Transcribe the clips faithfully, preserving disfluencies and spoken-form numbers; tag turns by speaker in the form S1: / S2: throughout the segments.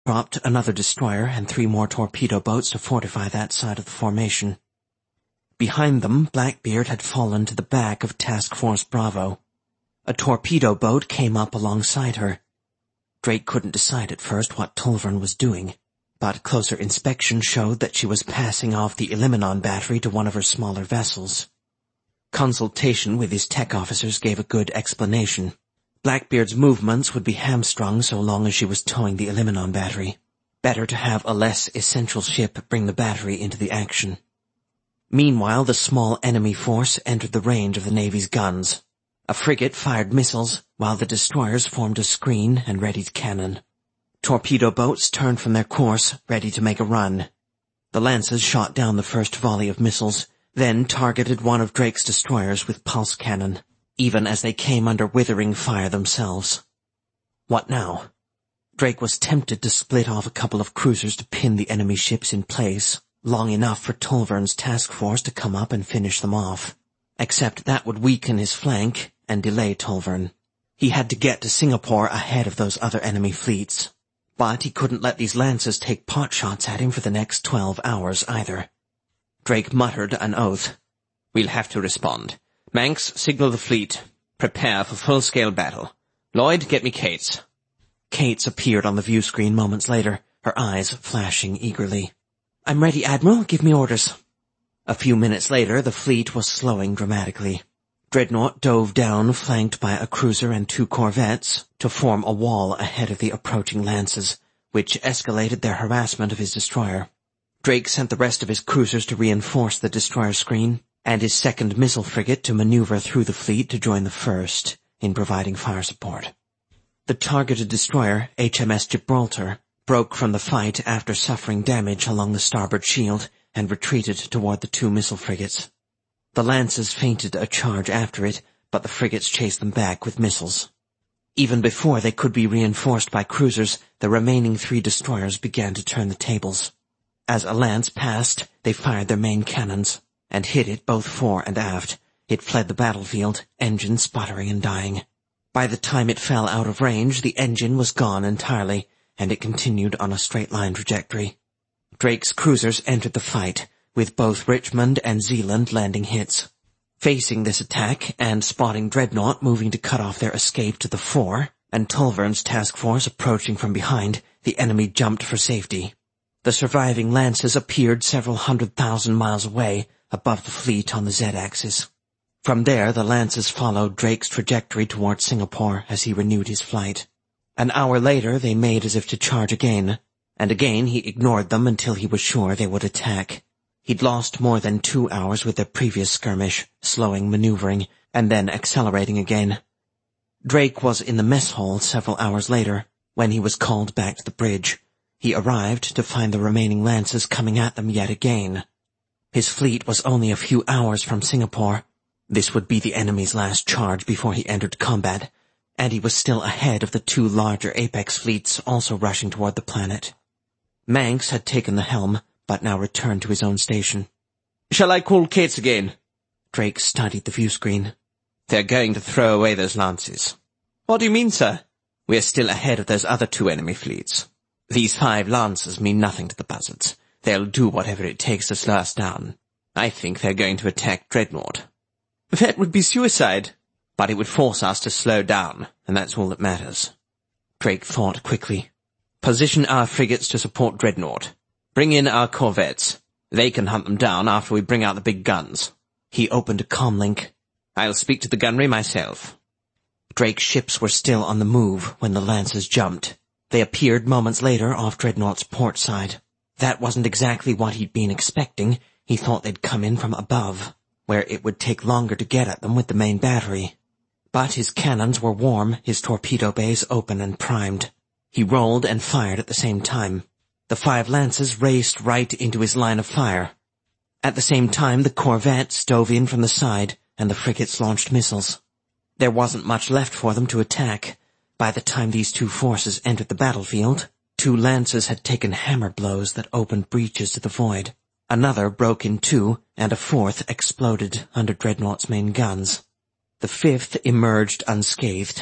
S1: dropped another destroyer and three more torpedo boats to fortify that side of the formation. Behind them, Blackbeard had fallen to the back of Task Force Bravo. A torpedo boat came up alongside her. Drake couldn't decide at first what Tulvern was doing, but closer inspection showed that she was passing off the Eliminon battery to one of her smaller vessels. Consultation with his tech officers gave a good explanation. Blackbeard's movements would be hamstrung so long as she was towing the Eliminon battery. Better to have a less essential ship bring the battery into the action. Meanwhile, the small enemy force entered the range of the Navy's guns. A frigate fired missiles, while the destroyers formed a screen and readied cannon. Torpedo boats turned from their course, ready to make a run. The Lancers shot down the first volley of missiles, then targeted one of Drake's destroyers with pulse cannon, even as they came under withering fire themselves. What now? Drake was tempted to split off a couple of cruisers to pin the enemy ships in place, long enough for Tulvern's task force to come up and finish them off. Except that would weaken his flank and delay Tulvern. He had to get to Singapore ahead of those other enemy fleets. But he couldn't let these Lancers take pot shots at him for the next twelve hours either. Drake muttered an oath.
S2: We'll have to respond. Manx, signal the fleet. Prepare for full-scale battle. Lloyd, get me Cates.
S1: Cates appeared on the view screen moments later, her eyes flashing eagerly. I'm ready, Admiral. Give me orders. A few minutes later, the fleet was slowing dramatically. Dreadnought dove down, flanked by a cruiser and two corvettes, to form a wall ahead of the approaching Lances, which escalated their harassment of his destroyer. Drake sent the rest of his cruisers to reinforce the destroyer screen, and his second missile frigate to maneuver through the fleet to join the first in providing fire support. The targeted destroyer, H M S Gibraltar, broke from the fight after suffering damage along the starboard shield and retreated toward the two missile frigates. The Lancers feinted a charge after it, but the frigates chased them back with missiles. Even before they could be reinforced by cruisers, the remaining three destroyers began to turn the tables. As a lance passed, they fired their main cannons, and hit it both fore and aft. It fled the battlefield, engine sputtering and dying. By the time it fell out of range, the engine was gone entirely, and it continued on a straight-line trajectory. Drake's cruisers entered the fight, with both Richmond and Zealand landing hits. Facing this attack, and spotting Dreadnought moving to cut off their escape to the fore, and Tulvern's task force approaching from behind, the enemy jumped for safety. The surviving Lances appeared several hundred thousand miles away, above the fleet on the Z-axis. From there, the Lances followed Drake's trajectory toward Singapore as he renewed his flight. An hour later, they made as if to charge again, and again he ignored them until he was sure they would attack. He'd lost more than two hours with their previous skirmish, slowing, maneuvering, and then accelerating again. Drake was in the mess hall several hours later, when he was called back to the bridge. He arrived to find the remaining Lances coming at them yet again. His fleet was only a few hours from Singapore. This would be the enemy's last charge before he entered combat, and he was still ahead of the two larger Apex fleets also rushing toward the planet. Manx had taken the helm, but now returned to his own station.
S2: Shall I call Cates again?
S1: Drake studied the view screen.
S2: They're going to throw away those Lances. What do you mean, sir? We're still ahead of those other two enemy fleets. These five Lancers mean nothing to the buzzards. They'll do whatever it takes to slow us down. I think they're going to attack Dreadnought. That would be suicide. But it would force us to slow down, and that's all that matters.
S1: Drake thought quickly.
S2: Position our frigates to support Dreadnought. Bring in our corvettes. They can hunt them down after we bring out the big guns.
S1: He opened a comlink.
S2: I'll speak to the gunnery myself.
S1: Drake's ships were still on the move when the Lancers jumped. They appeared moments later off Dreadnought's port side. That wasn't exactly what he'd been expecting. He thought they'd come in from above, where it would take longer to get at them with the main battery. But his cannons were warm, his torpedo bays open and primed. He rolled and fired at the same time. The five Lances raced right into his line of fire. At the same time, the corvettes dove in from the side, and the frigates launched missiles. There wasn't much left for them to attack. By the time these two forces entered the battlefield, two Lancers had taken hammer blows that opened breaches to the void. Another broke in two, and a fourth exploded under Dreadnought's main guns. The fifth emerged unscathed,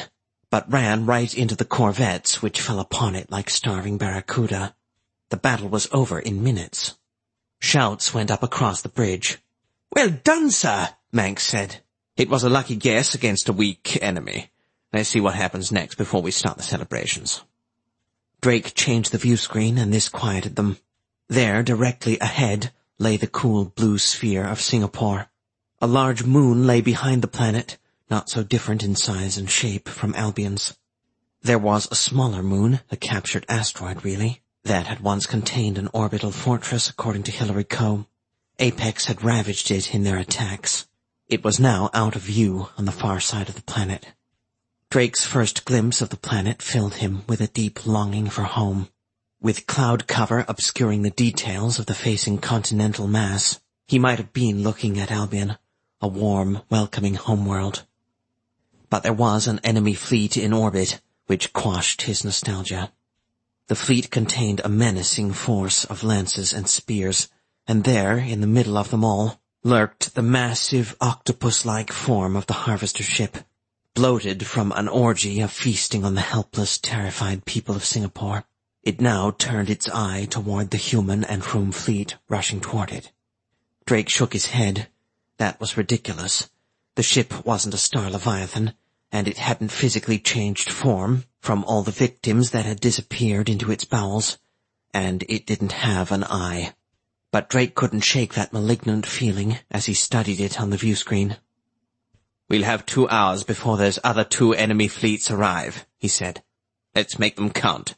S1: but ran right into the corvettes which fell upon it like starving barracuda. The battle was over in minutes. Shouts went up across the bridge.
S2: "Well done, sir," Manx said. "It was a lucky guess against a weak enemy. Let's see what happens next before we start the celebrations."
S1: Drake changed the view screen, and this quieted them. There, directly ahead, lay the cool blue sphere of Singapore. A large moon lay behind the planet, not so different in size and shape from Albion's. There was a smaller moon, a captured asteroid really, that had once contained an orbital fortress according to Hilary Coe. Apex had ravaged it in their attacks. It was now out of view on the far side of the planet. Drake's first glimpse of the planet filled him with a deep longing for home. With cloud cover obscuring the details of the facing continental mass, he might have been looking at Albion, a warm, welcoming homeworld. But there was an enemy fleet in orbit, which quashed his nostalgia. The fleet contained a menacing force of lances and spears, and there, in the middle of them all, lurked the massive octopus-like form of the harvester ship, bloated from an orgy of feasting on the helpless, terrified people of Singapore. It now turned its eye toward the human and Froome fleet rushing toward it. Drake shook his head. That was ridiculous. The ship wasn't a star leviathan, and it hadn't physically changed form from all the victims that had disappeared into its bowels, and it didn't have an eye. But Drake couldn't shake that malignant feeling as he studied it on the view screen.
S2: "We'll have two hours before those other two enemy fleets arrive," he said. "Let's make them count."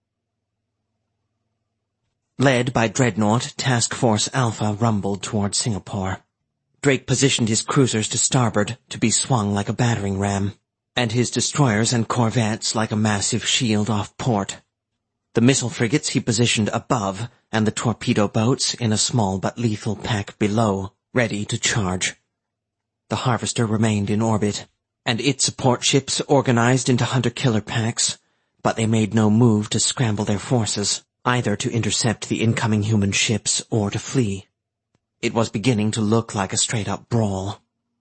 S1: Led by Dreadnought, Task Force Alpha rumbled toward Singapore. Drake positioned his cruisers to starboard to be swung like a battering ram, and his destroyers and corvettes like a massive shield off port. The missile frigates he positioned above, and the torpedo boats in a small but lethal pack below, ready to charge. The Harvester remained in orbit, and its support ships organized into hunter-killer packs, but they made no move to scramble their forces, either to intercept the incoming human ships or to flee. It was beginning to look like a straight-up brawl.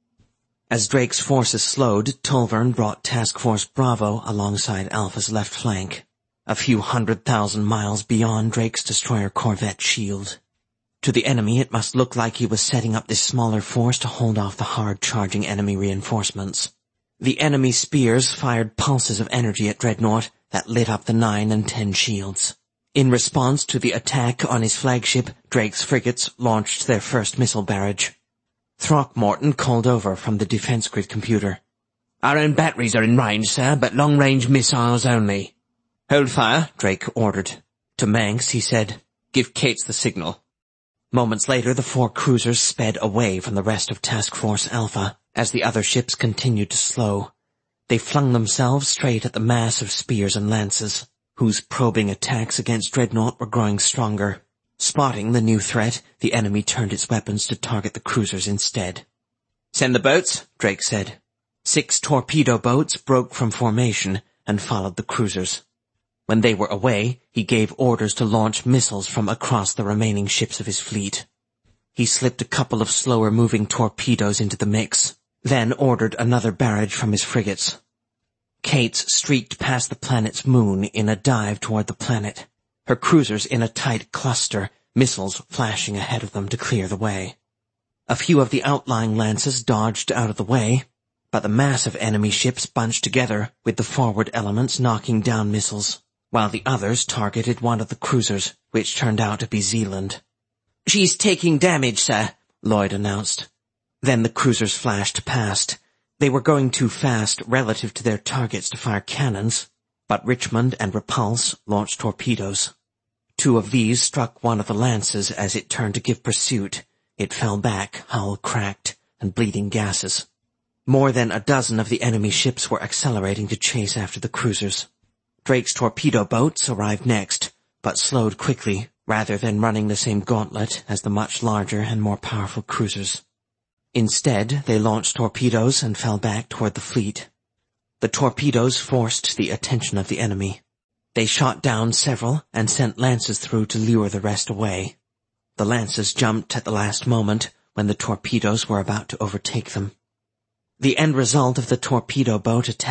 S1: As Drake's forces slowed, Tulvern brought Task Force Bravo alongside Alpha's left flank, a few hundred thousand miles beyond Drake's destroyer corvette shield. To the enemy it must look like he was setting up this smaller force to hold off the hard-charging enemy reinforcements. The enemy spears fired pulses of energy at Dreadnought that lit up the nine and ten shields. In response to the attack on his flagship, Drake's frigates launched their first missile barrage. Throckmorton called over from the defense grid computer.
S2: "Our own batteries are in range, sir, but long-range missiles only."
S1: "Hold fire," Drake ordered. To Manx he said, "Give Cates the signal." Moments later the four cruisers sped away from the rest of Task Force Alpha as the other ships continued to slow. They flung themselves straight at the mass of spears and lances, whose probing attacks against Dreadnought were growing stronger. Spotting the new threat, the enemy turned its weapons to target the cruisers instead.
S2: "Send the boats," Drake said.
S1: Six torpedo boats broke from formation and followed the cruisers. When they were away, he gave orders to launch missiles from across the remaining ships of his fleet. He slipped a couple of slower-moving torpedoes into the mix, then ordered another barrage from his frigates. Cates streaked past the planet's moon in a dive toward the planet, her cruisers in a tight cluster, missiles flashing ahead of them to clear the way. A few of the outlying lances dodged out of the way, but the mass of enemy ships bunched together, with the forward elements knocking down missiles, while the others targeted one of the cruisers, which turned out to be Zealand.
S2: "She's taking damage, sir,"
S1: Lloyd announced. Then the cruisers flashed past. They were going too fast relative to their targets to fire cannons, but Richmond and Repulse launched torpedoes. Two of these struck one of the lances as it turned to give pursuit. It fell back, hull cracked, and bleeding gases. More than a dozen of the enemy ships were accelerating to chase after the cruisers. Drake's torpedo boats arrived next, but slowed quickly, rather than running the same gauntlet as the much larger and more powerful cruisers. Instead, they launched torpedoes and fell back toward the fleet. The torpedoes forced the attention of the enemy. They shot down several and sent lances through to lure the rest away. The lances jumped at the last moment when the torpedoes were about to overtake them. The end result of the torpedo boat attack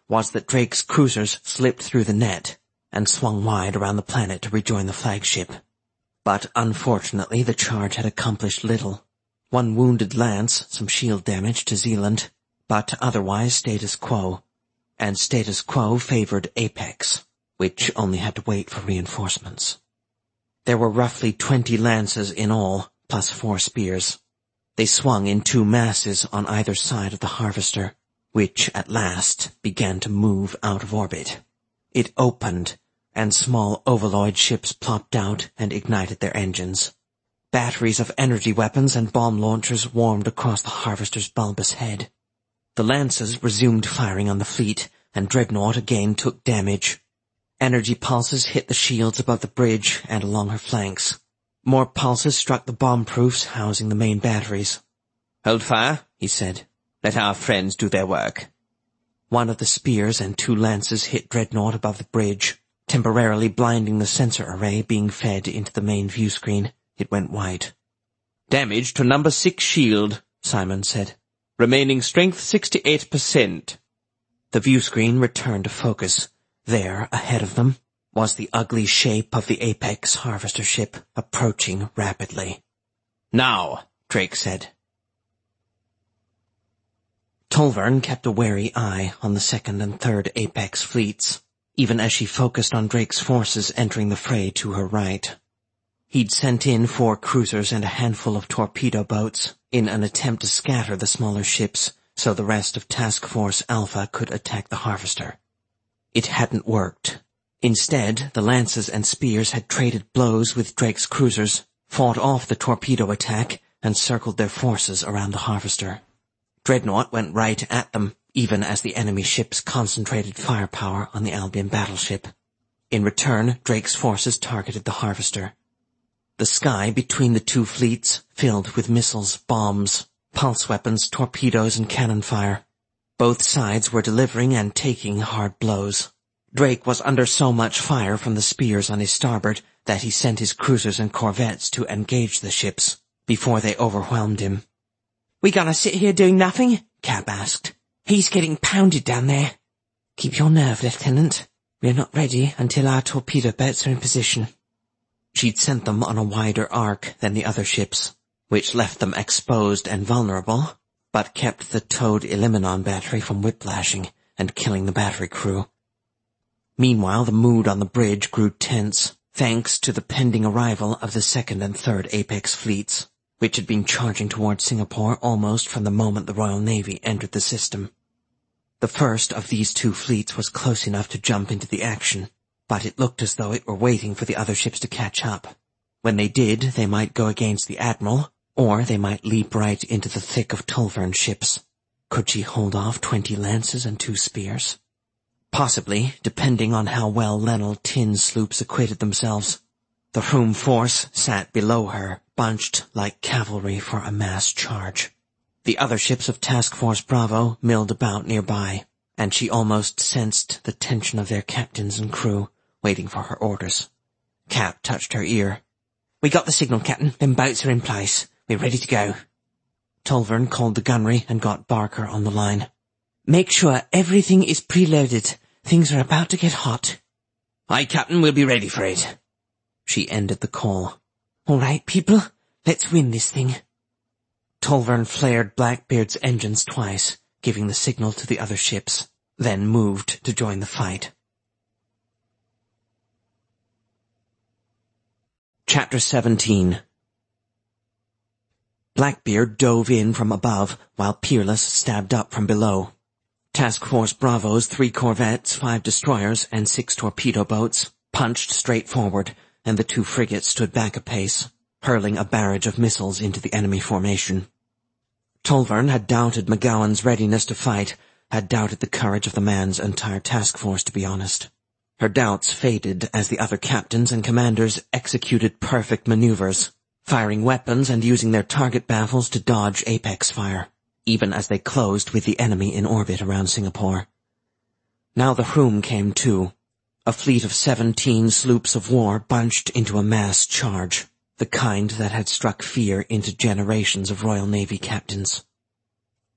S1: was that Drake's cruisers slipped through the net and swung wide around the planet to rejoin the flagship. But unfortunately, the charge had accomplished little. One wounded lance, some shield damage to Zealand, but otherwise status quo. And status quo favored Apex, which only had to wait for reinforcements. There were roughly twenty lances in all, plus four spears. They swung in two masses on either side of the Harvester, which at last began to move out of orbit. It opened, and small ovaloid ships plopped out and ignited their engines. Batteries of energy weapons and bomb launchers warmed across the Harvester's bulbous head. The lances resumed firing on the fleet, and Dreadnought again took damage. Energy pulses hit the shields above the bridge and along her flanks. More pulses struck the bomb-proofs housing the main batteries.
S2: "Hold fire," he said. "Let our friends do their work."
S1: One of the spears and two lances hit Dreadnought above the bridge, temporarily blinding the sensor array being fed into the main view screen. It went white.
S2: "Damage to number six shield," Simon said. "Remaining strength sixty-eight percent.
S1: The view screen returned to focus. There, ahead of them, was the ugly shape of the Apex Harvester ship approaching rapidly.
S2: "Now," Drake said.
S1: Tolvern kept a wary eye on the second and third Apex fleets, even as she focused on Drake's forces entering the fray to her right. He'd sent in four cruisers and a handful of torpedo boats in an attempt to scatter the smaller ships so the rest of Task Force Alpha could attack the Harvester. It hadn't worked. Instead, the lances and spears had traded blows with Drake's cruisers, fought off the torpedo attack, and circled their forces around the Harvester. Dreadnought went right at them, even as the enemy ships concentrated firepower on the Albion battleship. In return, Drake's forces targeted the Harvester. The sky between the two fleets filled with missiles, bombs, pulse weapons, torpedoes, and cannon fire. Both sides were delivering and taking hard blows. Drake was under so much fire from the spears on his starboard that he sent his cruisers and corvettes to engage the ships before they overwhelmed him.
S3: "We gonna sit here doing nothing?" Cap asked. "He's getting pounded down there."
S1: "Keep your nerve, Lieutenant. We're not ready until our torpedo boats are in position." She'd sent them on a wider arc than the other ships, which left them exposed and vulnerable, but kept the towed Illuminon battery from whiplashing and killing the battery crew. Meanwhile, the mood on the bridge grew tense, thanks to the pending arrival of the second and third Apex fleets, which had been charging toward Singapore almost from the moment the Royal Navy entered the system. The first of these two fleets was close enough to jump into the action, but it looked as though it were waiting for the other ships to catch up. When they did, they might go against the Admiral, or they might leap right into the thick of Tolvern's ships. Could she hold off twenty lances and two spears? Possibly, depending on how well Lenel Tin's sloops acquitted themselves. The Hroom force sat below her, bunched like cavalry for a mass charge. The other ships of Task Force Bravo milled about nearby, and she almost sensed the tension of their captains and crew, waiting for her orders. Cap touched her ear.
S3: "We got the signal, Captain. Them boats are in place. We're ready to go."
S1: Tolvern called the gunnery and got Barker on the line.
S3: "Make sure everything is preloaded. Things are about to get hot."
S2: "Aye, Captain, we'll be ready for it."
S1: She ended the call.
S3: "All right, people. Let's win this thing."
S1: Tolvern flared Blackbeard's engines twice, giving the signal to the other ships, then moved to join the fight. Chapter seventeen. Blackbeard dove in from above, while Peerless stabbed up from below. Task Force Bravo's three corvettes, five destroyers, and six torpedo boats punched straight forward, and the two frigates stood back a pace, hurling a barrage of missiles into the enemy formation. Tolvern had doubted McGowan's readiness to fight, had doubted the courage of the man's entire task force, to be honest. Her doubts faded as the other captains and commanders executed perfect maneuvers, firing weapons and using their target baffles to dodge Apex fire, even as they closed with the enemy in orbit around Singapore. Now the Hroom came too, a fleet of seventeen sloops of war bunched into a mass charge, the kind that had struck fear into generations of Royal Navy captains.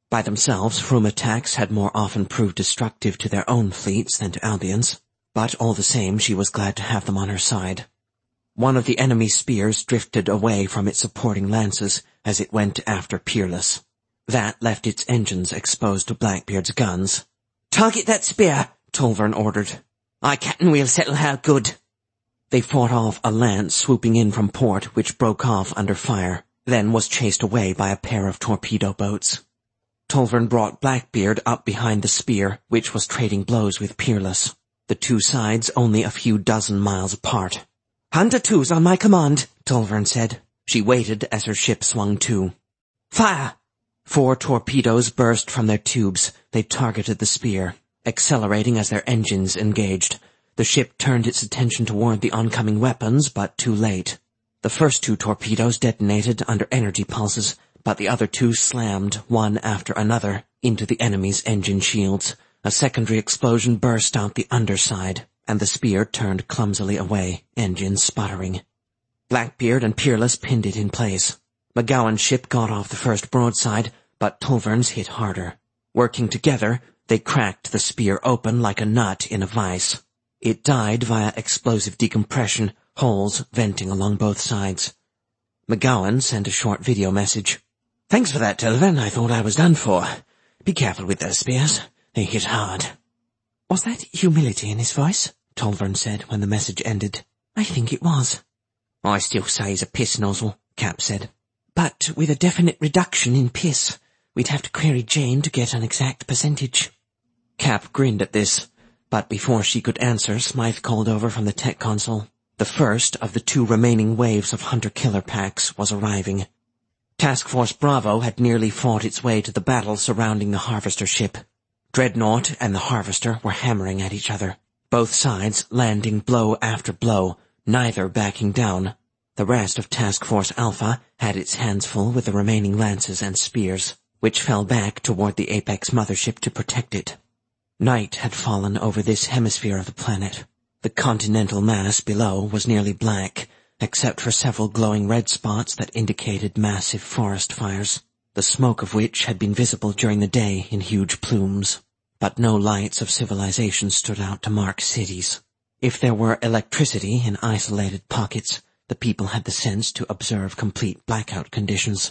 S1: By themselves, Froome attacks had more often proved destructive to their own fleets than to Albion's, but all the same she was glad to have them on her side. One of the enemy's spears drifted away from its supporting lances as it went after Peerless. That left its engines exposed to Blackbeard's guns.
S3: "Target that spear,"
S1: Tolvern ordered.
S3: "Aye, Captain, we'll settle her good."
S1: They fought off a lance swooping in from port which broke off under fire, then was chased away by a pair of torpedo boats. Tolvern brought Blackbeard up behind the spear, which was trading blows with Peerless, the two sides only a few dozen miles apart.
S3: "Hunter two's on my command,"
S1: Tolvern said. She waited as her ship swung to.
S3: "Fire!"
S1: Four torpedoes burst from their tubes. They targeted the spear, accelerating as their engines engaged. The ship turned its attention toward the oncoming weapons, but too late. The first two torpedoes detonated under energy pulses, but the other two slammed, one after another, into the enemy's engine shields. A secondary explosion burst out the underside, and the spear turned clumsily away, engines sputtering. Blackbeard and Peerless pinned it in place. McGowan's ship got off the first broadside, but Tolvern's hit harder. Working together, they cracked the spear open like a nut in a vise. It died via explosive decompression, holes venting along both sides. McGowan sent a short video message.
S3: "Thanks for that, Tolvern. I thought I was done for. Be careful with those spears. They hit hard."
S1: "Was that humility in his voice?" Tolvern said when the message ended.
S3: "I think it was."
S1: "I still say he's a piss nozzle," Cap said.
S3: "But with a definite reduction in piss, we'd have to query Jane to get an exact percentage."
S1: Cap grinned at this, but before she could answer, Smythe called over from the tech console. The first of the two remaining waves of hunter-killer packs was arriving. Task Force Bravo had nearly fought its way to the battle surrounding the Harvester ship. Dreadnought and the Harvester were hammering at each other, both sides landing blow after blow, neither backing down. The rest of Task Force Alpha had its hands full with the remaining lances and spears, which fell back toward the Apex mothership to protect it. Night had fallen over this hemisphere of the planet. The continental mass below was nearly black, except for several glowing red spots that indicated massive forest fires, the smoke of which had been visible during the day in huge plumes. But no lights of civilization stood out to mark cities. If there were electricity in isolated pockets, the people had the sense to observe complete blackout conditions.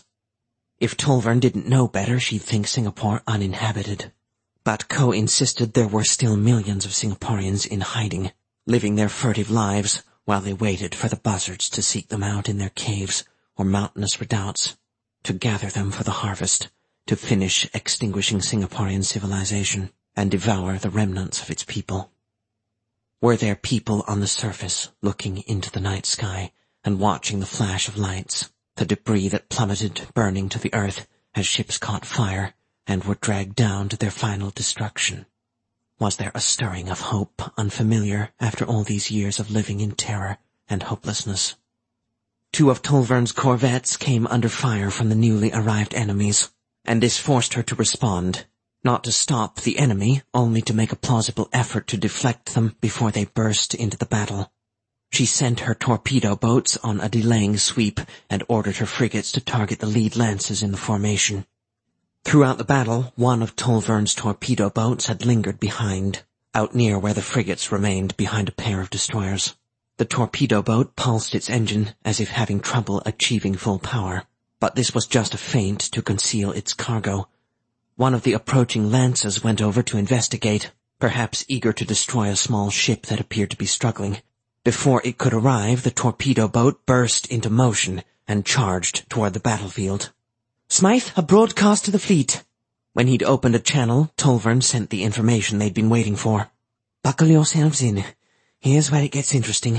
S1: If Tolvern didn't know better, she'd think Singapore uninhabited. But Ko insisted there were still millions of Singaporeans in hiding, living their furtive lives while they waited for the buzzards to seek them out in their caves or mountainous redoubts, to gather them for the harvest, to finish extinguishing Singaporean civilization and devour the remnants of its people. Were there people on the surface looking into the night sky and watching the flash of lights, the debris that plummeted burning to the earth as ships caught fire and were dragged down to their final destruction? Was there a stirring of hope unfamiliar after all these years of living in terror and hopelessness? Two of Tolvern's corvettes came under fire from the newly arrived enemies, and this forced her to respond, not to stop the enemy, only to make a plausible effort to deflect them before they burst into the battle. She sent her torpedo boats on a delaying sweep and ordered her frigates to target the lead lances in the formation. Throughout the battle, one of Tolvern's torpedo boats had lingered behind, out near where the frigates remained behind a pair of destroyers. The torpedo boat pulsed its engine as if having trouble achieving full power, but this was just a feint to conceal its cargo. One of the approaching lances went over to investigate, perhaps eager to destroy a small ship that appeared to be struggling. Before it could arrive, the torpedo boat burst into motion and charged toward the battlefield.
S3: "Smythe, a broadcast to the fleet."
S1: When he'd opened a channel, Tolvern sent the information they'd been waiting for.
S3: "Buckle yourselves in. Here's where it gets interesting."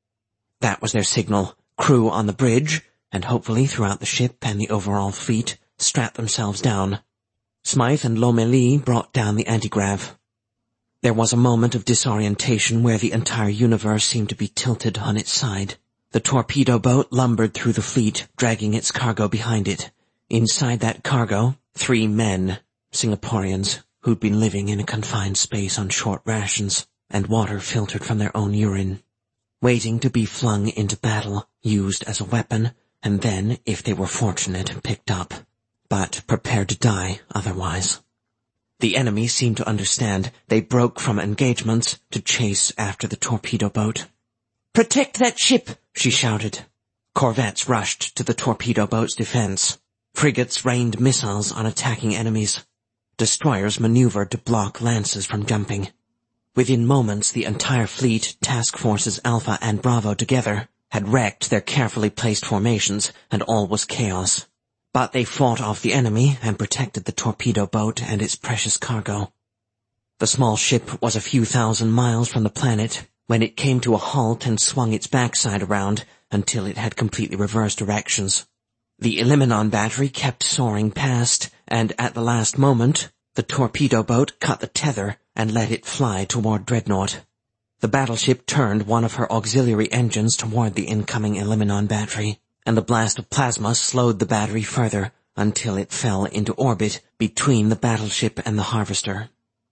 S1: That was their signal. Crew on the bridge, and hopefully throughout the ship and the overall fleet, strapped themselves down. Smythe and Lomelí brought down the antigrav. There was a moment of disorientation where the entire universe seemed to be tilted on its side. The torpedo boat lumbered through the fleet, dragging its cargo behind it. Inside that cargo, three men, Singaporeans, who'd been living in a confined space on short rations and water filtered from their own urine, waiting to be flung into battle, used as a weapon, and then, if they were fortunate, picked up. but prepared to die otherwise. The enemy seemed to understand. They broke from engagements to chase after the torpedo boat. "Protect that ship!" she shouted. Corvettes rushed to the torpedo boat's defense. Frigates rained missiles on attacking enemies. Destroyers maneuvered to block lances from jumping. Within moments, the entire fleet, task forces Alpha and Bravo together, had wrecked their carefully placed formations, and all was chaos. But they fought off the enemy and protected the torpedo boat and its precious cargo. The small ship was a few thousand miles from the planet when it came to a halt and swung its backside around until it had completely reversed directions. The Illuminon battery kept soaring past, and at the last moment, the torpedo boat cut the tether and let it fly toward Dreadnought. The battleship turned one of her auxiliary engines toward the incoming Illuminon battery, and the blast of plasma slowed the battery further until it fell into orbit between the battleship and the Harvester.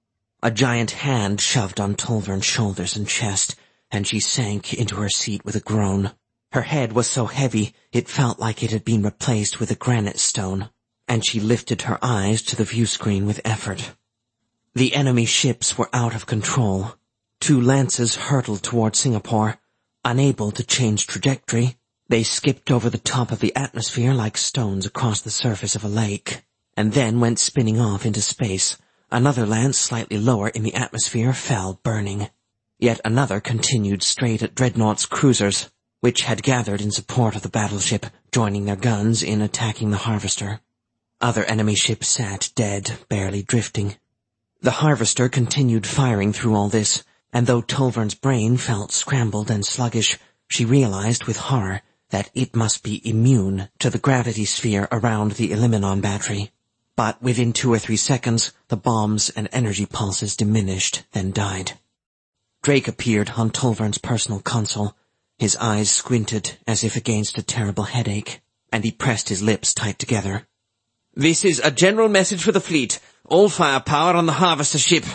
S1: A giant hand shoved on Tolvern's shoulders and chest, and she sank into her seat with a groan. Her head was so heavy it felt like it had been replaced with a granite stone, and she lifted her eyes to the view screen with effort. The enemy ships were out of control. Two lances hurtled toward Singapore. Unable to change trajectory, they skipped over the top of the atmosphere like stones across the surface of a lake, and then went spinning off into space. Another lance slightly lower in the atmosphere fell, burning. Yet another continued straight at Dreadnought's cruisers, which had gathered in support of the battleship, joining their guns in attacking the Harvester. Other enemy ships sat dead, barely drifting. The Harvester continued firing through all this, and though Tolvern's brain felt scrambled and sluggish, she realized with horror that it must be immune to the gravity sphere around the Illuminon battery. But within two or three seconds, the bombs and energy pulses diminished, then died. Drake appeared on Tolvern's personal console. His eyes squinted as if against a terrible headache, and he pressed his lips tight together.
S2: "This is a general message for the fleet. All firepower on the Harvester ship."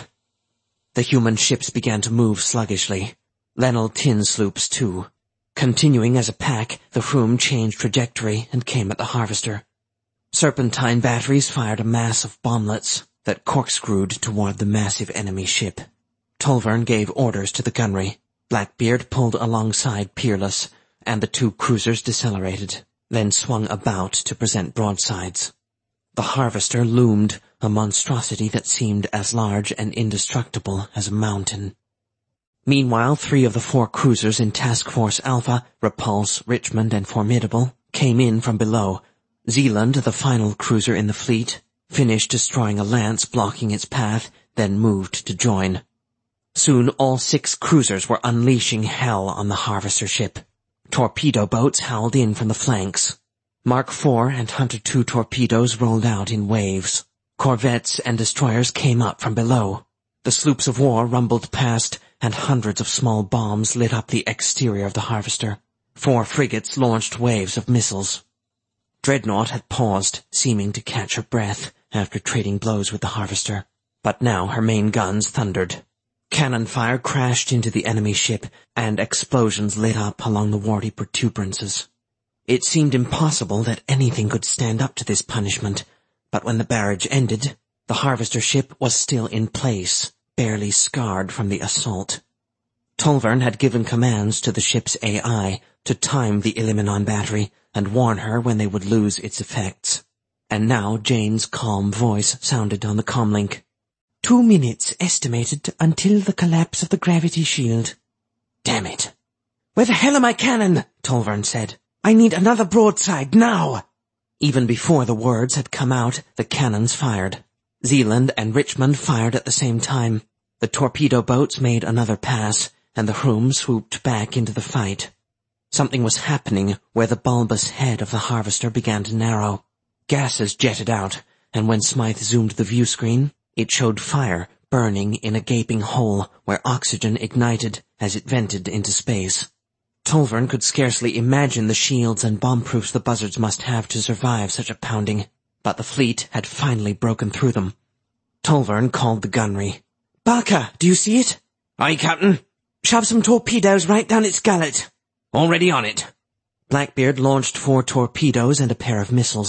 S1: The human ships began to move sluggishly. Lenel tin sloops, too. Continuing as a pack, the Froom changed trajectory and came at the Harvester. Serpentine batteries fired a mass of bomblets that corkscrewed toward the massive enemy ship. Tolvern gave orders to the gunnery. Blackbeard pulled alongside Peerless, and the two cruisers decelerated, then swung about to present broadsides. The Harvester loomed, a monstrosity that seemed as large and indestructible as a mountain. Meanwhile, three of the four cruisers in Task Force Alpha, Repulse, Richmond, and Formidable, came in from below. Zealand, the final cruiser in the fleet, finished destroying a lance blocking its path, then moved to join. Soon all six cruisers were unleashing hell on the Harvester ship. Torpedo boats howled in from the flanks. Mark four and Hunter two torpedoes rolled out in waves. Corvettes and destroyers came up from below. The sloops of war rumbled past, and hundreds of small bombs lit up the exterior of the Harvester. Four frigates launched waves of missiles. Dreadnought had paused, seeming to catch her breath after trading blows with the Harvester. But now her main guns thundered. Cannon fire crashed into the enemy ship, and explosions lit up along the warty protuberances. It seemed impossible that anything could stand up to this punishment, but when the barrage ended, the Harvester ship was still in place, barely scarred from the assault. Tolvern had given commands to the ship's A I to time the Illuminon battery and warn her when they would lose its effects. And now Jane's calm voice sounded on the comlink. Two minutes estimated until the collapse of the gravity shield. Damn it. Where the hell are my cannon? Tolvern said. I need another broadside now. Even before the words had come out, the cannons fired. Zealand and Richmond fired at the same time. The torpedo boats made another pass, and the Froom swooped back into the fight. Something was happening where the bulbous head of the Harvester began to narrow. Gases jetted out, and when Smythe zoomed the view screen, it showed fire burning in a gaping hole where oxygen ignited as it vented into space. Tolvern could scarcely imagine the shields and bomb-proofs the buzzards must have to survive such a pounding, but the fleet had finally broken through them. Tolvern called the gunnery. Barker, do you see it?
S2: Aye, Captain.
S1: Shove some torpedoes right down its gullet.
S2: Already on it.
S1: Blackbeard launched four torpedoes and a pair of missiles.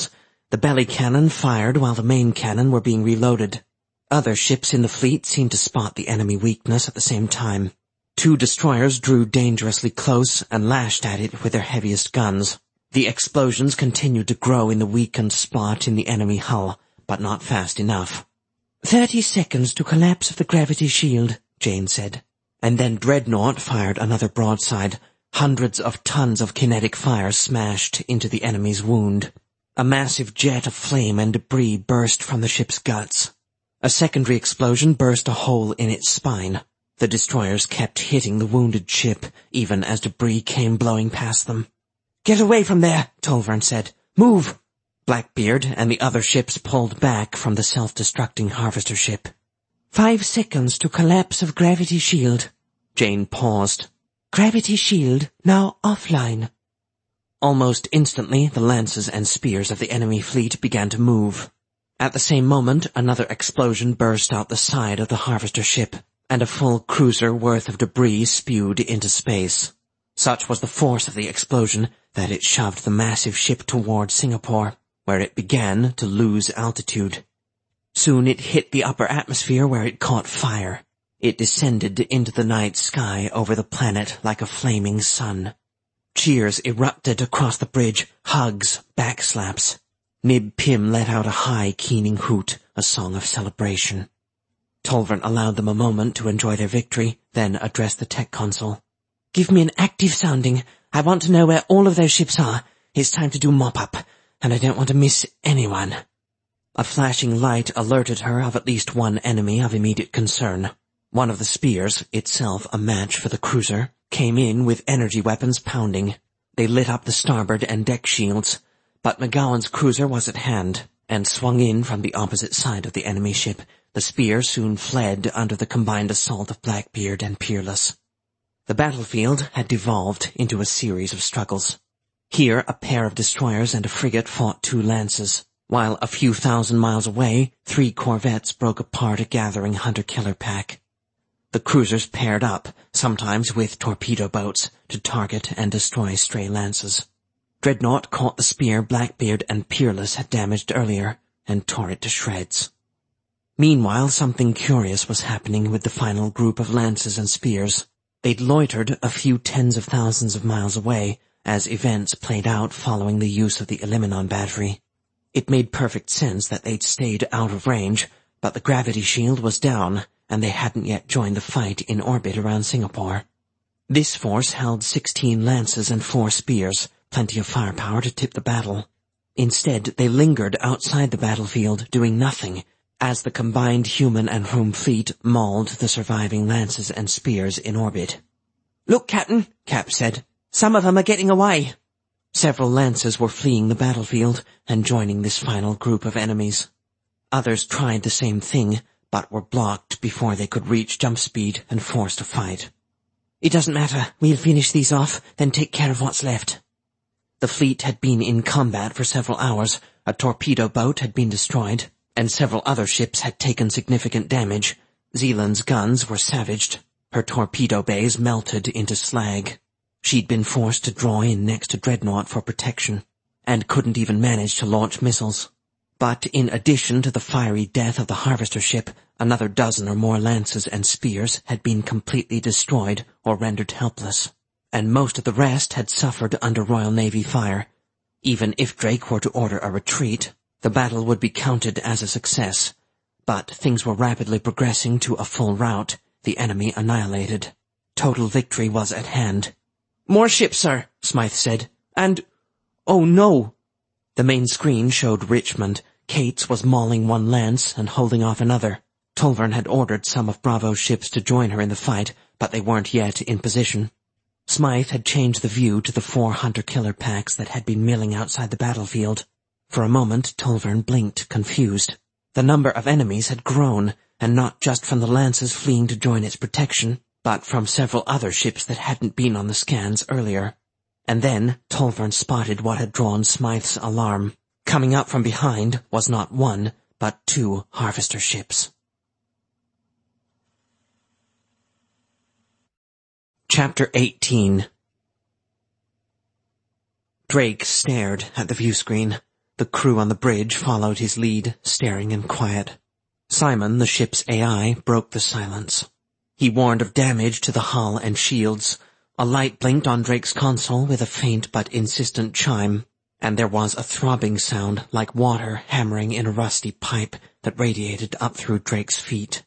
S1: The belly cannon fired while the main cannon were being reloaded. Other ships in the fleet seemed to spot the enemy weakness at the same time. Two destroyers drew dangerously close and lashed at it with their heaviest guns. The explosions continued to grow in the weakened spot in the enemy hull, but not fast enough.
S3: Thirty seconds to collapse of the gravity shield, Jane said.
S1: And then Dreadnought fired another broadside. Hundreds of tons of kinetic fire smashed into the enemy's wound. A massive jet of flame and debris burst from the ship's guts. A secondary explosion burst a hole in its spine. The destroyers kept hitting the wounded ship, even as debris came blowing past them.
S3: "Get away from there," Tolvern said. "Move!"
S1: Blackbeard and the other ships pulled back from the self-destructing harvester ship.
S3: Five seconds to collapse of gravity shield.
S1: Jane paused.
S3: Gravity shield now offline.
S1: Almost instantly, the lances and spears of the enemy fleet began to move. At the same moment, another explosion burst out the side of the harvester ship, and a full cruiser worth of debris spewed into space. Such was the force of the explosion that it shoved the massive ship toward Singapore, where it began to lose altitude. Soon it hit the upper atmosphere where it caught fire. It descended into the night sky over the planet like a flaming sun. Cheers erupted across the bridge, hugs, backslaps. Nib Pim let out a high, keening hoot, a song of celebration. Tolvern allowed them a moment to enjoy their victory, then addressed the tech console.
S3: "Give me an active sounding. I want to know where all of those ships are. It's time to do mop-up, and I don't want to miss anyone."
S1: A flashing light alerted her of at least one enemy of immediate concern. One of the spears, itself a match for the cruiser, came in with energy weapons pounding. They lit up the starboard and deck shields, but McGowan's cruiser was at hand, and swung in from the opposite side of the enemy ship. The spear soon fled under the combined assault of Blackbeard and Peerless. The battlefield had devolved into a series of struggles. Here a pair of destroyers and a frigate fought two lances, while a few thousand miles away, three corvettes broke apart a gathering hunter-killer pack. The cruisers paired up, sometimes with torpedo boats, to target and destroy stray lances. Dreadnought caught the spear Blackbeard and Peerless had damaged earlier, and tore it to shreds. Meanwhile, something curious was happening with the final group of lances and spears. They'd loitered a few tens of thousands of miles away, as events played out following the use of the Eliminon battery. It made perfect sense that they'd stayed out of range, but the gravity shield was down, and they hadn't yet joined the fight in orbit around Singapore. This force held sixteen lances and four spears, plenty of firepower to tip the battle. Instead, they lingered outside the battlefield, doing nothing, as the combined human and home fleet mauled the surviving lances and spears in orbit.
S3: "Look, Captain," Cap said. "Some of them are getting away."
S1: Several lances were fleeing the battlefield and joining this final group of enemies. Others tried the same thing, but were blocked before they could reach jump speed and forced to fight.
S3: "It doesn't matter. We'll finish these off, then take care of what's left."
S1: The fleet had been in combat for several hours, a torpedo boat had been destroyed, and several other ships had taken significant damage. Zealand's guns were savaged, her torpedo bays melted into slag. She'd been forced to draw in next to Dreadnought for protection, and couldn't even manage to launch missiles. But in addition to the fiery death of the harvester ship, another dozen or more lances and spears had been completely destroyed or rendered helpless, and most of the rest had suffered under Royal Navy fire. Even if Drake were to order a retreat, the battle would be counted as a success, but things were rapidly progressing to a full rout, the enemy annihilated. Total victory was at hand.
S3: "More ships, sir," Smythe said. "And... oh no!"
S1: The main screen showed Richmond. Cates was mauling one lance and holding off another. Tolvern had ordered some of Bravo's ships to join her in the fight, but they weren't yet in position. Smythe had changed the view to the four hunter-killer packs that had been milling outside the battlefield. For a moment, Tolvern blinked, confused. The number of enemies had grown, and not just from the lances fleeing to join its protection, but from several other ships that hadn't been on the scans earlier. And then Tolvern spotted what had drawn Smythe's alarm. Coming up from behind was not one, but two harvester ships. Chapter eighteen. Drake stared at the view screen. The crew on the bridge followed his lead, staring in quiet. Simon, the ship's A I, broke the silence. He warned of damage to the hull and shields. A light blinked on Drake's console with a faint but insistent chime, and there was a throbbing sound like water hammering in a rusty pipe that radiated up through Drake's feet.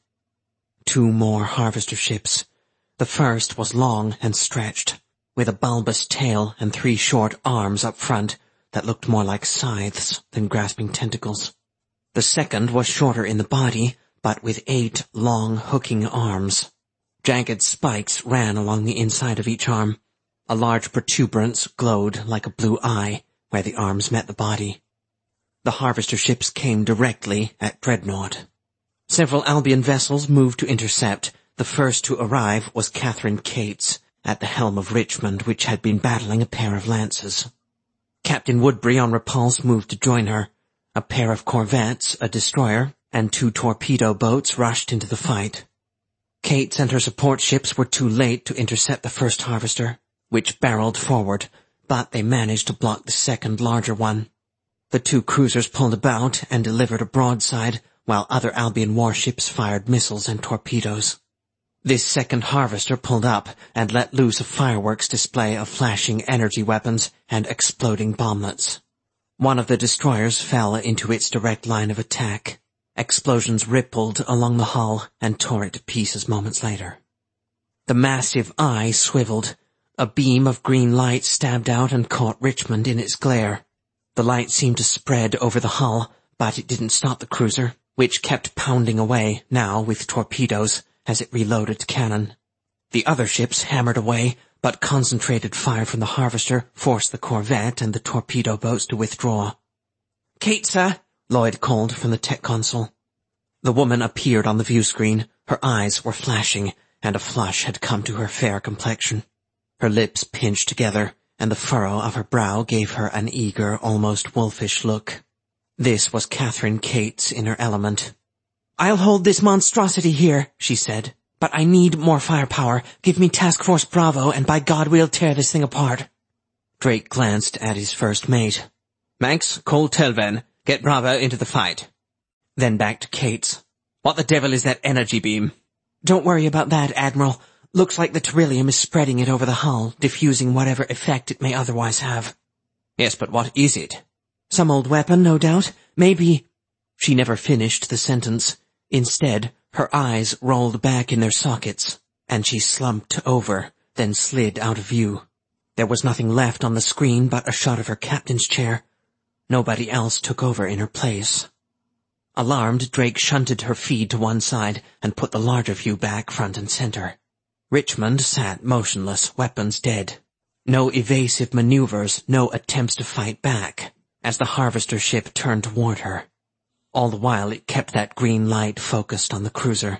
S1: Two more harvester ships. The first was long and stretched, with a bulbous tail and three short arms up front that looked more like scythes than grasping tentacles. The second was shorter in the body, but with eight long hooking arms. Jagged spikes ran along the inside of each arm. A large protuberance glowed like a blue eye where the arms met the body. The harvester ships came directly at Dreadnought. Several Albion vessels moved to intercept. The first to arrive was Catherine Cates, at the helm of Richmond, which had been battling a pair of lances. Captain Woodbury on Repulse moved to join her. A pair of corvettes, a destroyer, and two torpedo boats rushed into the fight. Cates and her support ships were too late to intercept the first harvester, which barreled forward, but they managed to block the second larger one. The two cruisers pulled about and delivered a broadside, while other Albion warships fired missiles and torpedoes. This second harvester pulled up and let loose a fireworks display of flashing energy weapons and exploding bomblets. One of the destroyers fell into its direct line of attack. Explosions rippled along the hull and tore it to pieces moments later. The massive eye swiveled. A beam of green light stabbed out and caught Richmond in its glare. The light seemed to spread over the hull, but it didn't stop the cruiser, which kept pounding away, now with torpedoes, as it reloaded cannon. The other ships hammered away, but concentrated fire from the harvester forced the corvette and the torpedo boats to withdraw. "Kate, sir," Lloyd called from the tech console. The woman appeared on the view screen. Her eyes were flashing, and a flush had come to her fair complexion. Her lips pinched together, and the furrow of her brow gave her an eager, almost wolfish look. This was Catherine Cates in her element. "I'll hold this monstrosity here," she said, "but I need more firepower. Give me Task Force Bravo, and by God we'll tear this thing apart." Drake glanced at his first mate.
S2: "Manx, call Telven. Get Bravo into the fight."
S1: Then back to Cates.
S2: "What the devil is that energy beam?"
S1: "Don't worry about that, Admiral. Looks like the Terrillium is spreading it over the hull, diffusing whatever effect it may otherwise have."
S2: "Yes, but what is it?"
S1: "Some old weapon, no doubt. Maybe—" She never finished the sentence. Instead, her eyes rolled back in their sockets, and she slumped over, then slid out of view. There was nothing left on the screen but a shot of her captain's chair. Nobody else took over in her place. Alarmed, Drake shunted her feed to one side and put the larger view back front and center. Richmond sat motionless, weapons dead. No evasive maneuvers, no attempts to fight back, as the harvester ship turned toward her. All the while it kept that green light focused on the cruiser.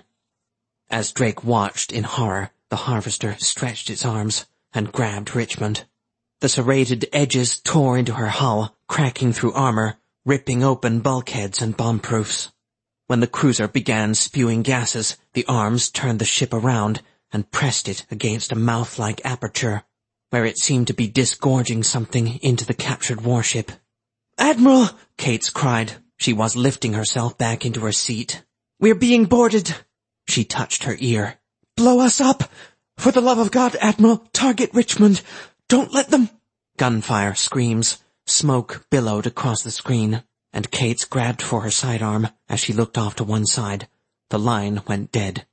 S1: As Drake watched in horror, the harvester stretched its arms and grabbed Richmond. The serrated edges tore into her hull, cracking through armor, ripping open bulkheads and bomb-proofs. When the cruiser began spewing gases, the arms turned the ship around and pressed it against a mouth-like aperture, where it seemed to be disgorging something into the captured warship. "Admiral!" Cates cried. She was lifting herself back into her seat. "We're being boarded!" She touched her ear. "Blow us up! For the love of God, Admiral, target Richmond! Don't let them—" Gunfire, screams, smoke billowed across the screen, and Cates grabbed for her sidearm as she looked off to one side. The line went dead.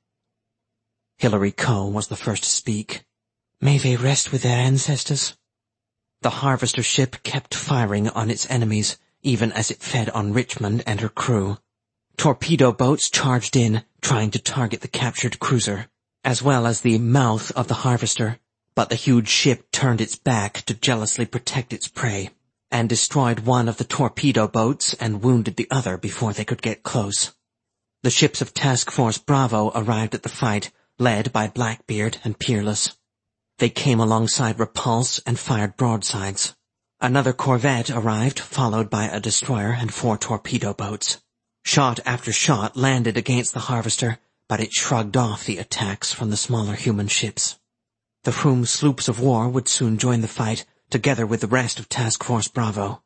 S1: Hilary Coe was the first to speak. "May they rest with their ancestors." The harvester ship kept firing on its enemies, even as it fed on Richmond and her crew. Torpedo boats charged in, trying to target the captured cruiser, as well as the mouth of the harvester, but the huge ship turned its back to jealously protect its prey, and destroyed one of the torpedo boats and wounded the other before they could get close. The ships of Task Force Bravo arrived at the fight, led by Blackbeard and Peerless. They came alongside Repulse and fired broadsides. Another corvette arrived, followed by a destroyer and four torpedo boats. Shot after shot landed against the harvester, but it shrugged off the attacks from the smaller human ships. The Froome sloops of war would soon join the fight, together with the rest of Task Force Bravo.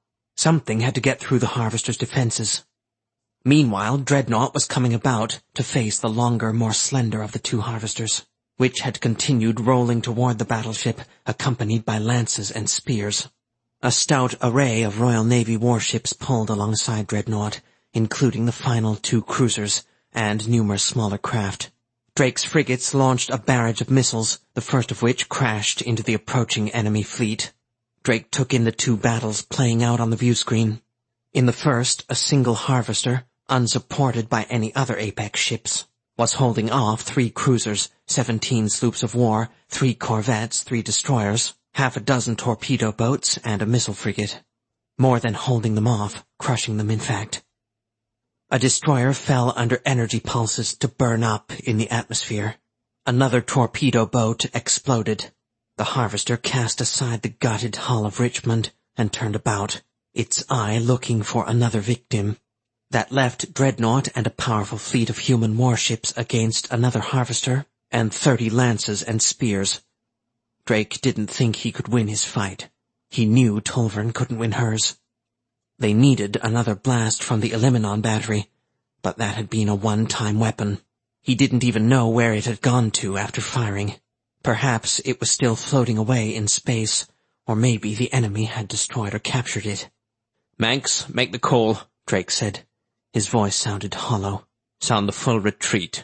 S1: Something had to get through the Harvester's defenses. Meanwhile, Dreadnought was coming about to face the longer, more slender of the two Harvesters, which had continued rolling toward the battleship, accompanied by lances and spears. A stout array of Royal Navy warships pulled alongside Dreadnought, including the final two cruisers and numerous smaller craft. Drake's frigates launched a barrage of missiles, the first of which crashed into the approaching enemy fleet. Drake took in the two battles playing out on the view screen. In the first, a single Harvester, unsupported by any other Apex ships, was holding off three cruisers, seventeen sloops of war, three corvettes, three destroyers, half a dozen torpedo boats, and a missile frigate. More than holding them off, crushing them in fact. A destroyer fell under energy pulses to burn up in the atmosphere. Another torpedo boat exploded. The Harvester cast aside the gutted hull of Richmond and turned about, its eye looking for another victim. That left Dreadnought and a powerful fleet of human warships against another Harvester and thirty lances and spears. Drake didn't think he could win his fight. He knew Tolvern couldn't win hers. They needed another blast from the Eliminon battery, but that had been a one-time weapon. He didn't even know where it had gone to after firing. Perhaps it was still floating away in space, or maybe the enemy had destroyed or captured it.
S2: "Manx, make the call,"
S1: Drake said. His voice sounded hollow.
S2: "Sound the full retreat."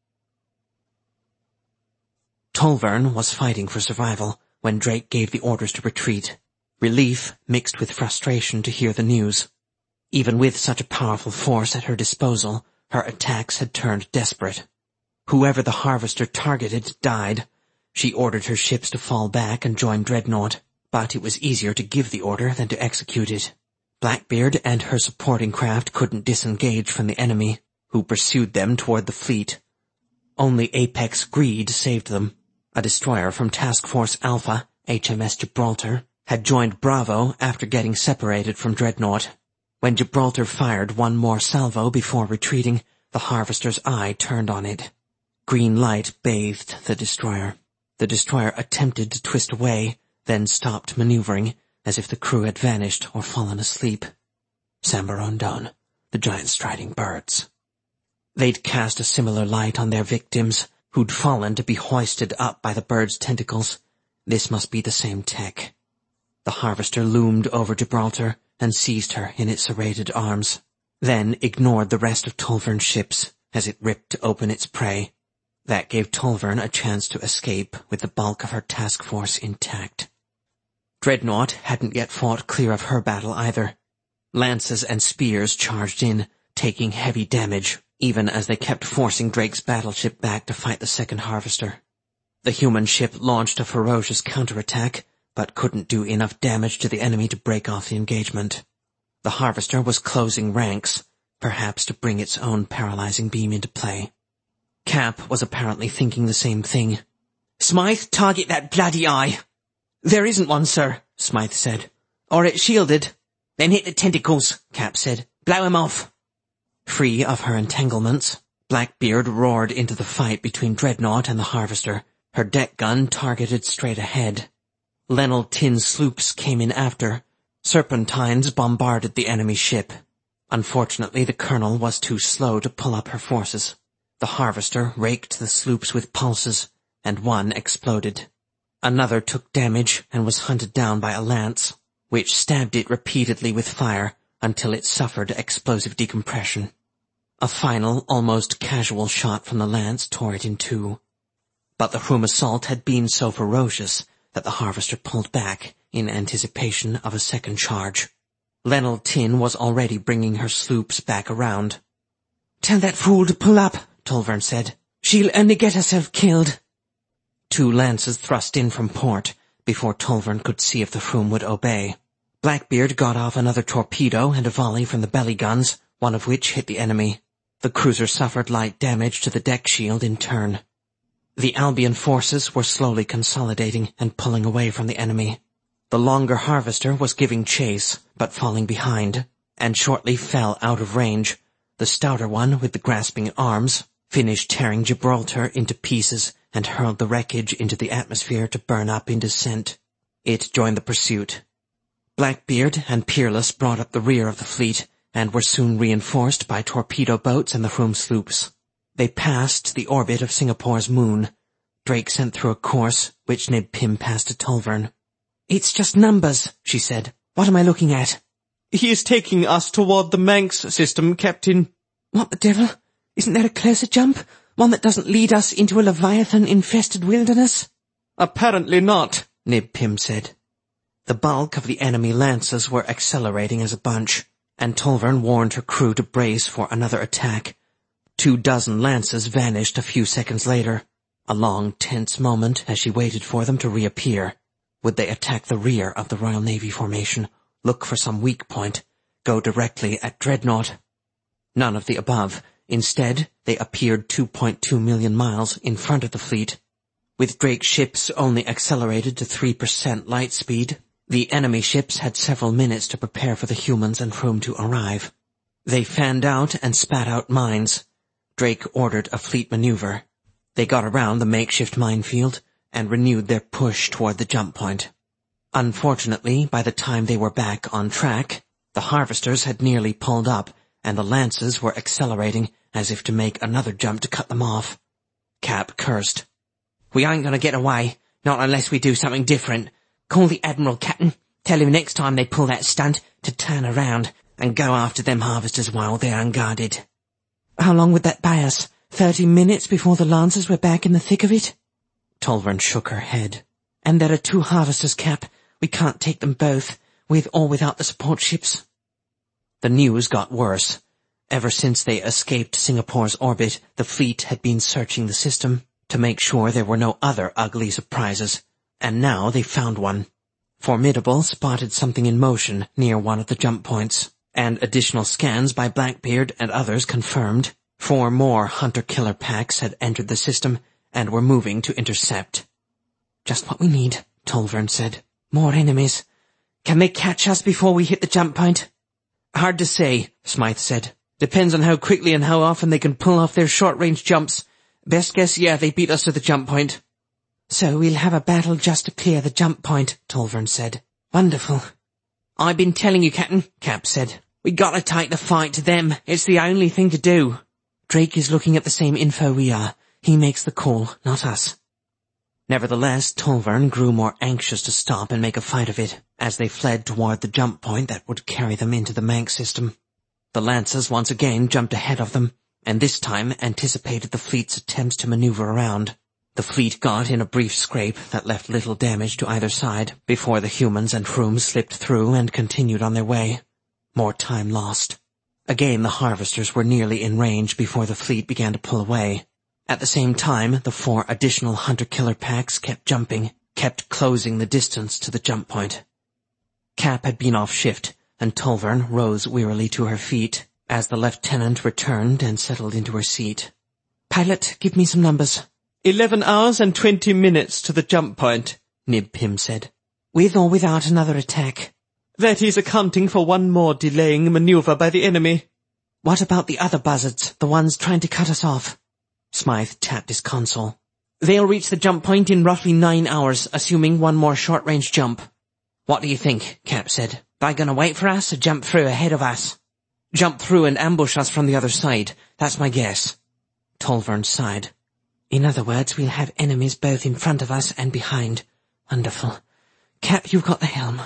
S1: Tolvern was fighting for survival when Drake gave the orders to retreat. Relief mixed with frustration to hear the news. Even with such a powerful force at her disposal, her attacks had turned desperate. Whoever the Harvester targeted died. She ordered her ships to fall back and join Dreadnought, but it was easier to give the order than to execute it. Blackbeard and her supporting craft couldn't disengage from the enemy, who pursued them toward the fleet. Only Apex Greed saved them. A destroyer from Task Force Alpha, H M S Gibraltar, had joined Bravo after getting separated from Dreadnought. When Gibraltar fired one more salvo before retreating, the Harvester's eye turned on it. Green light bathed the destroyer. The destroyer attempted to twist away, then stopped maneuvering, as if the crew had vanished or fallen asleep. Sambarondon, the giant striding birds. They'd cast a similar light on their victims, who'd fallen to be hoisted up by the birds' tentacles. This must be the same tech. The Harvester loomed over Gibraltar and seized her in its serrated arms, then ignored the rest of Tolvern's ships as it ripped open its prey. That gave Tolvern a chance to escape with the bulk of her task force intact. Dreadnought hadn't yet fought clear of her battle either. Lances and spears charged in, taking heavy damage, even as they kept forcing Drake's battleship back to fight the second Harvester. The human ship launched a ferocious counterattack, but couldn't do enough damage to the enemy to break off the engagement. The Harvester was closing ranks, perhaps to bring its own paralyzing beam into play. Cap was apparently thinking the same thing.
S3: "Smythe, target that bloody eye."
S1: "There isn't one, sir," Smythe said.
S3: "Or it's shielded."
S1: "Then hit the tentacles," Cap said.
S3: "Blow him off."
S1: Free of her entanglements, Blackbeard roared into the fight between Dreadnought and the Harvester, her deck gun targeted straight ahead. Lenel tin sloops came in after. Serpentines bombarded the enemy ship. Unfortunately, the colonel was too slow to pull up her forces. The Harvester raked the sloops with pulses, and one exploded. Another took damage and was hunted down by a lance, which stabbed it repeatedly with fire until it suffered explosive decompression. A final, almost casual shot from the lance tore it in two. But the Hroom assault had been so ferocious that the Harvester pulled back in anticipation of a second charge. Lenel Tin was already bringing her sloops back around.
S3: "Tell that fool to pull up," Tolvern said. "She'll only get herself killed."
S1: Two lances thrust in from port before Tolvern could see if the Hroom would obey. Blackbeard got off another torpedo and a volley from the belly guns, one of which hit the enemy. The cruiser suffered light damage to the deck shield in turn. The Albion forces were slowly consolidating and pulling away from the enemy. The longer Harvester was giving chase, but falling behind, and shortly fell out of range. The stouter one, with the grasping arms, finished tearing Gibraltar into pieces and hurled the wreckage into the atmosphere to burn up in descent. It joined the pursuit. Blackbeard and Peerless brought up the rear of the fleet, and were soon reinforced by torpedo boats and the Froome sloops. They passed the orbit of Singapore's moon. Drake sent through a course, which Nib Pim passed to Tulvern. "It's just numbers," she said. "What am I looking at?"
S2: "He is taking us toward the Manx system, Captain."
S3: "What the devil? Isn't there a closer jump? One that doesn't lead us into a Leviathan-infested wilderness?"
S2: "Apparently not,"
S1: Nib Pim said. The bulk of the enemy lances were accelerating as a bunch, and Tulvern warned her crew to brace for another attack. Two dozen lances vanished a few seconds later. A long, tense moment as she waited for them to reappear. Would they attack the rear of the Royal Navy formation, look for some weak point, go directly at Dreadnought? None of the above. Instead, they appeared two point two million miles in front of the fleet. With Drake's ships only accelerated to three percent light speed, the enemy ships had several minutes to prepare for the humans and Froome to arrive. They fanned out and spat out mines. Drake ordered a fleet maneuver. They got around the makeshift minefield and renewed their push toward the jump point. Unfortunately, by the time they were back on track, the harvesters had nearly pulled up, and the lances were accelerating as if to make another jump to cut them off. Cap cursed.
S3: "We ain't gonna get away, not unless we do something different. Call the Admiral, Captain. Tell him next time they pull that stunt to turn around and go after them harvesters while they're unguarded." "How long would that buy us? Thirty minutes before the Lancers were back in the thick of it?"
S1: Tulvern shook her head.
S3: "And there are two harvesters, Cap. We can't take them both, with or without the support ships."
S1: The news got worse. Ever since they escaped Singapore's orbit, the fleet had been searching the system to make sure there were no other ugly surprises, and now they found one. Formidable spotted something in motion near one of the jump points, and additional scans by Blackbeard and others confirmed four more hunter-killer packs had entered the system and were moving to intercept.
S3: "Just what we need," Tulvern said. "More enemies. Can they catch us before we hit the jump point?"
S1: "Hard to say," Smythe said. "Depends on how quickly and how often they can pull off their short-range jumps. Best guess, yeah, they beat us to the jump point."
S3: "So we'll have a battle just to clear the jump point," Tulvern said. "Wonderful."
S2: "I've been telling you, Captain," Cap said. "We gotta take the fight to them. It's the only thing to do."
S3: "Drake is looking at the same info we are. He makes the call, not us."
S1: Nevertheless, Tulvern grew more anxious to stop and make a fight of it, as they fled toward the jump point that would carry them into the Manx system. The lances once again jumped ahead of them, and this time anticipated the fleet's attempts to maneuver around. The fleet got in a brief scrape that left little damage to either side before the humans and Froome slipped through and continued on their way. More time lost. Again, the harvesters were nearly in range before the fleet began to pull away. At the same time, the four additional hunter-killer packs kept jumping, kept closing the distance to the jump point. Cap had been off shift, and Tulvern rose wearily to her feet as the lieutenant returned and settled into her seat.
S3: "Pilot, give me some numbers."
S2: Eleven hours and twenty minutes to the jump point,"
S1: Nib Pim said.
S3: "With or without another attack?"
S2: "That is accounting for one more delaying maneuver by the enemy."
S3: "What about the other buzzards, the ones trying to cut us off?"
S1: Smythe tapped his console.
S3: "They'll reach the jump point in roughly nine hours, assuming one more short-range jump."
S1: "What do you think?" Cap said.
S3: "They gonna wait for us or jump through ahead of us?"
S1: "Jump through and ambush us from the other side. That's my guess." Tulvern sighed.
S3: "In other words, we'll have enemies both in front of us and behind. Wonderful. Cap, you've got the helm."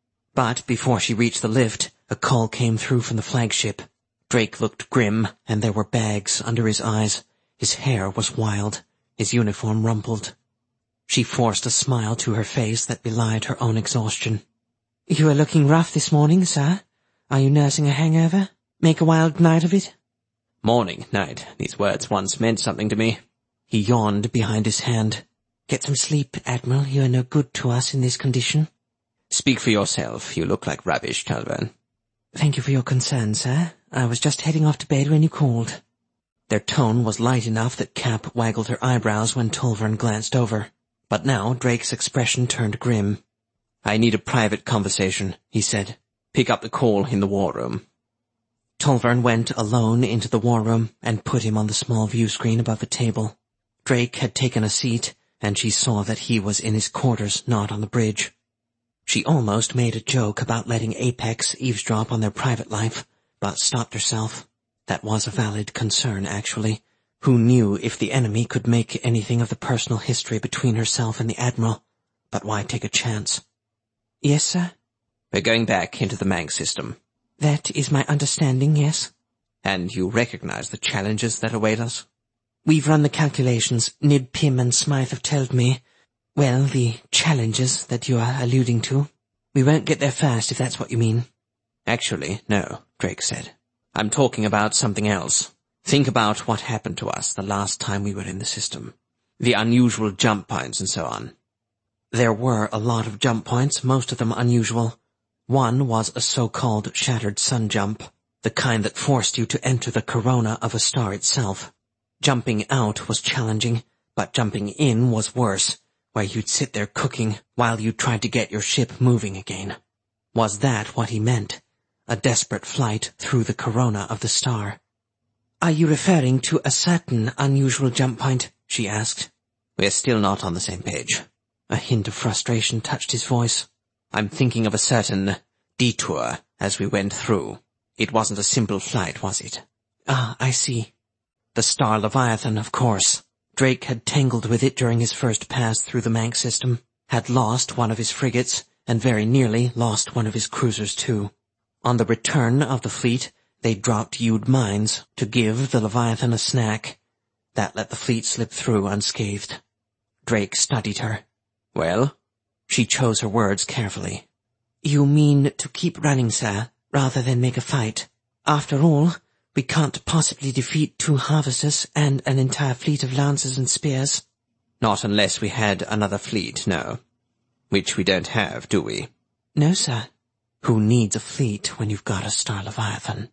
S1: But before she reached the lift, a call came through from the flagship. Drake looked grim, and there were bags under his eyes. His hair was wild, his uniform rumpled. She forced a smile to her face that belied her own exhaustion.
S3: "You are looking rough this morning, sir. Are you nursing a hangover? Make a wild night of it?"
S2: "Morning, night. These words once meant something to me."
S1: He yawned behind his hand.
S3: "Get some sleep, Admiral. You are no good to us in this condition."
S2: "Speak for yourself. You look like rubbish, Tulvern."
S3: "Thank you for your concern, sir. I was just heading off to bed when you called."
S1: Their tone was light enough that Cap waggled her eyebrows when Tulvern glanced over. But now Drake's expression turned grim. "I need a private conversation," he said. "Pick up the call in the war room." Tulvern went alone into the war room and put him on the small view screen above the table. Drake had taken a seat, and she saw that he was in his quarters, not on the bridge. She almost made a joke about letting Apex eavesdrop on their private life, but stopped herself. That was a valid concern, actually. Who knew if the enemy could make anything of the personal history between herself and the Admiral? But why take a chance? Yes, sir?
S2: We're going back into the Manx system.
S1: That is my understanding, yes.
S2: And you recognize the challenges that await us?
S1: We've run the calculations. Nib, Pym and Smythe have told me. Well, the challenges that you are alluding to. We won't get there fast, if that's what you mean.
S2: Actually, no, Drake said. I'm talking about something else. Think about what happened to us the last time we were in the system. The unusual jump points and so on.
S1: There were a lot of jump points, most of them unusual. One was a so-called shattered sun jump, the kind that forced you to enter the corona of a star itself. Jumping out was challenging, but jumping in was worse, where you'd sit there cooking while you tried to get your ship moving again. Was that what he meant? A desperate flight through the corona of the star? Are you referring to a certain unusual jump point? She asked.
S2: We're still not on the same page.
S1: A hint of frustration touched his voice.
S2: I'm thinking of a certain detour as we went through. It wasn't a simple flight, was it?
S1: Ah, I see. The Star Leviathan, of course. Drake had tangled with it during his first pass through the Manx system, had lost one of his frigates, and very nearly lost one of his cruisers too. On the return of the fleet, they dropped Yude mines to give the Leviathan a snack. That let the fleet slip through unscathed. Drake studied her.
S2: Well?
S1: She chose her words carefully. You mean to keep running, sir, rather than make a fight? After all, we can't possibly defeat two harvesters and an entire fleet of lancers and spears.
S2: Not unless we had another fleet, no. Which we don't have, do we?
S1: No, sir. Who needs a fleet when you've got a Star Leviathan?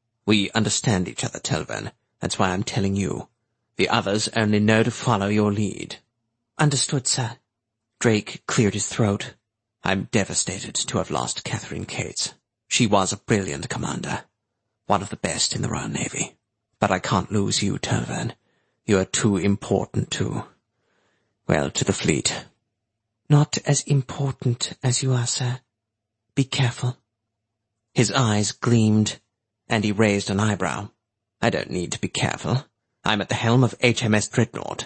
S2: We understand each other, Telvan. That's why I'm telling you. The others only know to follow your lead.
S1: Understood, sir.
S2: Drake cleared his throat. I'm devastated to have lost Catherine Cates. She was a brilliant commander. One of the best in the Royal Navy. But I can't lose you, Telvan. You are too important to, well, to the fleet.
S1: Not as important as you are, sir. Be careful.
S2: His eyes gleamed, and he raised an eyebrow. I don't need to be careful. I'm at the helm of H M S Dreadnought.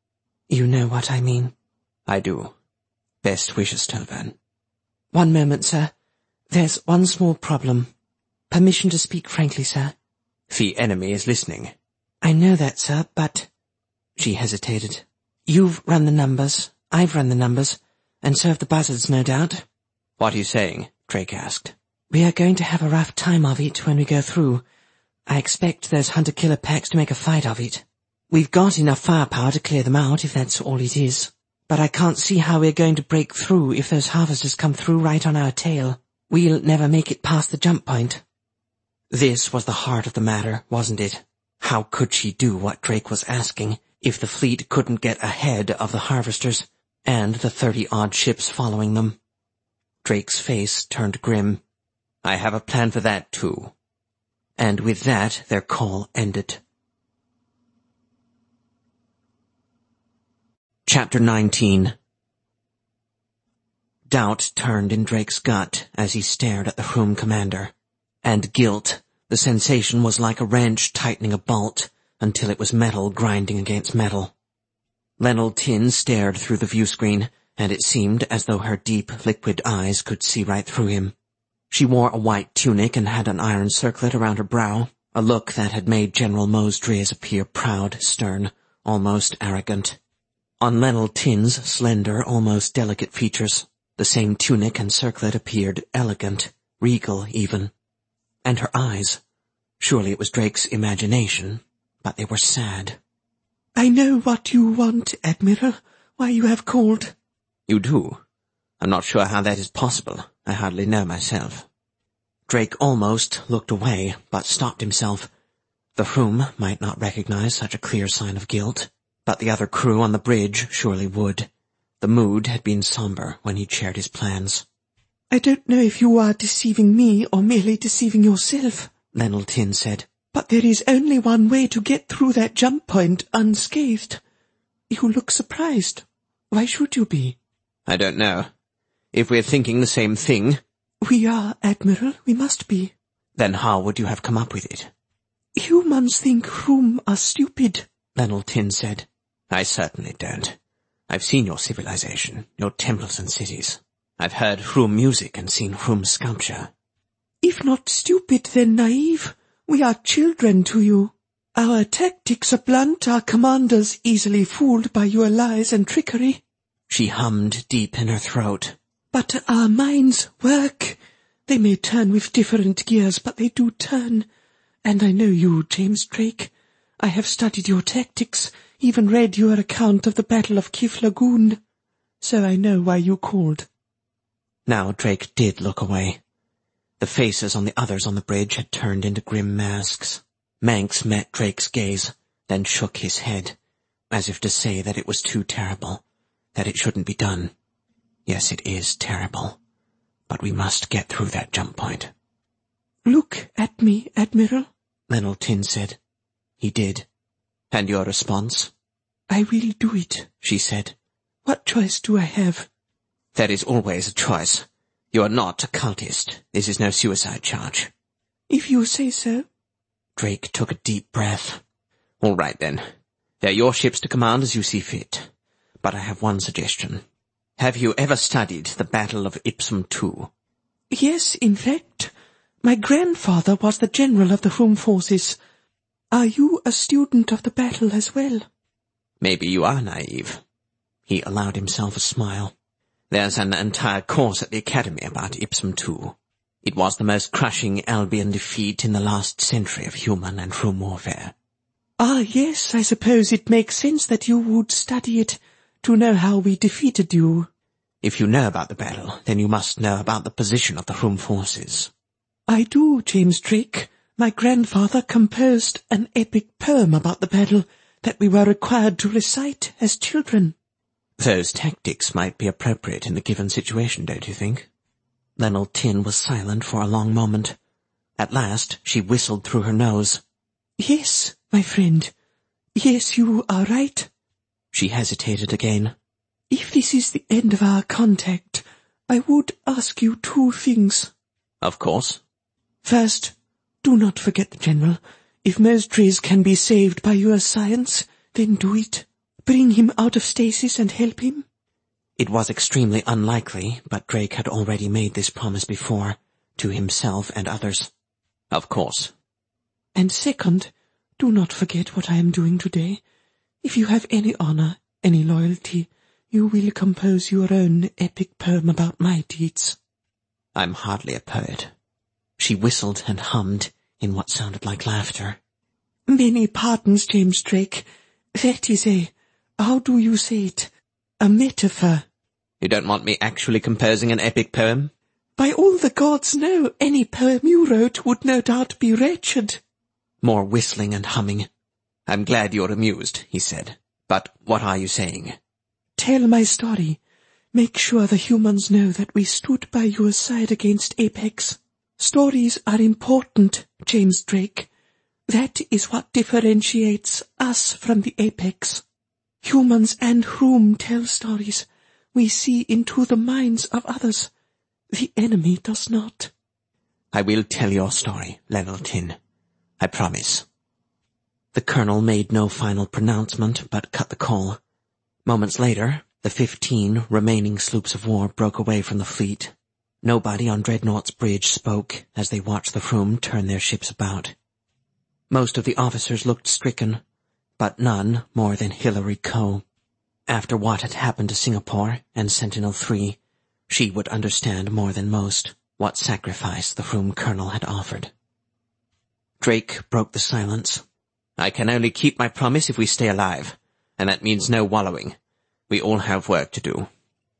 S1: You know what I mean.
S2: I do. Best wishes, Telvan.
S1: One moment, sir. There's one small problem. Permission to speak frankly, sir.
S2: The enemy is listening.
S1: I know that, sir, but... She hesitated. You've run the numbers, I've run the numbers, and so have the buzzards, no doubt.
S2: What are you saying? Drake asked.
S1: We are going to have a rough time of it when we go through. I expect those hunter-killer packs to make a fight of it. We've got enough firepower to clear them out, if that's all it is. But I can't see how we're going to break through if those harvesters come through right on our tail. We'll never make it past the jump point. This was the heart of the matter, wasn't it? How could she do what Drake was asking if the fleet couldn't get ahead of the harvesters and the thirty-odd ships following them? Drake's face turned grim.
S2: I have a plan for that, too.
S1: And with that, their call ended. Chapter nineteen. Doubt turned in Drake's gut as he stared at the room commander. And guilt. The sensation was like a wrench tightening a bolt until it was metal grinding against metal. Lenel Tin stared through the view screen, and it seemed as though her deep, liquid eyes could see right through him. She wore a white tunic and had an iron circlet around her brow, a look that had made General Mose Drees appear proud, stern, almost arrogant. On Lenel Tin's slender, almost delicate features, the same tunic and circlet appeared elegant, regal even. And her eyes. Surely it was Drake's imagination, but they were sad. I know what you want, Admiral. Why you have called.
S2: You do? I'm not sure how that is possible. I hardly know myself.
S1: Drake almost looked away, but stopped himself. The room might not recognize such a clear sign of guilt, but the other crew on the bridge surely would. The mood had been somber when he'd shared his plans. I don't know if you are deceiving me or merely deceiving yourself, Lenel Tin said, but there is only one way to get through that jump point unscathed. You look surprised. Why should you be?
S2: I don't know. If we're thinking the same thing...
S4: We are, Admiral, we must be.
S2: Then how would you have come up with it?
S4: Humans think Hroom are stupid,
S1: Lenal Tin said.
S2: I certainly don't. I've seen your civilization, your temples and cities. I've heard Hroom music and seen Hroom sculpture.
S4: If not stupid, then naive. We are children to you. Our tactics are blunt, our commanders easily fooled by your lies and trickery.
S1: She hummed deep in her throat.
S4: But our minds work. They may turn with different gears, but they do turn. And I know you, James Drake. I have studied your tactics, even read your account of the Battle of Kif Lagoon. So I know why you called.
S1: Now Drake did look away. The faces on the others on the bridge had turned into grim masks. Manx met Drake's gaze, then shook his head, as if to say that it was too terrible, that it shouldn't be done. Yes, it is terrible, but we must get through that jump point.
S4: Look at me, Admiral,
S1: Lenal Tin said. He did. And your response?
S4: I will do it,
S1: she said.
S4: What choice do I have?
S1: There is always a choice. You are not a cultist. This is no suicide charge.
S4: If you say so.
S1: Drake took a deep breath.
S2: All right, then. They're your ships to command as you see fit.
S1: But I have one suggestion.
S2: Have you ever studied the Battle of Ipsum two?
S4: Yes, in fact. My grandfather was the general of the Hroom forces. Are you a student of the battle as well?
S2: Maybe you are naive.
S1: He allowed himself a smile.
S2: There's an entire course at the Academy about Ipsum two.
S1: It was the most crushing Albion defeat in the last century of human and Hroom warfare.
S4: Ah, yes, I suppose it makes sense that you would study it to know how we defeated you.
S1: If you know about the battle, then you must know about the position of the Hroom forces.
S4: I do, James Drake. My grandfather composed an epic poem about the battle that we were required to recite as children.
S1: Those tactics might be appropriate in the given situation, don't you think? Lenal Tin was silent for a long moment. At last, she whistled through her nose.
S4: Yes, my friend. Yes, you are right.
S1: She hesitated again.
S4: If this is the end of our contact, I would ask you two things.
S2: Of course.
S4: First, do not forget the General. If Mosdres can be saved by your science, then do it. Bring him out of stasis and help him.
S1: It was extremely unlikely, but Drake had already made this promise before, to himself and others.
S2: Of course.
S4: And second, do not forget what I am doing today. If you have any honor, any loyalty, you will compose your own epic poem about my deeds.
S1: I'm hardly a poet. She whistled and hummed in what sounded like laughter.
S4: Many pardons, James Drake. That is a, how do you say it, a metaphor.
S2: You don't want me actually composing an epic poem?
S4: By all the gods, no. Any poem you wrote would no doubt be wretched.
S1: More whistling and humming.
S2: I'm glad you're amused, he said. But what are you saying?
S4: Tell my story. Make sure the humans know that we stood by your side against Apex. Stories are important, James Drake. That is what differentiates us from the Apex. Humans and Hroom tell stories. We see into the minds of others. The enemy does not.
S1: I will tell your story, Lenal Tin. I promise. The colonel made no final pronouncement, but cut the call. Moments later, the fifteen remaining sloops of war broke away from the fleet. Nobody on Dreadnought's bridge spoke as they watched the Hroom turn their ships about. Most of the officers looked stricken, but none more than Hilary Coe. After what had happened to Singapore and Sentinel three, she would understand more than most what sacrifice the Hroom colonel had offered. Drake broke the silence.
S2: I can only keep my promise if we stay alive, and that means no wallowing. We all have work to do.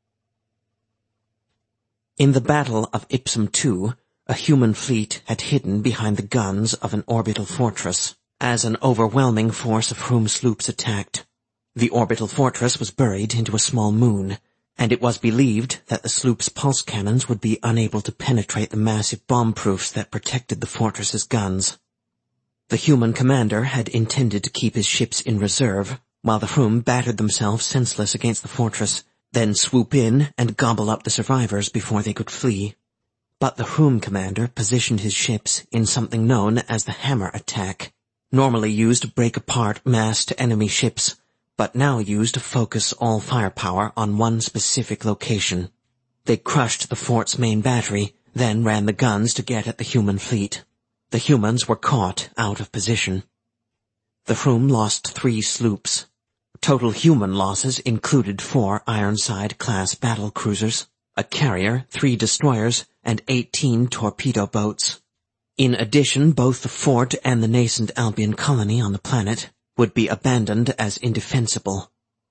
S1: In the Battle of Ipsum two, a human fleet had hidden behind the guns of an orbital fortress as an overwhelming force of Hroom sloops attacked. The orbital fortress was buried into a small moon, and it was believed that the sloop's pulse cannons would be unable to penetrate the massive bomb-proofs that protected the fortress's guns. The human commander had intended to keep his ships in reserve, while the Hroom battered themselves senseless against the fortress, then swoop in and gobble up the survivors before they could flee. But the Hroom commander positioned his ships in something known as the hammer attack, normally used to break apart massed enemy ships, but now used to focus all firepower on one specific location. They crushed the fort's main battery, then ran the guns to get at the human fleet. The humans were caught out of position. The Hroom lost three sloops. Total human losses included four Ironside-class battle cruisers, a carrier, three destroyers, and eighteen torpedo boats. In addition, both the fort and the nascent Albion colony on the planet would be abandoned as indefensible.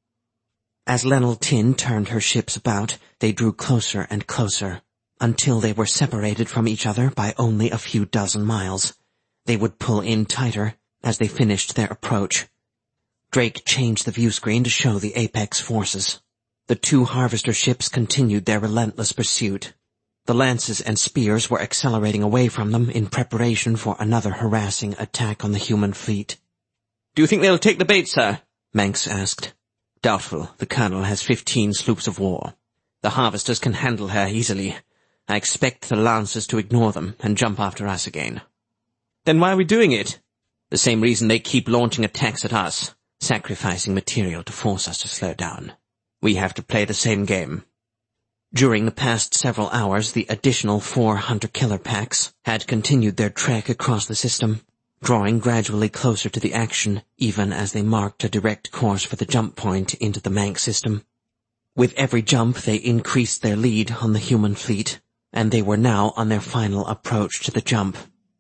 S1: As Lenel Tin turned her ships about, they drew closer and closer, until they were separated from each other by only a few dozen miles. They would pull in tighter as they finished their approach. Drake changed the view screen to show the Apex forces. The two Harvester ships continued their relentless pursuit. The lances and spears were accelerating away from them in preparation for another harassing attack on the human fleet.
S2: "Do you think they'll take the bait, sir?"
S1: Manx asked. "Doubtful. The Colonel has fifteen sloops of war. The Harvesters can handle her easily. I expect the Lancers to ignore them and jump after us again."
S2: "Then why are we doing it?"
S1: "The same reason they keep launching attacks at us, sacrificing material to force us to slow down. We have to play the same game." During the past several hours, the additional four hunter-killer packs had continued their trek across the system, drawing gradually closer to the action even as they marked a direct course for the jump point into the Manx system. With every jump, they increased their lead on the human fleet, and they were now on their final approach to the jump.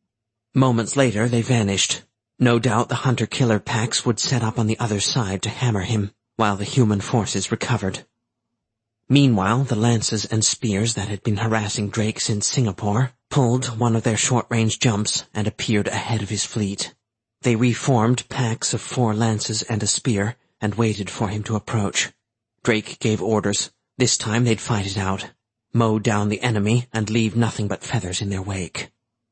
S1: Moments later, they vanished. No doubt the hunter-killer packs would set up on the other side to hammer him, while the human forces recovered. Meanwhile, the lances and spears that had been harassing Drake since Singapore pulled one of their short-range jumps and appeared ahead of his fleet. They reformed packs of four lances and a spear and waited for him to approach. Drake gave orders. This time they'd fight it out, mow down the enemy and leave nothing but feathers in their wake.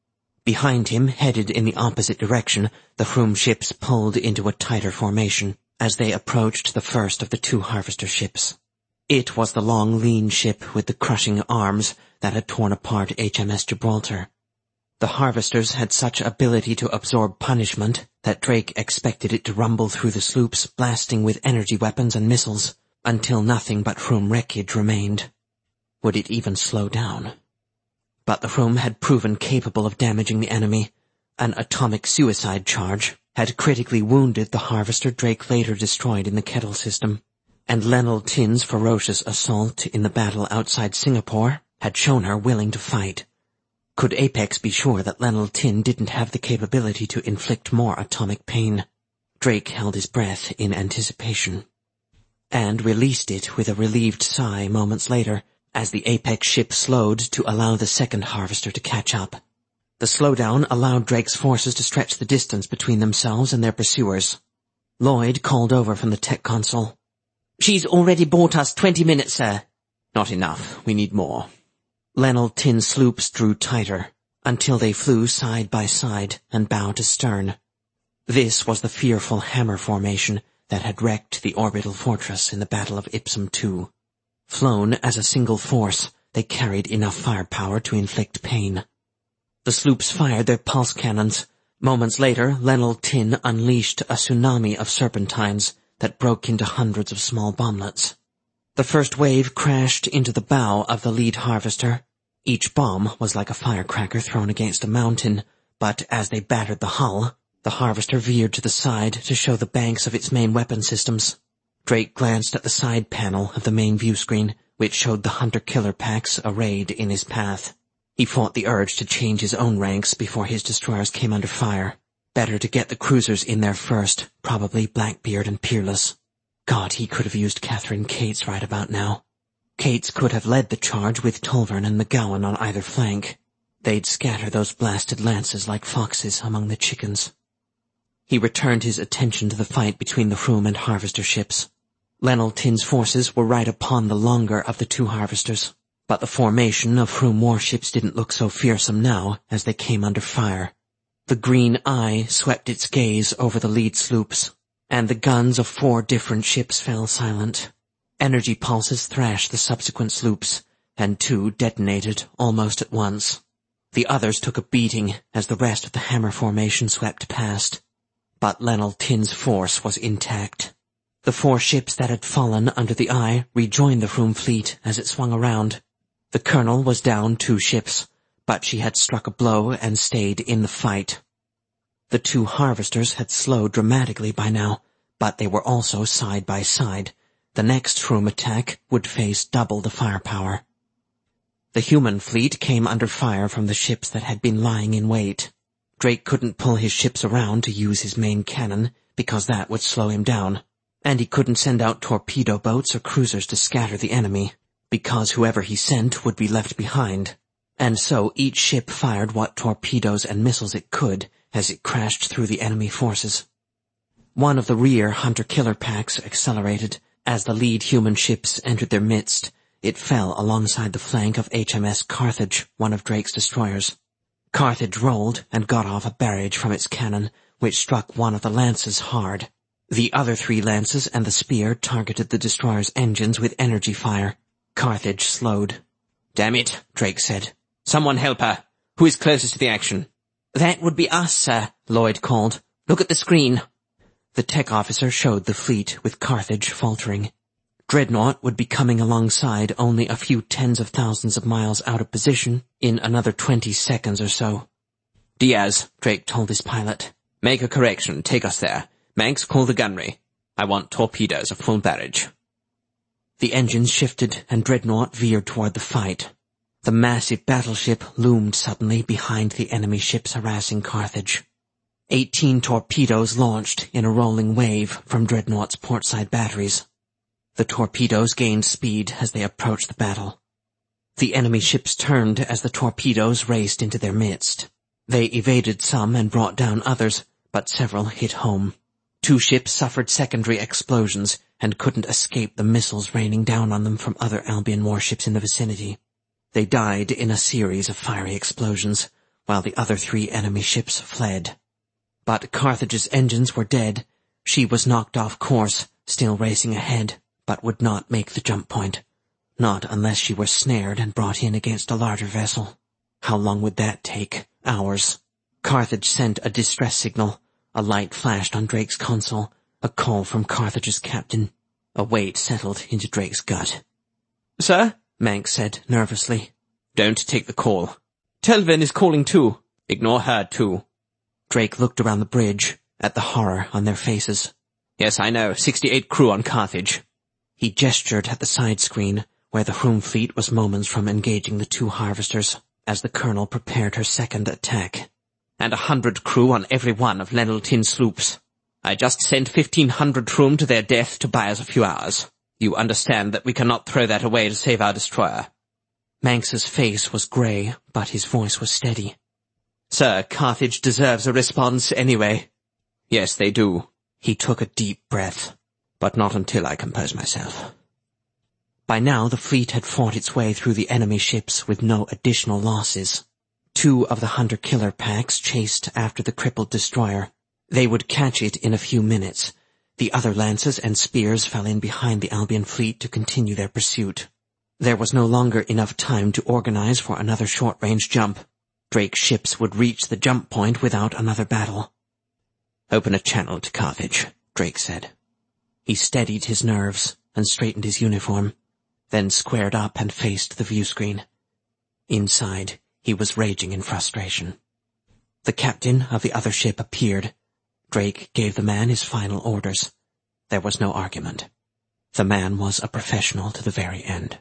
S1: Behind him, headed in the opposite direction, the Hroom ships pulled into a tighter formation as they approached the first of the two Harvester ships. It was the long, lean ship with the crushing arms that had torn apart H M S Gibraltar. The Harvesters had such ability to absorb punishment that Drake expected it to rumble through the sloops, blasting with energy weapons and missiles, until nothing but Hroom wreckage remained. Would it even slow down? But the Hroom had proven capable of damaging the enemy. An atomic suicide charge had critically wounded the Harvester Drake later destroyed in the Kettle system, and Lenel Tin's ferocious assault in the battle outside Singapore had shown her willing to fight. Could Apex be sure that Lenel Tin didn't have the capability to inflict more atomic pain? Drake held his breath in anticipation, and released it with a relieved sigh moments later as the Apex ship slowed to allow the second Harvester to catch up. The slowdown allowed Drake's forces to stretch the distance between themselves and their pursuers. Lloyd called over from the tech console.
S3: "She's already bought us twenty minutes, sir."
S1: "Not enough. We need more." Lenel Tin's sloops drew tighter, until they flew side by side and bow to stern. This was the fearful hammer formation that had wrecked the orbital fortress in the Battle of Ipsum two. Flown as a single force, they carried enough firepower to inflict pain. The sloops fired their pulse cannons. Moments later, Lenel Tin unleashed a tsunami of serpentines that broke into hundreds of small bomblets. The first wave crashed into the bow of the lead Harvester. Each bomb was like a firecracker thrown against a mountain, but as they battered the hull, the Harvester veered to the side to show the banks of its main weapon systems. Drake glanced at the side panel of the main view screen, which showed the hunter-killer packs arrayed in his path. He fought the urge to change his own ranks before his destroyers came under fire. Better to get the cruisers in there first, probably Blackbeard and Peerless. God, he could have used Catherine Cates right about now. Cates could have led the charge with Tolvern and McGowan on either flank. They'd scatter those blasted lances like foxes among the chickens. He returned his attention to the fight between the Hroom and Harvester ships. Lenel Tin's forces were right upon the longer of the two Harvesters, but the formation of Hroom warships didn't look so fearsome now as they came under fire. The green eye swept its gaze over the lead sloops, and the guns of four different ships fell silent. Energy pulses thrashed the subsequent sloops, and two detonated almost at once. The others took a beating as the rest of the hammer formation swept past. But Lenel Tin's force was intact. The four ships that had fallen under the eye rejoined the Froome fleet as it swung around. The colonel was down two ships, but she had struck a blow and stayed in the fight. The two harvesters had slowed dramatically by now, but they were also side by side. The next Froome attack would face double the firepower. The human fleet came under fire from the ships that had been lying in wait. Drake couldn't pull his ships around to use his main cannon, because that would slow him down. And he couldn't send out torpedo boats or cruisers to scatter the enemy, because whoever he sent would be left behind. And so each ship fired what torpedoes and missiles it could as it crashed through the enemy forces. One of the rear hunter-killer packs accelerated. As the lead human ships entered their midst, it fell alongside the flank of H M S Carthage, one of Drake's destroyers. Carthage rolled and got off a barrage from its cannon, which struck one of the lances hard. The other three lances and the spear targeted the destroyer's engines with energy fire. Carthage slowed.
S2: "Damn it," Drake said. "Someone help her. Who is closest to the action?"
S3: "That would be us, sir," Lloyd called. "Look at the screen."
S1: The tech officer showed the fleet, with Carthage faltering. Dreadnought would be coming alongside only a few tens of thousands of miles out of position in another twenty seconds or so.
S2: "Diaz," Drake told his pilot. "Make a correction. Take us there. Manx, call the gunnery. I want torpedoes of full barrage."
S1: The engines shifted and Dreadnought veered toward the fight. The massive battleship loomed suddenly behind the enemy ships harassing Carthage. Eighteen torpedoes launched in a rolling wave from Dreadnought's portside batteries. The torpedoes gained speed as they approached the battle. The enemy ships turned as the torpedoes raced into their midst. They evaded some and brought down others, but several hit home. Two ships suffered secondary explosions and couldn't escape the missiles raining down on them from other Albion warships in the vicinity. They died in a series of fiery explosions, while the other three enemy ships fled. But Carthage's engines were dead. She was knocked off course, still racing ahead, but would not make the jump point. Not unless she were snared and brought in against a larger vessel. How long would that take? Hours. Carthage sent a distress signal. A light flashed on Drake's console, a call from Carthage's captain. A weight settled into Drake's gut.
S2: "Sir?"
S1: Manx said nervously.
S2: "Don't take the call. Telvin is calling too. Ignore her too."
S1: Drake looked around the bridge, at the horror on their faces.
S2: "Yes, I know. Sixty-eight crew on Carthage."
S1: He gestured at the side screen, where the Froome fleet was moments from engaging the two harvesters, as the colonel prepared her second attack.
S2: "And a hundred crew on every one of Lenel Tin's sloops. I just sent fifteen hundred Froome to their death to buy us a few hours. You understand that we cannot throw that away to save our destroyer."
S1: Manx's face was grey, but his voice was steady.
S2: "Sir, Carthage deserves a response anyway." "Yes, they do."
S1: He took a deep breath.
S2: "But not until I compose myself."
S1: By now the fleet had fought its way through the enemy ships with no additional losses. Two of the hunter-killer packs chased after the crippled destroyer. They would catch it in a few minutes. The other lances and spears fell in behind the Albion fleet to continue their pursuit. There was no longer enough time to organize for another short-range jump. Drake's ships would reach the jump point without another battle.
S2: "Open a channel to Carthage," Drake said.
S1: He steadied his nerves and straightened his uniform, then squared up and faced the viewscreen. Inside, he was raging in frustration. The captain of the other ship appeared. Drake gave the man his final orders. There was no argument. The man was a professional to the very end.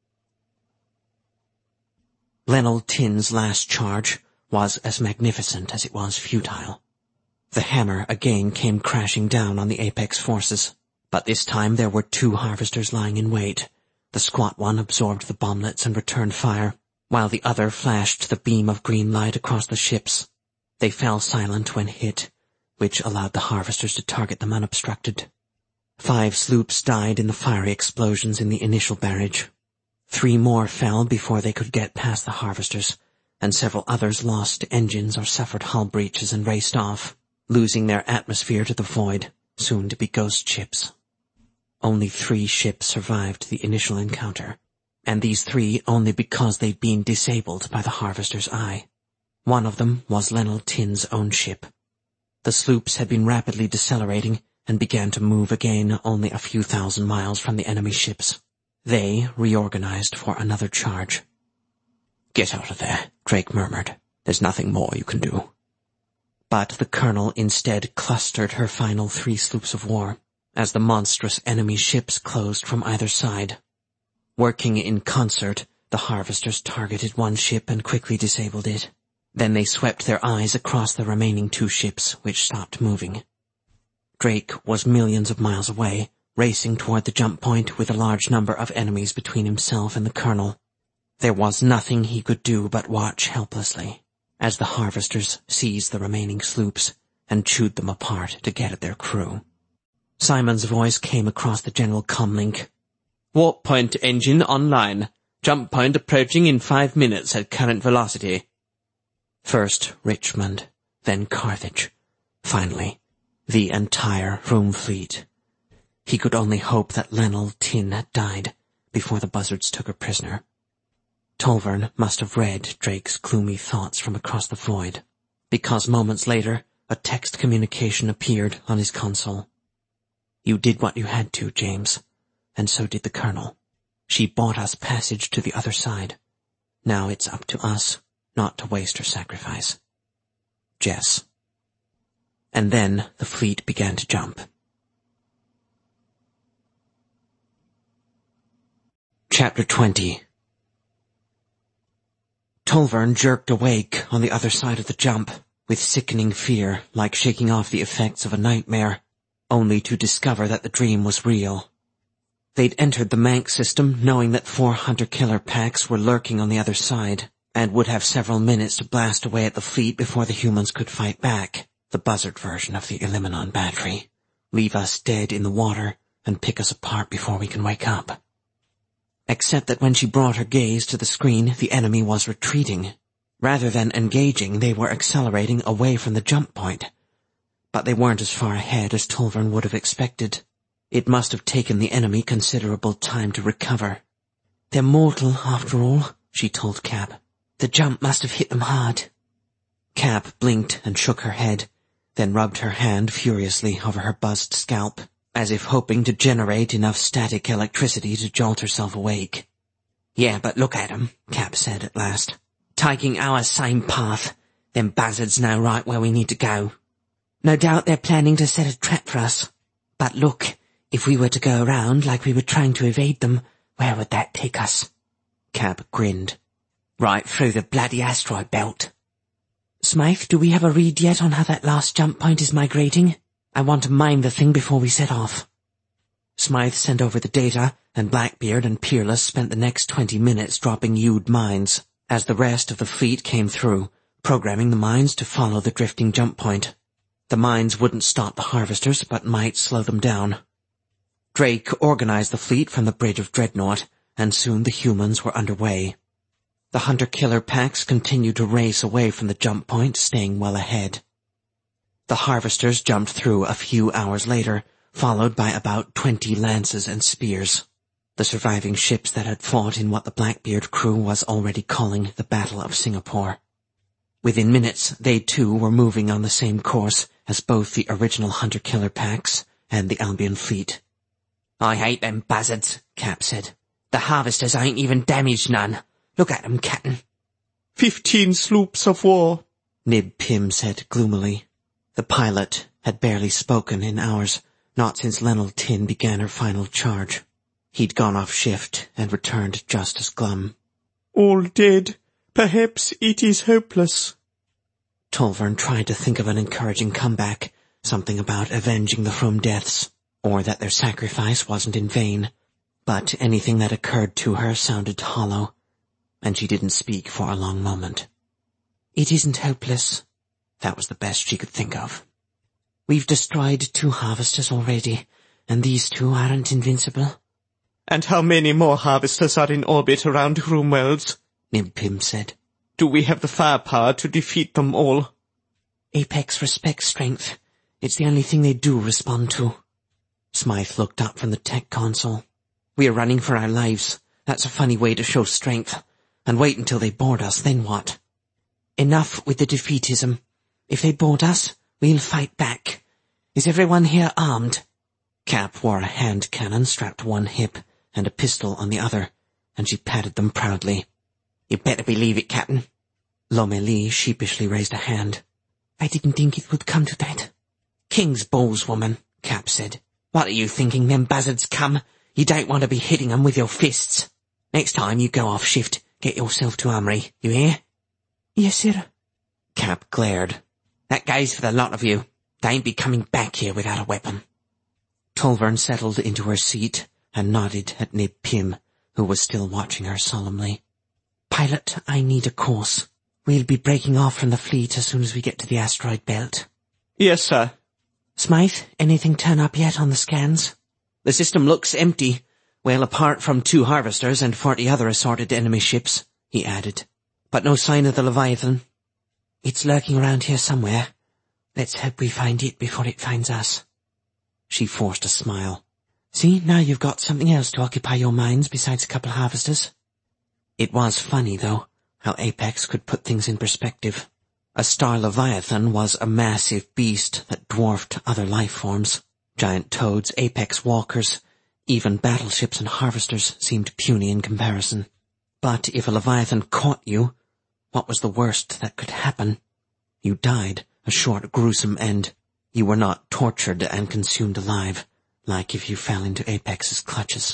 S1: Lenel Tin's last charge was as magnificent as it was futile. The hammer again came crashing down on the Apex forces, but this time there were two harvesters lying in wait. The squat one absorbed the bomblets and returned fire, while the other flashed the beam of green light across the ships. They fell silent when hit, which allowed the harvesters to target them unobstructed. Five sloops died in the fiery explosions in the initial barrage. Three more fell before they could get past the harvesters, and several others lost engines or suffered hull breaches and raced off, losing their atmosphere to the void, soon to be ghost ships. Only three ships survived the initial encounter, and these three only because they'd been disabled by the Harvester's eye. One of them was Lenel Tin's own ship. The sloops had been rapidly decelerating and began to move again only a few thousand miles from the enemy ships. They reorganized for another charge.
S2: "Get out of there," Drake murmured. "There's nothing more you can do."
S1: But the Colonel instead clustered her final three sloops of war, as the monstrous enemy ships closed from either side. Working in concert, the Harvesters targeted one ship and quickly disabled it. Then they swept their eyes across the remaining two ships, which stopped moving. Drake was millions of miles away, racing toward the jump point with a large number of enemies between himself and the Colonel. There was nothing he could do but watch helplessly, as the Harvesters seized the remaining sloops and chewed them apart to get at their crew. Simon's voice came across the general comlink.
S2: "Warp point engine online. Jump point approaching in five minutes at current velocity."
S1: First Richmond, then Carthage. Finally, the entire Room fleet. He could only hope that Lenel Tin had died before the buzzards took her prisoner. Tolvern must have read Drake's gloomy thoughts from across the void, because moments later a text communication appeared on his console. "You did what you had to, James, and so did the Colonel. She bought us passage to the other side. Now it's up to us not to waste her sacrifice. Jess." And then the fleet began to jump. Chapter twenty. Tolvern jerked awake on the other side of the jump, with sickening fear, like shaking off the effects of a nightmare, only to discover that the dream was real. They'd entered the Manx system knowing that four hunter-killer packs were lurking on the other side, and would have several minutes to blast away at the fleet before the humans could fight back, the buzzard version of the Eliminon battery, leave us dead in the water, and pick us apart before we can wake up. Except that when she brought her gaze to the screen, the enemy was retreating. Rather than engaging, they were accelerating away from the jump point. But they weren't as far ahead as Tolvern would have expected. It must have taken the enemy considerable time to recover. "They're mortal, after all," she told Cap. "The jump must have hit them hard." Cap blinked and shook her head, then rubbed her hand furiously over her buzzed scalp, as if hoping to generate enough static electricity to jolt herself awake. "Yeah, but look at 'em," Cap said at last. "Taking our same path. Them buzzards know right where we need to go. No doubt they're planning to set a trap for us. But look, if we were to go around like we were trying to evade them, where would that take us?" Cap grinned. "Right through the bloody asteroid belt." "Smythe, do we have a read yet on how that last jump point is migrating? I want to mine the thing before we set off." Smythe sent over the data, and Blackbeard and Peerless spent the next twenty minutes dropping Ude mines, as the rest of the fleet came through, programming the mines to follow the drifting jump point. The mines wouldn't stop the Harvesters, but might slow them down. Drake organized the fleet from the bridge of Dreadnought, and soon the humans were underway. The hunter-killer packs continued to race away from the jump point, staying well ahead. The Harvesters jumped through a few hours later, followed by about twenty lances and spears, the surviving ships that had fought in what the Blackbeard crew was already calling the Battle of Singapore. Within minutes, they too were moving on the same course as both the original hunter-killer packs and the Albion fleet. "I hate them buzzards," Cap said. "The Harvesters ain't even damaged none. Look at 'em, Captain."
S4: Fifteen sloops of war,"
S1: Nib Pym said gloomily. The pilot had barely spoken in hours, not since Lenel Tin began her final charge. He'd gone off shift and returned just as glum.
S4: "All dead. Perhaps it is hopeless."
S1: Tolvern tried to think of an encouraging comeback, something about avenging the From deaths, or that their sacrifice wasn't in vain, but anything that occurred to her sounded hollow, and she didn't speak for a long moment. "It isn't hopeless." That was the best she could think of. "We've destroyed two Harvesters already, and these two aren't invincible."
S4: "And how many more Harvesters are in orbit around Roomworlds?"
S1: Nib Pym said.
S4: "Do we have the firepower to defeat them all?"
S1: "Apex respects strength. It's the only thing they do respond to."
S3: Smythe looked up from the tech console. "We're running for our lives. That's a funny way to show strength. And wait until they board us, then what?" "Enough with the defeatism. If they board us, we'll fight back. Is everyone here armed?" Cap wore a hand cannon strapped to one hip and a pistol on the other, and she patted them proudly. "You better believe it, Captain." Lomélie sheepishly raised a hand. "I didn't think it would come to that." "King's balls, woman," Cap said. "What are you thinking, them buzzards come? You don't want to be hitting 'em with your fists. Next time you go off shift, get yourself to armory, you hear?"
S4: "Yes, sir."
S3: Cap glared. "That goes for the lot of you. They ain't be coming back here without a weapon." Tolvern settled into her seat and nodded at Nib Pym, who was still watching her solemnly. "Pilot, I need a course. We'll be breaking off from the fleet as soon as we get to the asteroid belt."
S2: "Yes, sir."
S3: "Smythe, anything turn up yet on the scans?"
S2: "The system looks empty. Well, apart from two harvesters and forty other assorted enemy ships," he added. "But no sign of the Leviathan."
S3: "It's lurking around here somewhere. Let's hope we find it before it finds us." She forced a smile. "See, now you've got something else to occupy your minds besides a couple of harvesters." It was funny, though, how Apex could put things in perspective. A star Leviathan was a massive beast that dwarfed other life forms. Giant toads, apex walkers, even battleships and harvesters seemed puny in comparison. But if a Leviathan caught you, what was the worst that could happen? You died, a short, gruesome end. You were not tortured and consumed alive, like if you fell into Apex's clutches.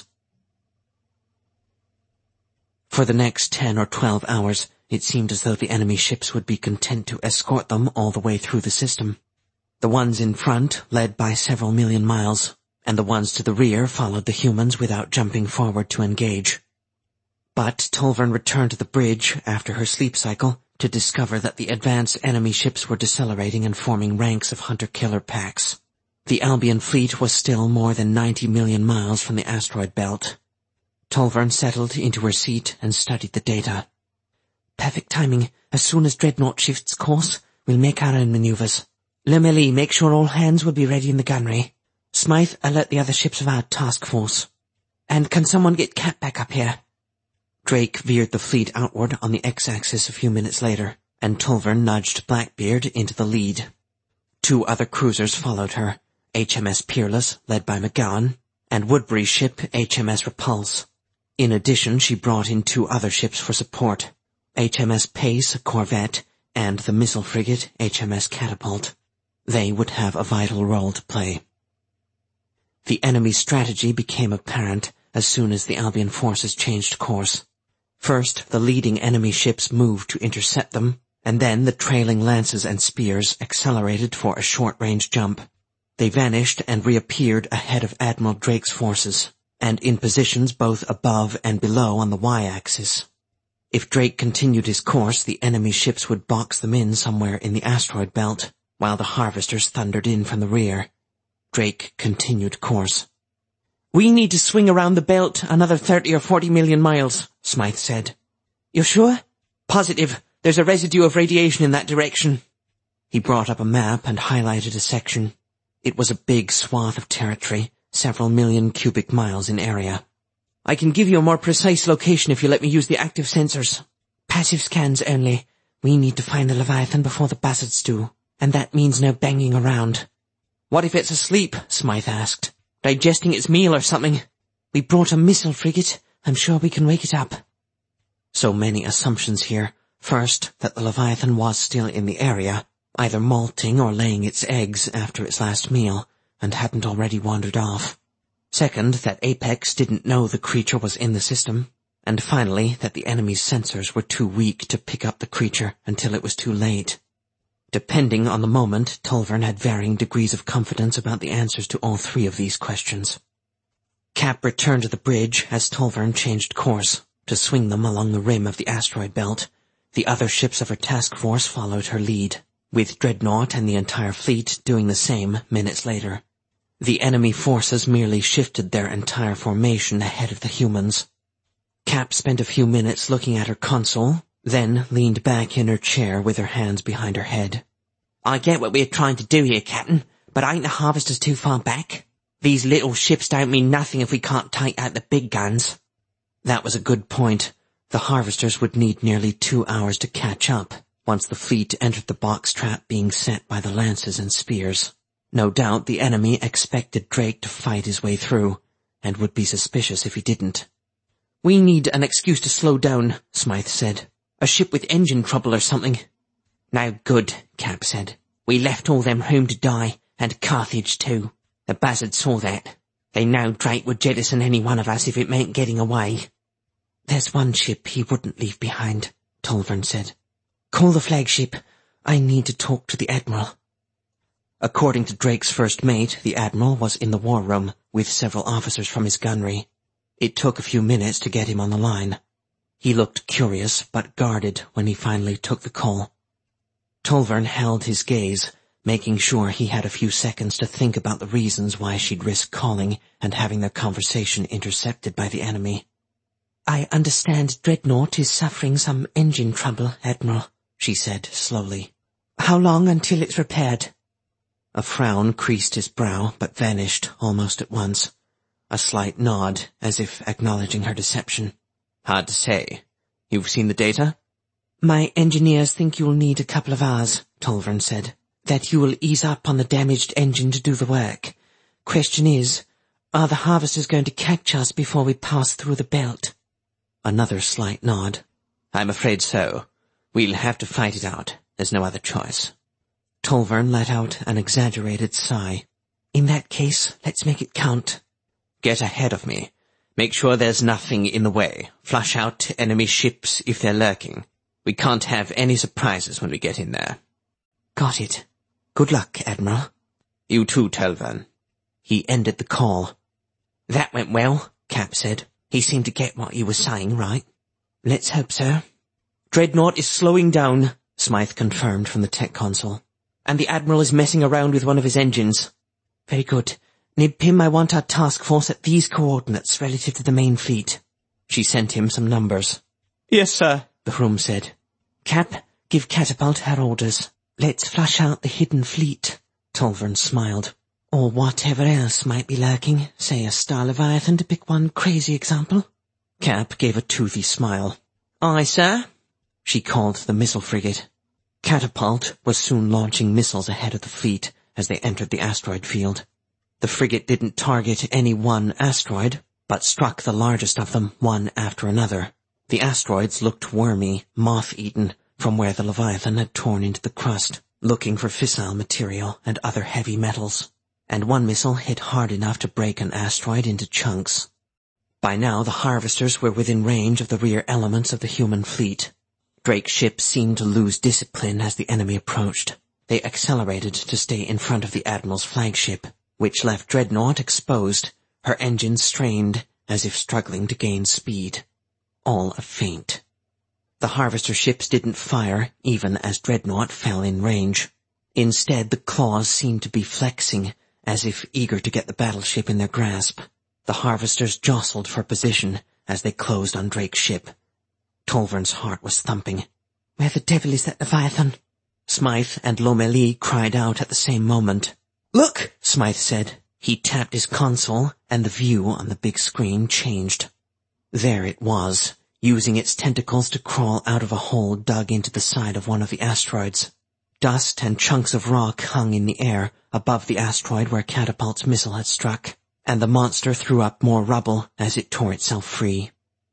S3: For the next ten or twelve hours, it seemed as though the enemy ships would be content to escort them all the way through the system. The ones in front led by several million miles, and the ones to the rear followed the humans without jumping forward to engage. But Tolvern returned to the bridge after her sleep cycle to discover that the advanced enemy ships were decelerating and forming ranks of hunter-killer packs. The Albion fleet was still more than ninety million miles from the asteroid belt. Tolvern settled into her seat and studied the data. "Perfect timing. As soon as Dreadnought shifts course, we'll make our own maneuvers. Lomélie, make sure all hands will be ready in the gunnery. Smythe, alert the other ships of our task force. And can someone get Cap back up here?" Drake veered the fleet outward on the X-axis a few minutes later, and Tolvern nudged Blackbeard into the lead. Two other cruisers followed her, H M S Peerless, led by McGowan, and Woodbury's ship, H M S Repulse. In addition, she brought in two other ships for support, H M S Pace, a corvette, and the missile frigate, H M S Catapult. They would have a vital role to play. The enemy's strategy became apparent as soon as the Albion forces changed course. First, the leading enemy ships moved to intercept them, and then the trailing lances and spears accelerated for a short-range jump. They vanished and reappeared ahead of Admiral Drake's forces, and in positions both above and below on the Y-axis. If Drake continued his course, the enemy ships would box them in somewhere in the asteroid belt, while the harvesters thundered in from the rear. Drake continued course. "We need to swing around the belt another thirty or forty million miles, Smythe said. "You're sure?" "Positive. There's a residue of radiation in that direction." He brought up a map and highlighted a section. It was a big swath of territory, several million cubic miles in area. "I can give you a more precise location if you let me use the active sensors." "Passive scans only. We need to find the Leviathan before the buzzards do, and that means no banging around." "What if it's asleep?" Smythe asked. "Digesting its meal or something?" "We brought a missile frigate. I'm sure we can wake it up." So many assumptions here. First, that the Leviathan was still in the area, either molting or laying its eggs after its last meal, and hadn't already wandered off. Second, that Apex didn't know the creature was in the system. And finally, that the enemy's sensors were too weak to pick up the creature until it was too late. Depending on the moment, Tolvern had varying degrees of confidence about the answers to all three of these questions. Cap returned to the bridge as Tolvern changed course, to swing them along the rim of the asteroid belt. The other ships of her task force followed her lead, with Dreadnought and the entire fleet doing the same minutes later. The enemy forces merely shifted their entire formation ahead of the humans. Cap spent a few minutes looking at her console, then leaned back in her chair with her hands behind her head. "I get what we're trying to do here, Captain, but ain't the harvesters too far back?" These little ships don't mean nothing if we can't take out the big guns.
S1: That was a good point. The harvesters would need nearly two hours to catch up, once the fleet entered the box trap being set by the lances and spears. No doubt the enemy expected Drake to fight his way through, and would be suspicious if he didn't.
S3: We need an excuse to slow down, Smythe said. A ship with engine trouble or something. No good, Cap said. We left all them home to die, and Carthage too. The buzzards saw that. They know Drake would jettison any one of us if it meant getting away.
S1: There's one ship he wouldn't leave behind, Tolvern said.
S3: Call the flagship. I need to talk to the Admiral.
S1: According to Drake's first mate, the Admiral was in the war room with several officers from his gunnery. It took a few minutes to get him on the line. He looked curious but guarded when he finally took the call. Tolvern held his gaze, making sure he had a few seconds to think about the reasons why she'd risk calling and having their conversation intercepted by the enemy.
S3: I understand Dreadnought is suffering some engine trouble, Admiral, she said slowly. How long until it's repaired?
S1: A frown creased his brow, but vanished almost at once. A slight nod, as if acknowledging her deception. Hard to say. You've seen the data?
S3: My engineers think you'll need a couple of hours, Tolvern said. That you will ease up on the damaged engine to do the work. Question is, are the harvesters going to catch us before we pass through the belt?
S1: Another slight nod. I'm afraid so. We'll have to fight it out. There's no other choice. Tolvern let out an exaggerated sigh.
S3: In that case, let's make it count.
S1: Get ahead of me. Make sure there's nothing in the way. Flush out enemy ships if they're lurking. We can't have any surprises when we get in there.
S3: Got it. Good luck, Admiral.
S1: You too, Tolvern. He ended the call.
S3: That went well, Cap said. He seemed to get what you were saying, right? Let's hope so. Dreadnought is slowing down,
S1: Smythe confirmed from the tech console.
S3: And the Admiral is messing around with one of his engines. Very good. Nib Pym, I want our task force at these coordinates relative to the main fleet.
S1: She sent him some numbers.
S2: Yes, sir,
S3: the Vroom said. Cap, give Catapult her orders. Let's flush out the hidden fleet.
S1: Tolvern smiled.
S3: Or whatever else might be lurking, say a Star Leviathan to pick one crazy example.
S1: Cap gave a toothy smile.
S3: Aye, sir.
S1: She called the missile frigate. Catapult was soon launching missiles ahead of the fleet as they entered the asteroid field. The frigate didn't target any one asteroid, but struck the largest of them one after another. The asteroids looked wormy, moth-eaten, from where the Leviathan had torn into the crust, looking for fissile material and other heavy metals. And one missile hit hard enough to break an asteroid into chunks. By now the harvesters were within range of the rear elements of the human fleet. Drake's ship seemed to lose discipline as the enemy approached. They accelerated to stay in front of the Admiral's flagship, which left Dreadnought exposed, her engines strained as if struggling to gain speed. All a feint. The harvester ships didn't fire even as Dreadnought fell in range. Instead, the claws seemed to be flexing, as if eager to get the battleship in their grasp. The harvesters jostled for position as they closed on Drake's ship. Tolvern's heart was thumping.
S3: Where the devil is that Leviathan?
S1: Smythe and Lomélie cried out at the same moment.
S3: Look,
S1: Smythe said. He tapped his console, and the view on the big screen changed. There it was, using its tentacles to crawl out of a hole dug into the side of one of the asteroids. Dust and chunks of rock hung in the air above the asteroid where Catapult's missile had struck, and the monster threw up more rubble as it tore itself free.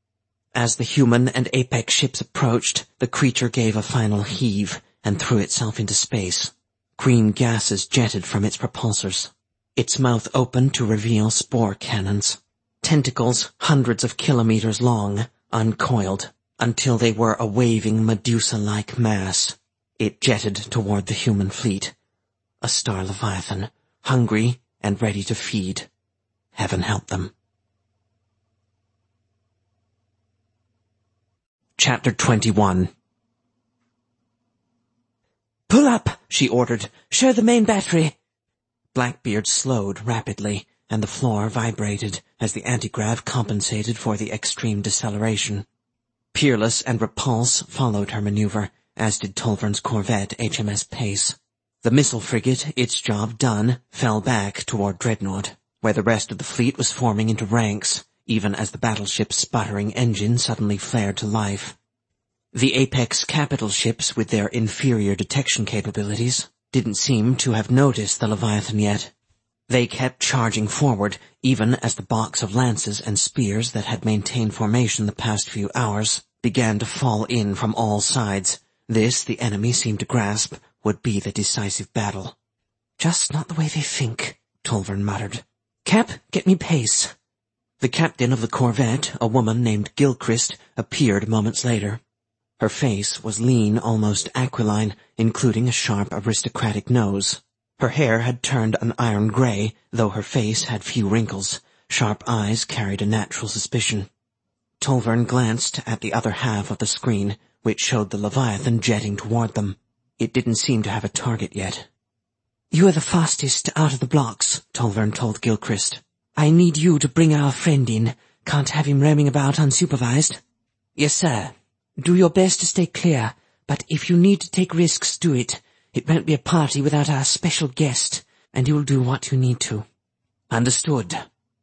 S1: As the human and Apex ships approached, the creature gave a final heave and threw itself into space. Green gases jetted from its propulsors. Its mouth opened to reveal spore cannons. Tentacles, hundreds of kilometers long, uncoiled, until they were a waving Medusa-like mass. It jetted toward the human fleet. A Star Leviathan, hungry and ready to feed. Heaven help them. Chapter twenty-one.
S3: Pull up, she ordered. Show the main battery.
S1: Blackbeard slowed rapidly, and the floor vibrated as the antigrav compensated for the extreme deceleration. Peerless and Repulse followed her maneuver, as did Tolvern's corvette H M S Pace. The missile frigate, its job done, fell back toward Dreadnought, where the rest of the fleet was forming into ranks, even as the battleship's sputtering engine suddenly flared to life. The Apex capital ships, with their inferior detection capabilities, didn't seem to have noticed the Leviathan yet. They kept charging forward, even as the box of lances and spears that had maintained formation the past few hours began to fall in from all sides. This, the enemy seemed to grasp, would be the decisive battle.
S3: "Just not the way they think," Tolvern muttered. "Cap, get me pace."
S1: The captain of the corvette, a woman named Gilchrist, appeared moments later. Her face was lean, almost aquiline, including a sharp aristocratic nose. Her hair had turned an iron grey, though her face had few wrinkles. Sharp eyes carried a natural suspicion. Tolvern glanced at the other half of the screen, which showed the Leviathan jetting toward them. It didn't seem to have a target yet.
S3: "You are the fastest out of the blocks," Tolvern told Gilchrist. "I need you to bring our friend in. Can't have him roaming about unsupervised." "Yes, sir. Do your best to stay clear, but if you need to take risks, do it. It won't be a party without our special guest, and you'll do what you need to."
S1: "Understood."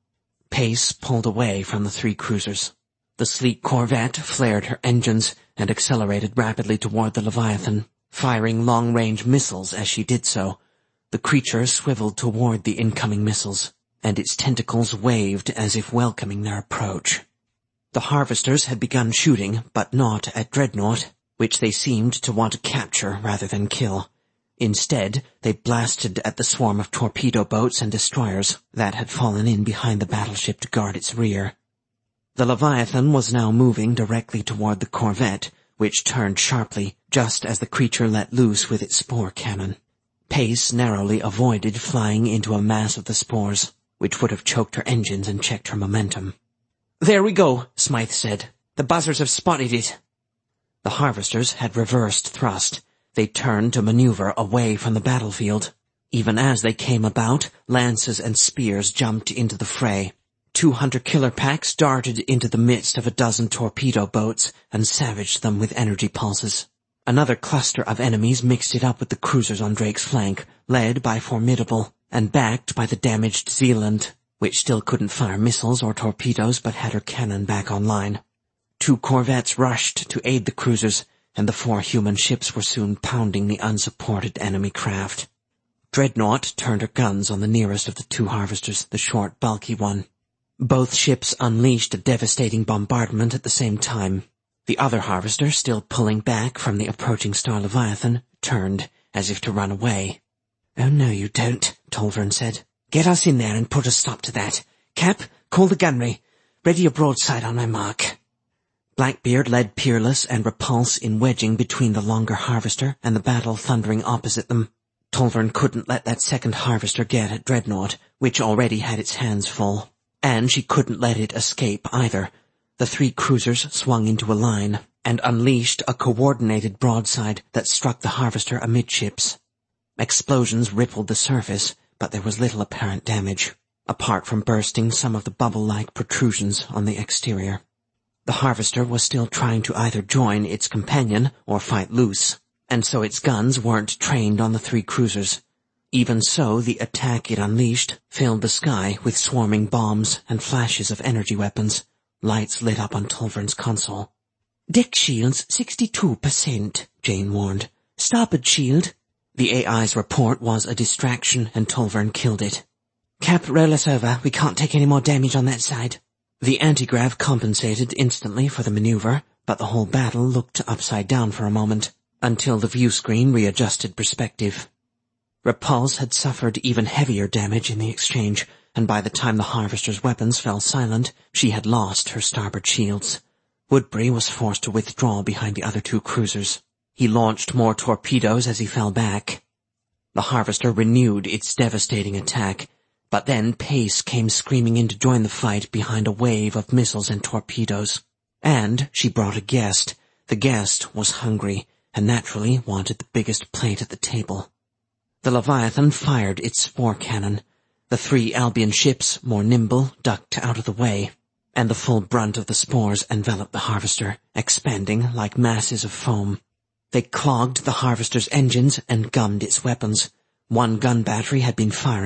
S1: Pace pulled away from the three cruisers. The sleek corvette flared her engines and accelerated rapidly toward the Leviathan, firing long-range missiles as she did so. The creature swiveled toward the incoming missiles, and its tentacles waved as if welcoming their approach. The harvesters had begun shooting, but not at Dreadnought, which they seemed to want to capture rather than kill. Instead, they blasted at the swarm of torpedo boats and destroyers that had fallen in behind the battleship to guard its rear. The Leviathan was now moving directly toward the corvette, which turned sharply just as the creature let loose with its spore cannon. Pace narrowly avoided flying into a mass of the spores, which would have choked her engines and checked her momentum.
S3: "There we go," Smythe said. "The buzzers have spotted it."
S1: The harvesters had reversed thrust. They turned to maneuver away from the battlefield. Even as they came about, lances and spears jumped into the fray. Two hunter-killer packs darted into the midst of a dozen torpedo boats and savaged them with energy pulses. Another cluster of enemies mixed it up with the cruisers on Drake's flank, led by Formidable and backed by the damaged Zealand, which still couldn't fire missiles or torpedoes but had her cannon back online. Two corvettes rushed to aid the cruisers, and the four human ships were soon pounding the unsupported enemy craft. Dreadnought turned her guns on the nearest of the two harvesters, the short, bulky one. Both ships unleashed a devastating bombardment at the same time. The other harvester, still pulling back from the approaching Star Leviathan, turned, as if to run away.
S3: "Oh, no, you don't," Tolvern said. "Get us in there and put a stop to that. Cap, call the gunnery. Ready your broadside on my mark."
S1: Blackbeard led Peerless and Repulse in wedging between the longer harvester and the battle thundering opposite them. Tolvern couldn't let that second harvester get at Dreadnought, which already had its hands full. And she couldn't let it escape either. The three cruisers swung into a line and unleashed a coordinated broadside that struck the harvester amidships. Explosions rippled the surface, but there was little apparent damage, apart from bursting some of the bubble-like protrusions on the exterior. The harvester was still trying to either join its companion or fight loose, and so its guns weren't trained on the three cruisers. Even so, the attack it unleashed filled the sky with swarming bombs and flashes of energy weapons. Lights lit up on Tolvern's console.
S3: "Deck shields sixty-two percent, Jane warned. "Starboard shield."
S1: The A I's report was a distraction, and Tolvern killed it.
S3: "Cap, roll us over. We can't take any more damage on that side."
S1: The antigrav compensated instantly for the maneuver, but the whole battle looked upside down for a moment, until the view screen readjusted perspective. Repulse had suffered even heavier damage in the exchange, and by the time the harvester's weapons fell silent, she had lost her starboard shields. Woodbury was forced to withdraw behind the other two cruisers. He launched more torpedoes as he fell back. The harvester renewed its devastating attack, but then Pace came screaming in to join the fight behind a wave of missiles and torpedoes. And she brought a guest. The guest was hungry, and naturally wanted the biggest plate at the table. The Leviathan fired its spore cannon. The three Albion ships, more nimble, ducked out of the way, and the full brunt of the spores enveloped the harvester, expanding like masses of foam. They clogged the harvester's engines and gummed its weapons. One gun battery had been firing,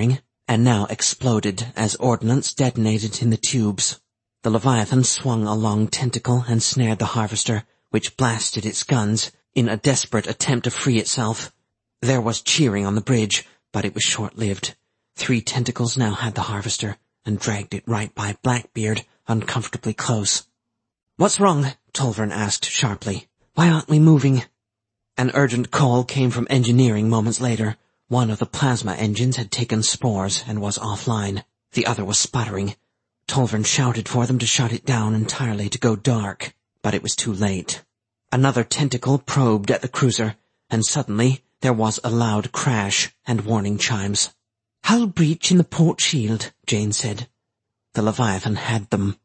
S1: and now exploded as ordnance detonated in the tubes. The Leviathan swung a long tentacle and snared the Harvester, which blasted its guns in a desperate attempt to free itself. There was cheering on the bridge, but it was short-lived. Three tentacles now had the Harvester, and dragged it right by Blackbeard, uncomfortably close. "What's wrong?" Tolvern asked sharply. "Why aren't we moving?" An urgent call came from engineering moments later. One of the plasma engines had taken spores and was offline. The other was sputtering. Tolvern shouted for them to shut it down entirely, to go dark, but it was too late. Another tentacle probed at the cruiser, and suddenly there was a loud crash and warning chimes. "Hull breach in the port shield," Jane said. The Leviathan had them.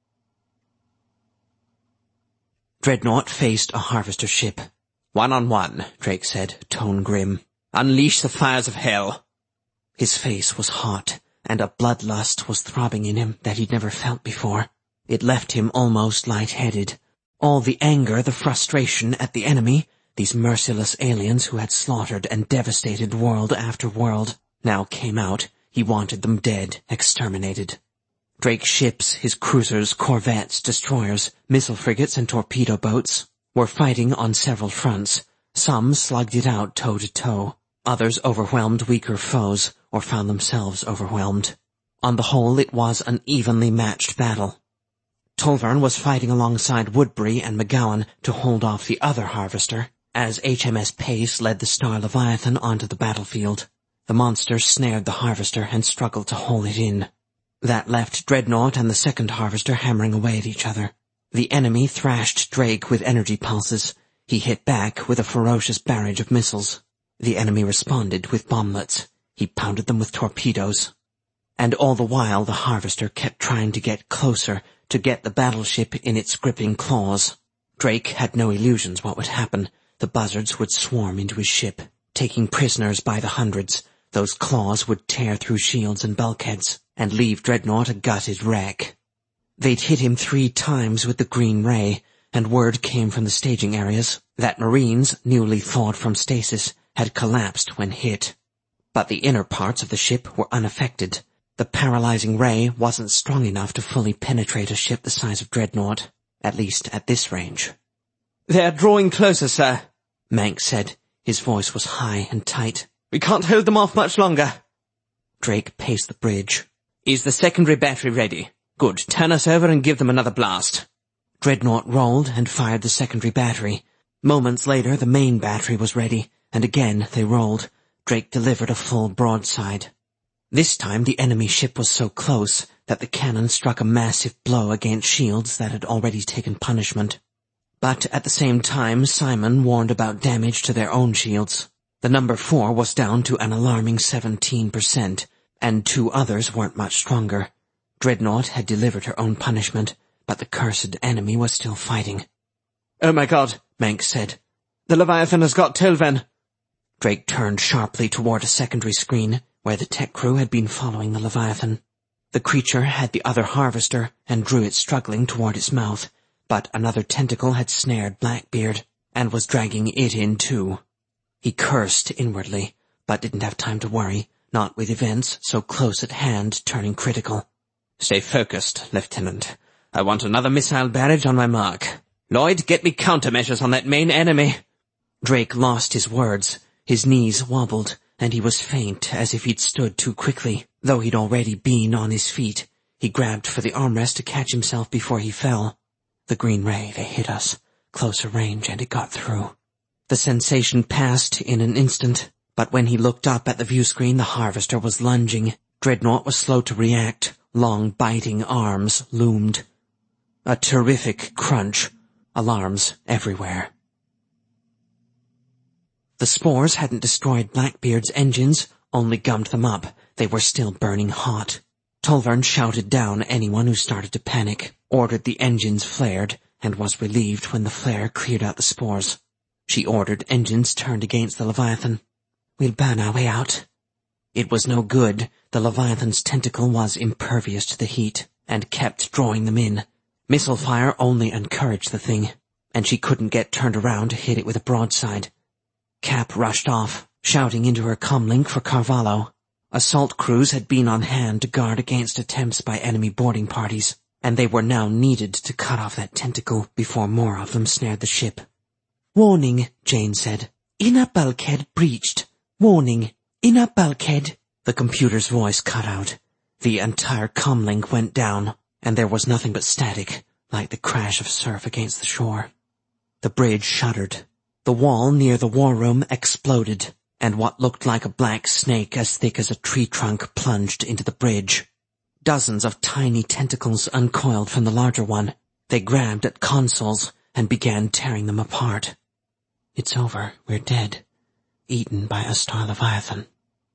S1: Dreadnought faced a Harvester ship.
S2: "One on one," Drake said, tone grim. "Unleash the fires of hell."
S1: His face was hot, and a bloodlust was throbbing in him that he'd never felt before. It left him almost light-headed. All the anger, the frustration at the enemy, these merciless aliens who had slaughtered and devastated world after world, now came out. He wanted them dead, exterminated. Drake's ships, his cruisers, corvettes, destroyers, missile frigates, and torpedo boats were fighting on several fronts. Some slugged it out toe-to-toe. Others overwhelmed weaker foes, or found themselves overwhelmed. On the whole, it was an evenly matched battle. Tolvern was fighting alongside Woodbury and McGowan to hold off the other Harvester, as H M S Pace led the Star Leviathan onto the battlefield. The monster snared the Harvester and struggled to hold it in. That left Dreadnought and the second Harvester hammering away at each other. The enemy thrashed Drake with energy pulses. He hit back with a ferocious barrage of missiles. The enemy responded with bomblets. He pounded them with torpedoes. And all the while the Harvester kept trying to get closer, to get the battleship in its gripping claws. Drake had no illusions what would happen. The buzzards would swarm into his ship, taking prisoners by the hundreds. Those claws would tear through shields and bulkheads, and leave Dreadnought a gutted wreck. They'd hit him three times with the green ray, and word came from the staging areas that Marines, newly thawed from stasis, had collapsed when hit. But the inner parts of the ship were unaffected. The paralyzing ray wasn't strong enough to fully penetrate a ship the size of Dreadnought, at least at this range.
S2: "They're drawing closer, sir,"
S1: Manx said. His voice was high and tight.
S2: "We can't hold them off much longer."
S1: Drake paced the bridge.
S2: "Is the secondary battery ready? Good. Turn us over and give them another blast."
S1: Dreadnought rolled and fired the secondary battery. Moments later, the main battery was ready, and again they rolled. Drake delivered a full broadside. This time the enemy ship was so close that the cannon struck a massive blow against shields that had already taken punishment. But at the same time, Simon warned about damage to their own shields. The number four was down to an alarming seventeen percent, and two others weren't much stronger. Dreadnought had delivered her own punishment, but the cursed enemy was still fighting.
S2: "Oh my god,"
S1: Manx said.
S2: "The Leviathan has got Tolvern."
S1: Drake turned sharply toward a secondary screen, where the tech crew had been following the Leviathan. The creature had the other Harvester, and drew it struggling toward its mouth, but another tentacle had snared Blackbeard, and was dragging it in too. He cursed inwardly, but didn't have time to worry, not with events so close at hand turning critical.
S2: "Stay focused, Lieutenant. I want another missile barrage on my mark. Lloyd, get me countermeasures on that main enemy."
S1: Drake lost his words. His knees wobbled, and he was faint as if he'd stood too quickly, though he'd already been on his feet. He grabbed for the armrest to catch himself before he fell. The green ray, they hit us. Closer range, and it got through. The sensation passed in an instant, but when he looked up at the view screen, the Harvester was lunging. Dreadnought was slow to react. Long, biting arms loomed. A terrific crunch. Alarms everywhere. The spores hadn't destroyed Blackbeard's engines, only gummed them up. They were still burning hot. Tolvern shouted down anyone who started to panic, ordered the engines flared, and was relieved when the flare cleared out the spores. She ordered engines turned against the Leviathan. "We'll burn our way out." It was no good. The Leviathan's tentacle was impervious to the heat, and kept drawing them in. Missile fire only encouraged the thing, and she couldn't get turned around to hit it with a broadside. Cap rushed off, shouting into her comlink for Carvalho.
S3: Assault crews had been on hand to guard against attempts by enemy boarding parties, and they were now needed to cut off that tentacle before more of them snared the ship. "Warning," Jane said. "Inner bulkhead breached. Warning. Inner bulkhead." The computer's voice cut out. The entire comlink went down, and there was nothing but static, like the crash of surf against the shore. The bridge shuddered. The wall near the war room exploded, and what looked like a black snake as thick as a tree trunk plunged into the bridge. Dozens of tiny tentacles uncoiled from the larger one. They grabbed at consoles and began tearing them apart. "It's over. We're dead. Eaten by a star leviathan."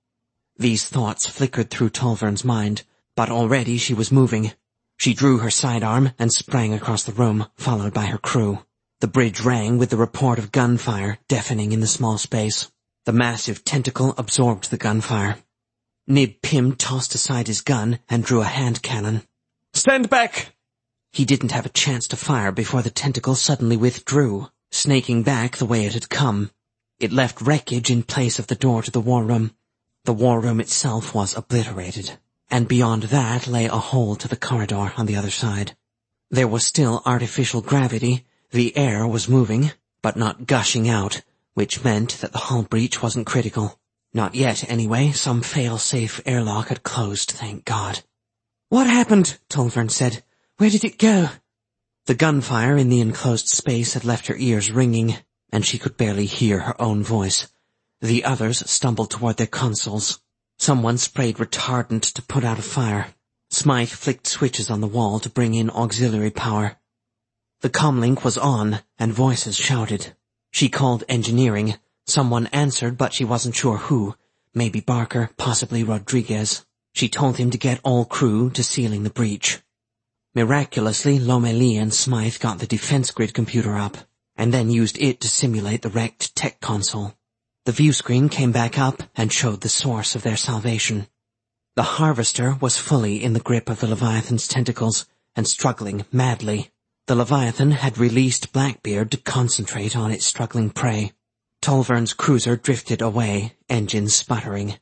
S3: These thoughts flickered through Tolvern's mind, but already she was moving. She drew her sidearm and sprang across the room, followed by her crew. The bridge rang with the report of gunfire, deafening in the small space. The massive tentacle absorbed the gunfire. Nib Pym tossed aside his gun and drew a hand cannon.
S2: "Stand back!"
S3: He didn't have a chance to fire before the tentacle suddenly withdrew, snaking back the way it had come. It left wreckage in place of the door to the war room. The war room itself was obliterated, and beyond that lay a hole to the corridor on the other side. There was still artificial gravity. The air was moving, but not gushing out, which meant that the hull breach wasn't critical. Not yet, anyway. Some fail-safe airlock had closed, thank God. "What happened?" Tolvern said. "Where did it go?" The gunfire in the enclosed space had left her ears ringing, and she could barely hear her own voice. The others stumbled toward their consoles. Someone sprayed retardant to put out a fire. Smythe flicked switches on the wall to bring in auxiliary power. The comlink was on, and voices shouted. She called engineering. Someone answered, but she wasn't sure who. Maybe Barker, possibly Rodriguez. She told him to get all crew to sealing the breach. Miraculously, Lomelí and Smythe got the defense grid computer up, and then used it to simulate the wrecked tech console. The view screen came back up and showed the source of their salvation. The Harvester was fully in the grip of the Leviathan's tentacles and struggling madly. The Leviathan had released Blackbeard to concentrate on its struggling prey. Tolvern's cruiser drifted away, engines sputtering.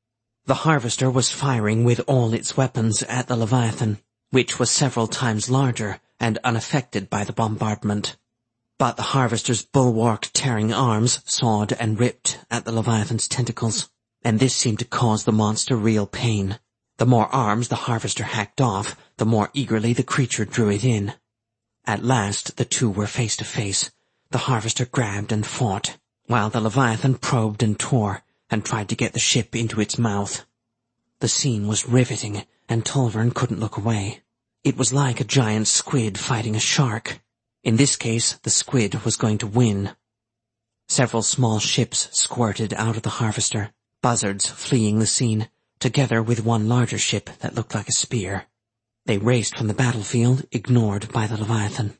S3: The Harvester was firing with all its weapons at the Leviathan, which was several times larger and unaffected by the bombardment. But the Harvester's bulwarked tearing arms sawed and ripped at the Leviathan's tentacles, and this seemed to cause the monster real pain. The more arms the Harvester hacked off, the more eagerly the creature drew it in. At last the two were face to face. The Harvester grabbed and fought, while the Leviathan probed and tore, and tried to get the ship into its mouth. The scene was riveting, and Tolvern couldn't look away. It was like a giant squid fighting a shark. In this case, the squid was going to win. Several small ships squirted out of the Harvester, buzzards fleeing the scene, together with one larger ship that looked like a spear. They raced from the battlefield, ignored by the Leviathan.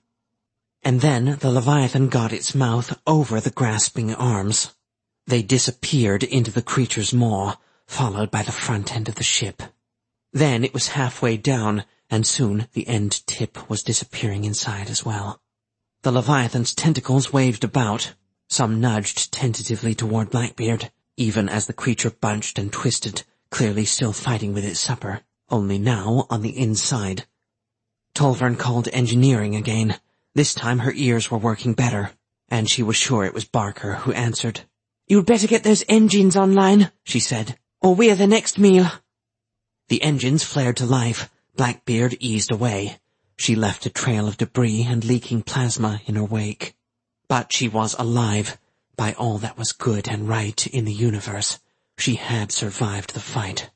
S3: And then the Leviathan got its mouth over the grasping arms. They disappeared into the creature's maw, followed by the front end of the ship. Then it was halfway down, and soon the end tip was disappearing inside as well. The Leviathan's tentacles waved about. Some nudged tentatively toward Blackbeard, even as the creature bunched and twisted, clearly still fighting with its supper, only now on the inside. Tolvern called engineering again. This time her ears were working better, and she was sure it was Barker who answered. "You'd better get those engines online," she said, "or we're the next meal." The engines flared to life. Blackbeard eased away. She left a trail of debris and leaking plasma in her wake. But she was alive. By all that was good and right in the universe, she had survived the fight.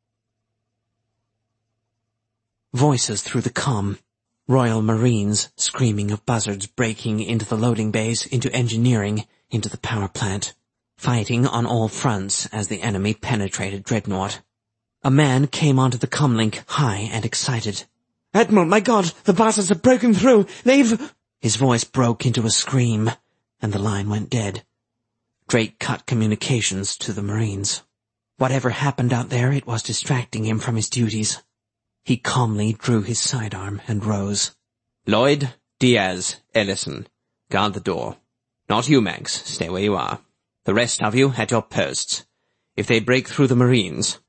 S3: Voices through the comm. Royal Marines screaming of buzzards breaking into the loading bays, into engineering, into the power plant. Fighting on all fronts as the enemy penetrated Dreadnought. A man came onto the comlink, high and excited. "Admiral, my God, the buzzards have broken through! They've—" His voice broke into a scream, and the line went dead. Drake cut communications to the Marines. Whatever happened out there, it was distracting him from his duties. He calmly drew his sidearm and rose.
S2: "Lloyd, Diaz, Ellison, guard the door. Not you, Max. Stay where you are. The rest of you at your posts. If they break through the Marines,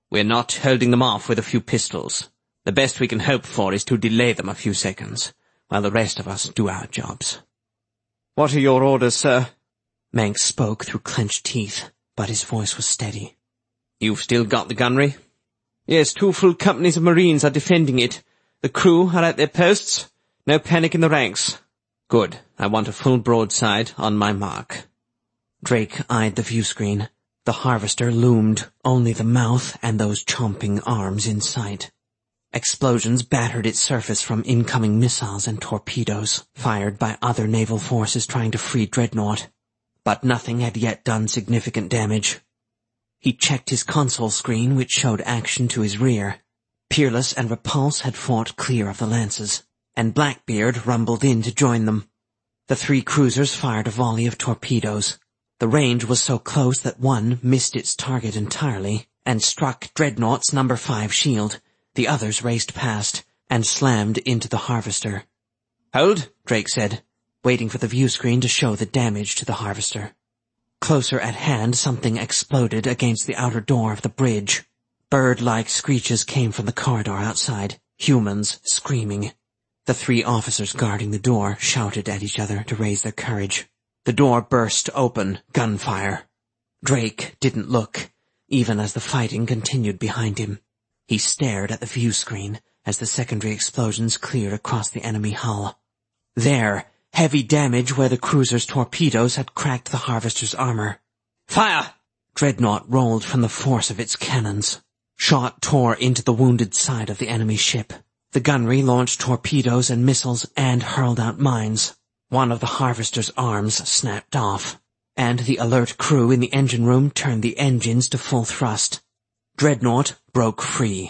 S2: We're not holding them off with a few pistols. The best we can hope for is to delay them a few seconds, while the rest of us do our jobs.
S1: What are your orders, sir?
S3: Manx spoke through clenched teeth, but his voice was steady.
S2: You've still got the gunnery?
S1: Yes, two full companies of Marines are defending it. The crew are at their posts. No panic in the ranks.
S2: Good. I want a full broadside on my mark.
S3: Drake eyed the view screen. The harvester loomed, only the mouth and those chomping arms in sight. Explosions battered its surface from incoming missiles and torpedoes, fired by other naval forces trying to free Dreadnought. But nothing had yet done significant damage. He checked his console screen, which showed action to his rear. Peerless and Repulse had fought clear of the lances, and Blackbeard rumbled in to join them. The three cruisers fired a volley of torpedoes. The range was so close that one missed its target entirely and struck Dreadnought's number five shield. The others raced past and slammed into the harvester.
S2: Hold,
S3: Drake said, waiting for the view screen to show the damage to the harvester. Closer at hand, something exploded against the outer door of the bridge. Bird-like screeches came from the corridor outside, humans screaming. The three officers guarding the door shouted at each other to raise their courage. The door burst open, gunfire. Drake didn't look, even as the fighting continued behind him. He stared at the view screen as the secondary explosions cleared across the enemy hull. There, heavy damage where the cruiser's torpedoes had cracked the harvester's armor.
S2: Fire!
S3: Dreadnought rolled from the force of its cannons. Shot tore into the wounded side of the enemy ship. The gunnery launched torpedoes and missiles and hurled out mines. One of the harvester's arms snapped off, and the alert crew in the engine room turned the engines to full thrust. Dreadnought broke free.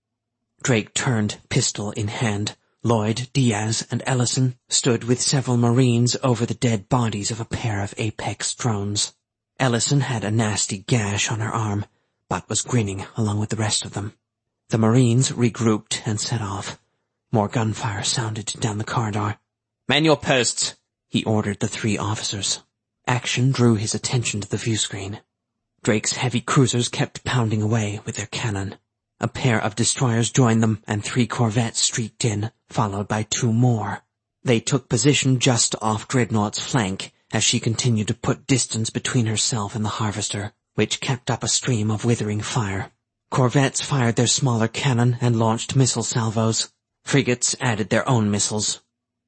S3: Drake turned, pistol in hand. Lloyd, Diaz, and Ellison stood with several Marines over the dead bodies of a pair of Apex drones. Ellison had a nasty gash on her arm, but was grinning along with the rest of them. The Marines regrouped and set off. More gunfire sounded down the corridor.
S2: Man your posts,
S3: he ordered the three officers. Action drew his attention to the view screen. Drake's heavy cruisers kept pounding away with their cannon. A pair of destroyers joined them, and three corvettes streaked in, followed by two more. They took position just off Dreadnought's flank as she continued to put distance between herself and the harvester, which kept up a stream of withering fire. Corvettes fired their smaller cannon and launched missile salvos. Frigates added their own missiles.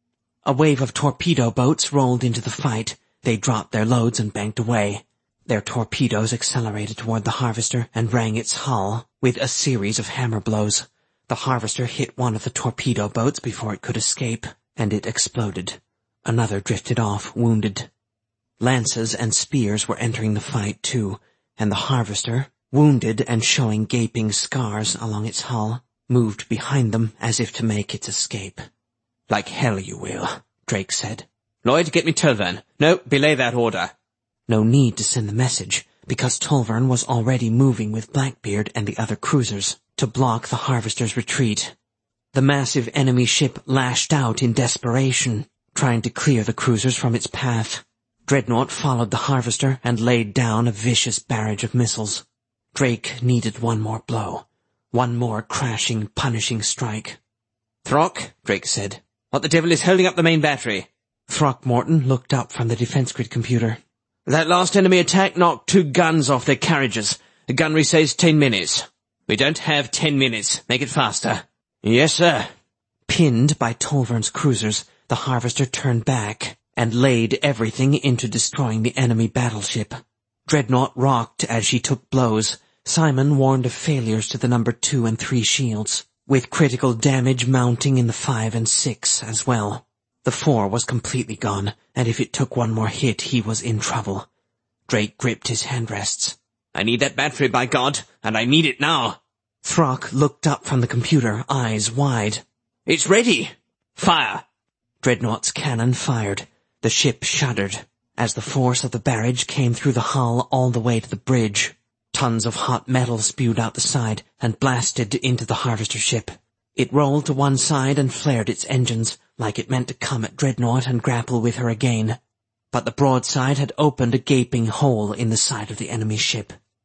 S3: A wave of torpedo boats rolled into the fight. They dropped their loads and banked away. Their torpedoes accelerated toward the harvester and rang its hull with a series of hammer blows. The harvester hit one of the torpedo boats before it could escape, and it exploded. Another drifted off, wounded. Lances and spears were entering the fight, too, and the harvester, wounded and showing gaping scars along its hull, moved behind them as if to make its escape.
S2: Like hell you will,
S3: Drake said.
S2: Lloyd, get me Tulvern. No, belay that order.
S3: No need to send the message, because Tulvern was already moving with Blackbeard and the other cruisers to block the harvester's retreat. The massive enemy ship lashed out in desperation, trying to clear the cruisers from its path. Dreadnought followed the harvester and laid down a vicious barrage of missiles. Drake needed one more blow, one more crashing, punishing strike.
S2: Throck, Drake said, what the devil is holding up the main battery?
S3: Throckmorton looked up from the defense grid computer.
S1: That last enemy attack knocked two guns off their carriages. The gunnery says ten minutes.
S2: We don't have ten minutes. Make it faster.
S1: Yes, sir.
S3: Pinned by Tulvern's cruisers, the harvester turned back and laid everything into destroying the enemy battleship. Dreadnought rocked as she took blows. Simon warned of failures to the number two and three shields, with critical damage mounting in the five and six as well. The four was completely gone, and if it took one more hit, he was in trouble. Drake gripped his handrests.
S2: I need that battery, by God, and I need it now.
S3: Throck looked up from the computer, eyes wide.
S2: It's ready. Fire.
S3: Dreadnought's cannon fired. The ship shuddered as the force of the barrage came through the hull all the way to the bridge. Tons of hot metal spewed out the side and blasted into the harvester ship. It rolled to one side and flared its engines, like it meant to come at Dreadnought and grapple with her again. But the broadside had opened a gaping hole in the side of the enemy ship.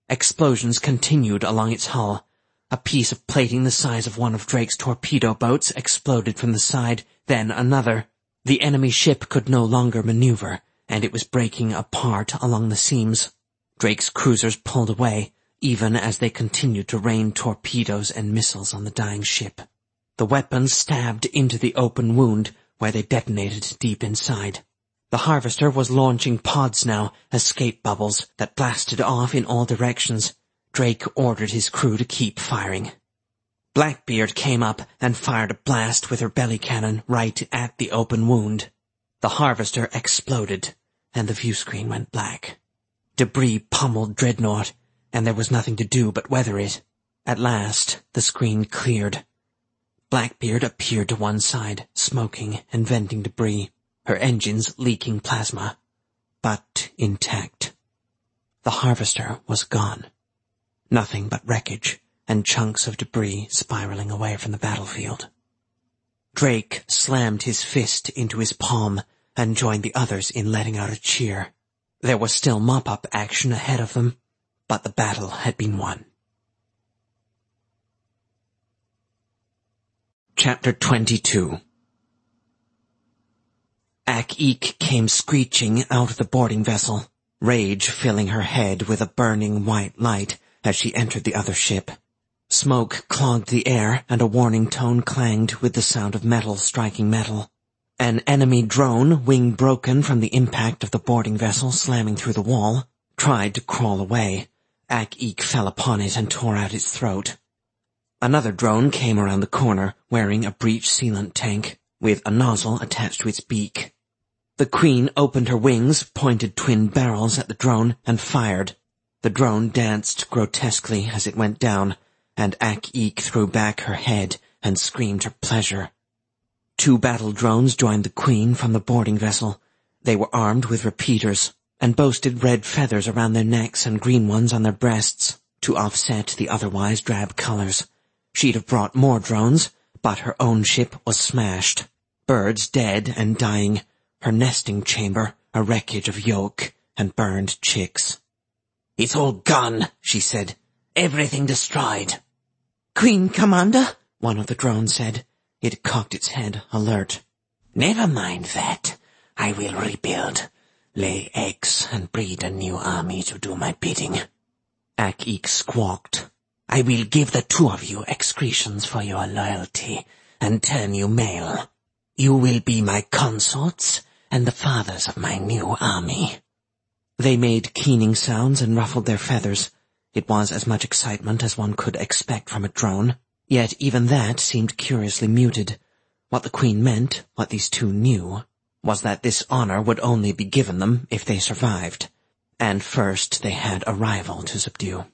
S1: Explosions continued along its hull. A piece of plating the size of one of Drake's torpedo boats exploded from the side, then another. The enemy ship could no longer maneuver, and it was breaking apart along the seams. Drake's cruisers pulled away, even as they continued to rain torpedoes and missiles on the dying ship. The weapons stabbed into the open wound, where they detonated deep inside. The Harvester was launching pods now, escape bubbles that blasted off in all directions. Drake ordered his crew to keep firing. Blackbeard came up and fired a blast with her belly cannon right at the open wound. The Harvester exploded, and the view screen went black. Debris pummeled Dreadnought, and there was nothing to do but weather it. At last, the screen cleared. Blackbeard appeared to one side, smoking and venting debris, her engines leaking plasma, but intact. The Harvester was gone. Nothing but wreckage and chunks of debris spiraling away from the battlefield. Drake slammed his fist into his palm and joined the others in letting out a cheer. There was still mop-up action ahead of them, but the battle had been won. Chapter twenty-two. Ak-Ek came screeching out of the boarding vessel, rage filling her head with a burning white light as she entered the other ship. Smoke clogged the air, and a warning tone clanged with the sound of metal striking metal. An enemy drone, wing broken from the impact of the boarding vessel slamming through the wall, tried to crawl away. Ak-Ek fell upon it and tore out its throat. Another drone came around the corner, wearing a breech sealant tank, with a nozzle attached to its beak. The Queen opened her wings, pointed twin barrels at the drone, and fired. The drone danced grotesquely as it went down, and Ak-Ek threw back her head and screamed her pleasure. Two battle drones joined the Queen from the boarding vessel. They were armed with repeaters, and boasted red feathers around their necks and green ones on their breasts, to offset the otherwise drab colors. She'd have brought more drones, but her own ship was smashed. Birds dead and dying, her nesting chamber a wreckage of yolk and burned chicks. "It's all gone," she said. "Everything destroyed." "Queen Commander," one of the drones said. It cocked its head, alert. "Never mind that. I will rebuild, lay eggs, and breed a new army to do my bidding." Ak-Ek squawked. "I will give the two of you excretions for your loyalty, and turn you male. You will be my consorts, and the fathers of my new army." They made keening sounds and ruffled their feathers. It was as much excitement as one could expect from a drone, yet even that seemed curiously muted. What the Queen meant, what these two knew, was that this honor would only be given them if they survived, and first they had a rival to subdue.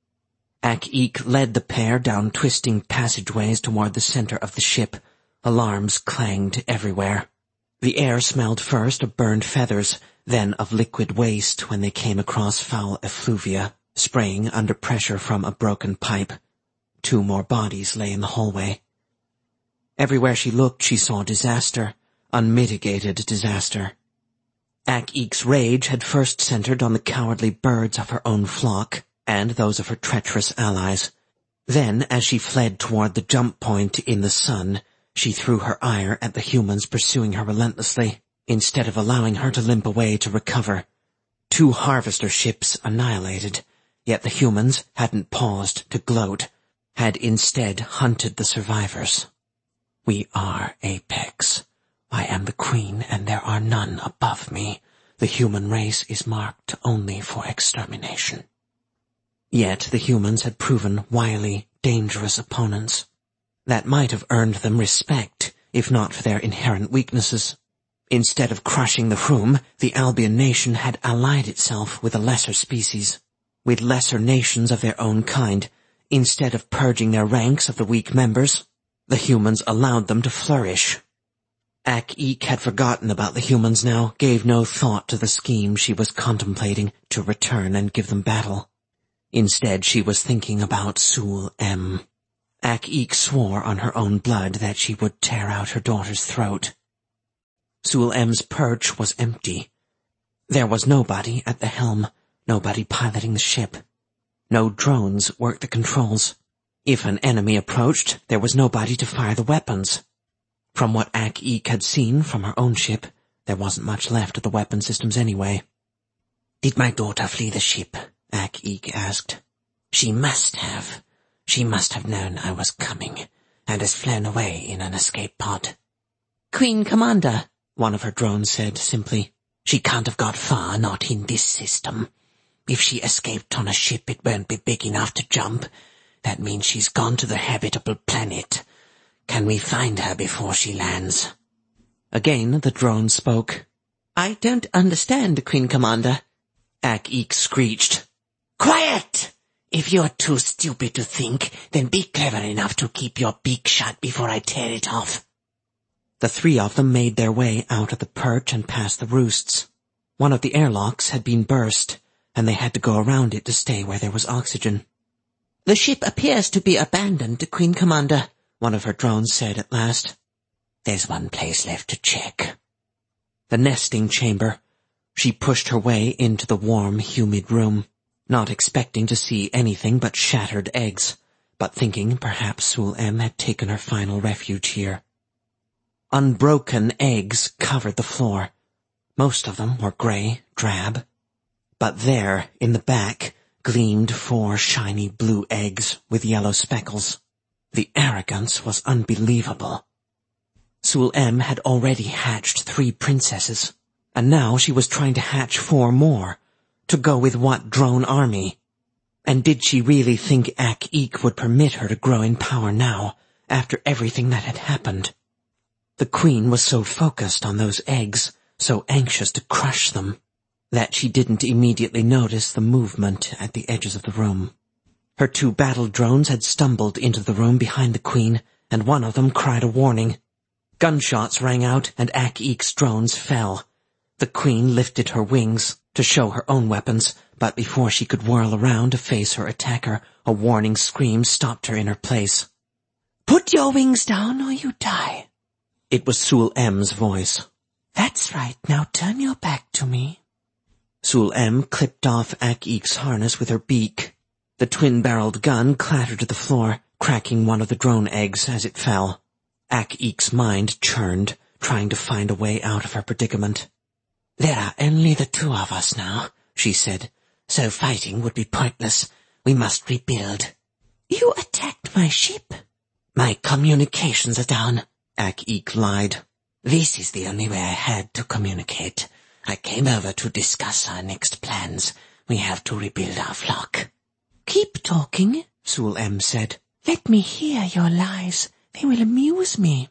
S1: Ak-Ek led the pair down twisting passageways toward the center of the ship. Alarms clanged everywhere. The air smelled first of burned feathers, then of liquid waste when they came across foul effluvia, spraying under pressure from a broken pipe. Two more bodies lay in the hallway. Everywhere she looked she saw disaster, unmitigated disaster. Ak-Ek's rage had first centered on the cowardly birds of her own flock, and those of her treacherous allies. Then, as she fled toward the jump point in the sun, she threw her ire at the humans pursuing her relentlessly, instead of allowing her to limp away to recover. Two Harvester ships annihilated, yet the humans hadn't paused to gloat, had instead hunted the survivors. "We are Apex. I am the Queen, and there are none above me. The human race is marked only for extermination." Yet the humans had proven wily, dangerous opponents. That might have earned them respect, if not for their inherent weaknesses. Instead of crushing the Hroom, the Albion nation had allied itself with a lesser species, with lesser nations of their own kind. Instead of purging their ranks of the weak members, the humans allowed them to flourish. Ak-Ek had forgotten about the humans now, gave no thought to the scheme she was contemplating to return and give them battle. Instead, she was thinking about Sul-Em. Ak-Ek swore on her own blood that she would tear out her daughter's throat. Sul-Em's perch was empty. There was nobody at the helm, nobody piloting the ship. No drones worked the controls. If an enemy approached, there was nobody to fire the weapons. From what Ak-Ek had seen from her own ship, there wasn't much left of the weapon systems anyway.
S3: "Did my daughter flee the ship?" Ak-Ek asked. "She must have. She must have known I was coming, and has flown away in an escape pod."
S1: "Queen Commander," one of her drones said simply.
S3: "She can't have got far, not in this system. If she escaped on a ship, it won't be big enough to jump. That means she's gone to the habitable planet. Can we find her before she lands?"
S1: Again the drone spoke.
S3: "I don't understand, Queen Commander."
S1: Ak-Ek screeched.
S3: "Quiet! If you're too stupid to think, then be clever enough to keep your beak shut before I tear it off."
S1: The three of them made their way out of the perch and past the roosts. One of the airlocks had been burst, and they had to go around it to stay where there was oxygen.
S3: "The ship appears to be abandoned, Queen Commander,"
S1: one of her drones said at last.
S3: "There's one place left to check."
S1: The nesting chamber. She pushed her way into the warm, humid room, not expecting to see anything but shattered eggs, but thinking perhaps Sul-Em had taken her final refuge here. Unbroken eggs covered the floor. Most of them were grey, drab. But there, in the back, gleamed four shiny blue eggs with yellow speckles. The arrogance was unbelievable. Sul-Em had already hatched three princesses, and now she was trying to hatch four more. To go with what drone army? And did she really think Ak-Ek would permit her to grow in power now, after everything that had happened? The Queen was so focused on those eggs, so anxious to crush them, that she didn't immediately notice the movement at the edges of the room. Her two battle drones had stumbled into the room behind the Queen, and one of them cried a warning. Gunshots rang out, and Ak-Ek's drones fell. The Queen lifted her wings to show her own weapons, but before she could whirl around to face her attacker, a warning scream stopped her in her place.
S3: "Put your wings down or you die."
S1: It was Sul-Em's voice.
S3: "That's right, now turn your back to me."
S1: Sul-Em clipped off Ak-Ek's harness with her beak. The twin-barreled gun clattered to the floor, cracking one of the drone eggs as it fell. Ak-Ek's mind churned, trying to find a way out of her predicament.
S3: "There are only the two of us now," she said, "so fighting would be pointless. We must rebuild." "You attacked my ship." "My communications are down," Ak-Ek lied. "This is the only way I had to communicate. I came over to discuss our next plans. We have to rebuild our flock." "Keep talking," Sul-Em said. "Let me hear your lies. They will amuse me."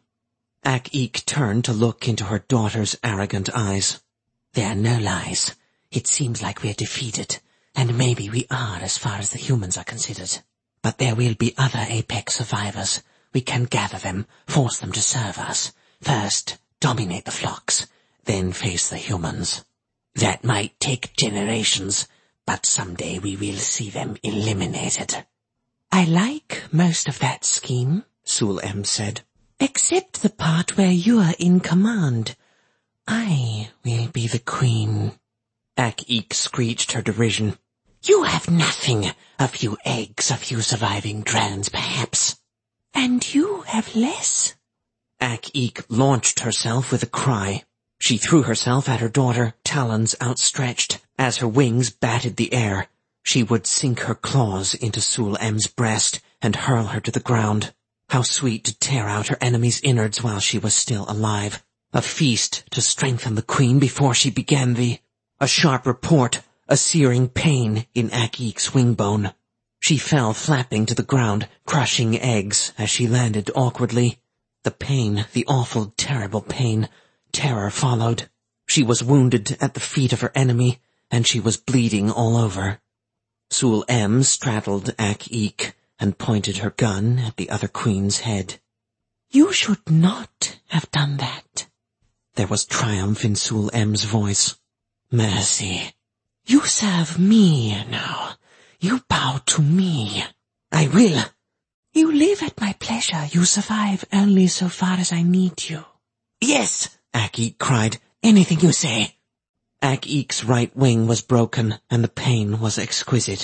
S1: Ak-Ek turned to look into her daughter's arrogant eyes.
S3: "There are no lies. It seems like we're defeated, and maybe we are as far as the humans are considered. But there will be other Apex survivors. We can gather them, force them to serve us. First, dominate the flocks, then face the humans. That might take generations, but someday we will see them eliminated." "I like most of that scheme," Sul-Em said. "Except the part where you're in command. I will be the Queen."
S1: Ak-Ek screeched her derision.
S3: "You have nothing. A few eggs, a few surviving drones, perhaps." "And you have less."
S1: Ak-Ek launched herself with a cry. She threw herself at her daughter, talons outstretched. As her wings batted the air, she would sink her claws into Sul-Em's breast and hurl her to the ground. How sweet to tear out her enemy's innards while she was still alive. A feast to strengthen the Queen before she began the... A sharp report, a searing pain in Ak-Ek's wing bone. She fell flapping to the ground, crushing eggs as she landed awkwardly. The pain, the awful, terrible pain. Terror followed. She was wounded at the feet of her enemy, and she was bleeding all over. Sul-Em straddled Ak-Ek and pointed her gun at the other Queen's head.
S3: "You should not have done that."
S1: There was triumph in Sul-Em's voice.
S3: "Mercy. You serve me now. You bow to me."
S1: "I will."
S3: "You live at my pleasure. You survive only so far as I need you."
S1: "Yes," Ak-Ek cried.
S3: "Anything you say."
S1: Ak-Ek's right wing was broken, and the pain was exquisite.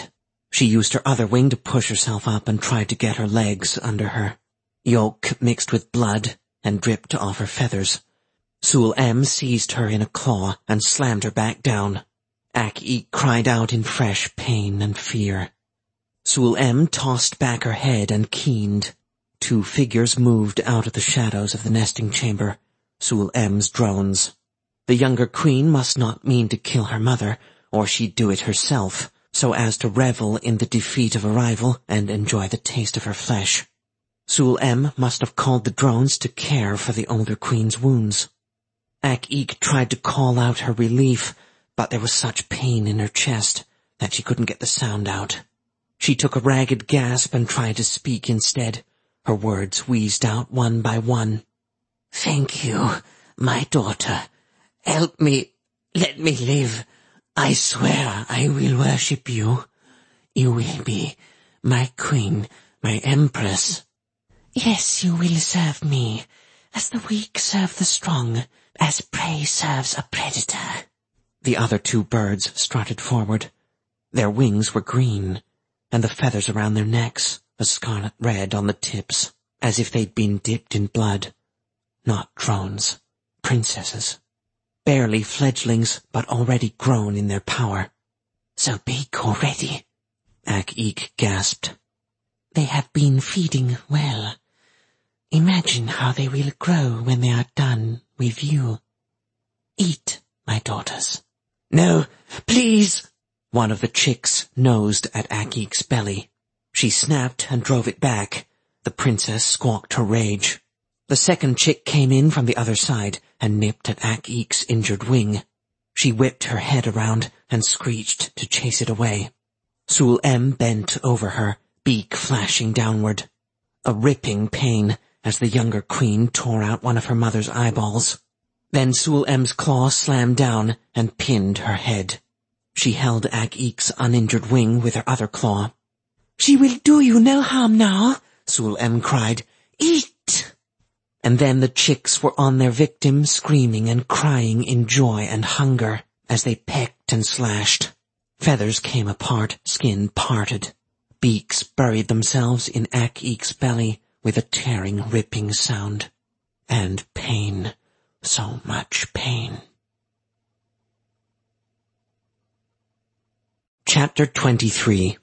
S1: She used her other wing to push herself up and tried to get her legs under her. Yolk mixed with blood and dripped off her feathers. Sul-Em seized her in a claw and slammed her back down. Ak-Ik cried out in fresh pain and fear. Sul-Em tossed back her head and keened. Two figures moved out of the shadows of the nesting chamber, Sul-Em's drones. The younger queen must not mean to kill her mother, or she'd do it herself, so as to revel in the defeat of a rival and enjoy the taste of her flesh. Sul-Em must have called the drones to care for the older queen's wounds. Ak-Ik tried to call out her relief, but there was such pain in her chest that she couldn't get the sound out. She took a ragged gasp and tried to speak instead. Her words wheezed out one by one. "Thank you, my daughter. Help me. Let me live. I swear I will worship you. You will be my queen, my empress." "Yes, you will serve me, as the weak serve the strong, as prey serves a predator." The other two birds strutted forward. Their wings were green, and the feathers around their necks a scarlet red on the tips, as if they'd been dipped in blood. Not drones, princesses. Barely fledglings, but already grown in their power. "So big already," Ak-Ik gasped. "They have been feeding well. Imagine how they will grow when they are done with you. Eat, my daughters." "No, please!" One of the chicks nosed at Ak-Ik's belly. She snapped and drove it back. The princess squawked her rage. The second chick came in from the other side and nipped at Ak-Ik's injured wing. She whipped her head around and screeched to chase it away. Sul-Em bent over her, beak flashing downward. A ripping pain as the younger queen tore out one of her mother's eyeballs. Then Sul-Em's claw slammed down and pinned her head. She held Ak-Ik's uninjured wing with her other claw. "She will do you no harm now," Sul-Em cried. "Eat!" And then the chicks were on their victim, screaming and crying in joy and hunger as they pecked and slashed. Feathers came apart, skin parted. Beaks buried themselves in Ak-Ik's belly with a tearing, ripping sound. And pain, so much pain. Chapter twenty-three.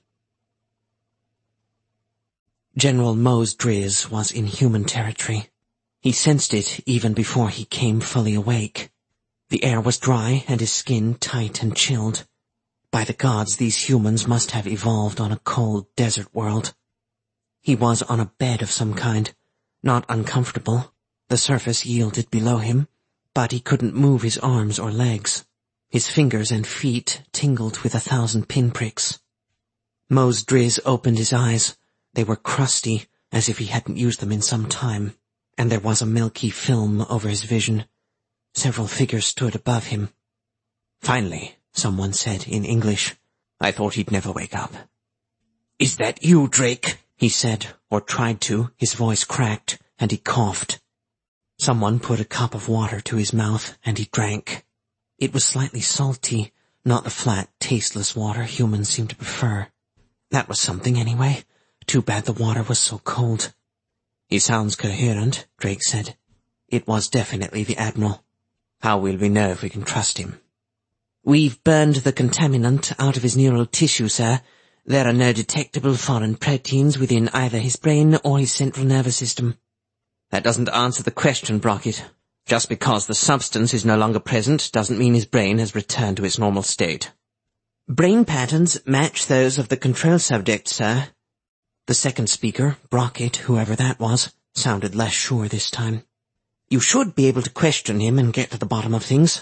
S1: General Mos Driz was in human territory. He sensed it even before he came fully awake. The air was dry and his skin tight and chilled. By the gods, these humans must have evolved on a cold desert world. He was on a bed of some kind, not uncomfortable. The surface yielded below him, but he couldn't move his arms or legs. His fingers and feet tingled with a thousand pinpricks. Mos Driz opened his eyes. They were crusty, as if he hadn't used them in some time, and there was a milky film over his vision. Several figures stood above him. "Finally," someone said in English. "I thought he'd never wake up." "Is that you, Drake?" he said, or tried to. His voice cracked, and he coughed. Someone put a cup of water to his mouth, and he drank. It was slightly salty, not the flat, tasteless water humans seemed to prefer. That was something, anyway. Too bad the water was so cold. "He sounds coherent," Drake said. It was definitely the Admiral. "How will we know if we can trust him?" "We've burned the contaminant out of his neural tissue, sir. There are no detectable foreign proteins within either his brain or his central nervous system." "That doesn't answer the question, Brockett. Just because the substance is no longer present doesn't mean his brain has returned to its normal state." "Brain patterns match those of the control subject, sir." The second speaker, Brockett, whoever that was, sounded less sure this time. "You should be able to question him and get to the bottom of things."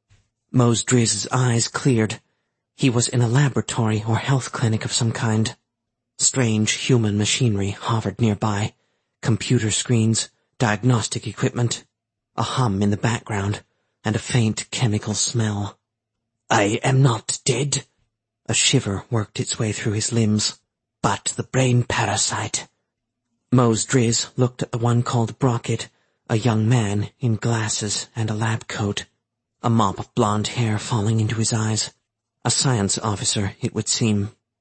S1: Mos Driz's eyes cleared. He was in a laboratory or health clinic of some kind. Strange human machinery hovered nearby. Computer screens, diagnostic equipment, a hum in the background, and a faint chemical smell. "I am not dead." A shiver worked its way through his limbs. "But the brain parasite." Mos Driz looked at the one called Brockett, a young man in glasses and a lab coat, a mop of blonde hair falling into his eyes. A science officer, it would seem.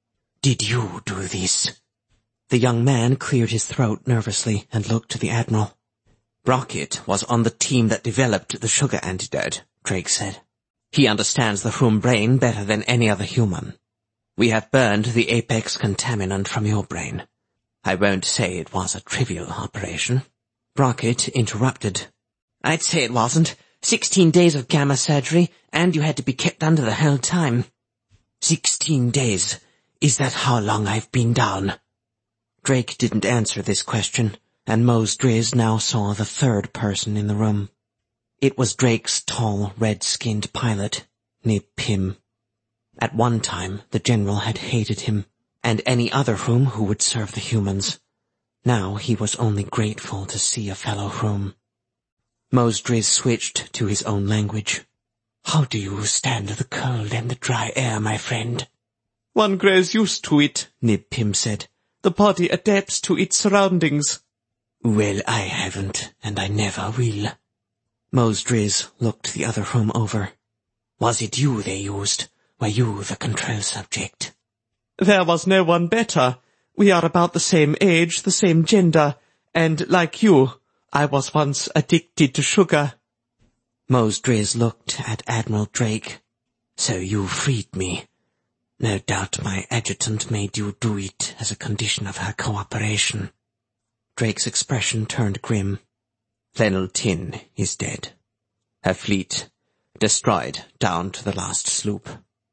S3: Did you do this?
S1: The young man cleared his throat nervously and looked to the Admiral.
S2: Brockett was on the team that developed the sugar antidote, Drake said. He understands the Hroom brain better than any other human. We have burned the Apex contaminant from your brain. I won't say it was a trivial operation.
S1: Brockett interrupted.
S3: I'd say it wasn't. Sixteen days of gamma surgery, and you had to be kept under the whole time.
S1: Sixteen days. Is that how long I've been down? Drake didn't answer this question, and Mose Driz now saw the third person in the room. It was Drake's tall, red-skinned pilot, Nib Pim. At one time, the General had hated him, and any other Hroom who would serve the humans. Now he was only grateful to see a fellow Hroom. Mose Driz switched to his own language.
S4: How do you stand the cold and the dry air, my friend?
S5: One grows used to it,
S1: Nib Pim said.
S5: The body adapts to its surroundings.
S4: Well, I haven't, and I never will.
S1: Mose Driz looked the other Hroom over.
S4: Was it you they used? Were you the control subject?
S5: There was no one better. We are about the same age, the same gender, and like you, I was once addicted to sugar.
S1: Mose Driz looked at Admiral Drake.
S4: So you freed me. No doubt my adjutant made you do it as a condition of her cooperation.
S1: Drake's expression turned grim.
S2: Lenel Tin is dead. Her fleet destroyed down to the last sloop.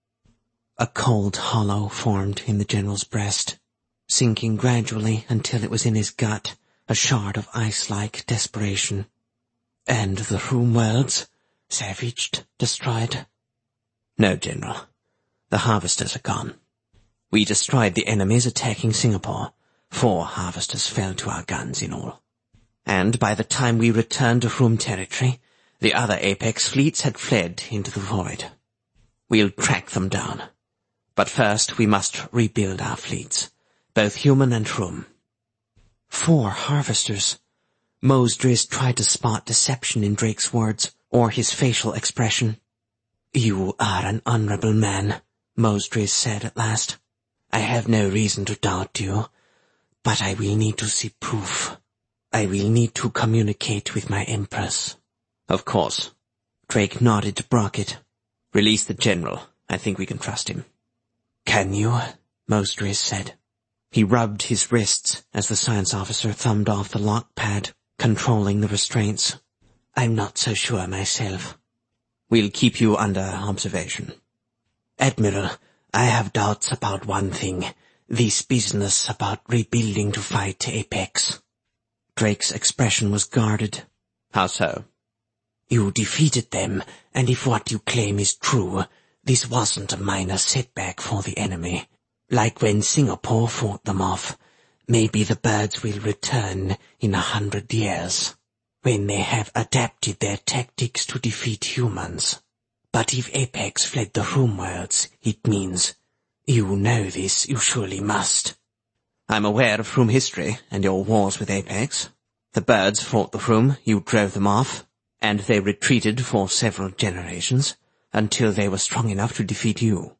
S1: A cold hollow formed in the General's breast, sinking gradually until it was in his gut, a shard of ice-like desperation.
S4: And the Hroom worlds? Savaged, destroyed?
S2: No, General. The harvesters are gone. We destroyed the enemies attacking Singapore. Four harvesters fell to our guns in all. And by the time we returned to Hroom territory, the other Apex fleets had fled into the void. We'll track them down. But first we must rebuild our fleets, both human and Hroom.
S1: Four harvesters. Mose Driz tried to spot deception in Drake's words, or his facial expression.
S4: You are an honorable man, Mose Driz said at last. I have no reason to doubt you, but I will need to see proof. I will need to communicate with my Empress.
S2: Of course.
S1: Drake nodded to Brockett.
S2: Release the General. I think we can trust him.
S4: Can you? Mose Driz said.
S1: He rubbed his wrists as the science officer thumbed off the lock pad, controlling the restraints.
S4: I'm not so sure myself.
S2: We'll keep you under observation.
S4: Admiral, I have doubts about one thing. This business about rebuilding to fight Apex.
S1: Drake's expression was guarded.
S2: How so?
S4: You defeated them, and if what you claim is true, this wasn't a minor setback for the enemy. Like when Singapore fought them off, maybe the birds will return in a hundred years, when they have adapted their tactics to defeat humans. But if Apex fled the Hroom worlds, it means, you know this, you surely must.
S2: I'm aware of Hroom history and your wars with Apex. The birds fought the Hroom, you drove them off, and they retreated for several generations, until they were strong enough to defeat you.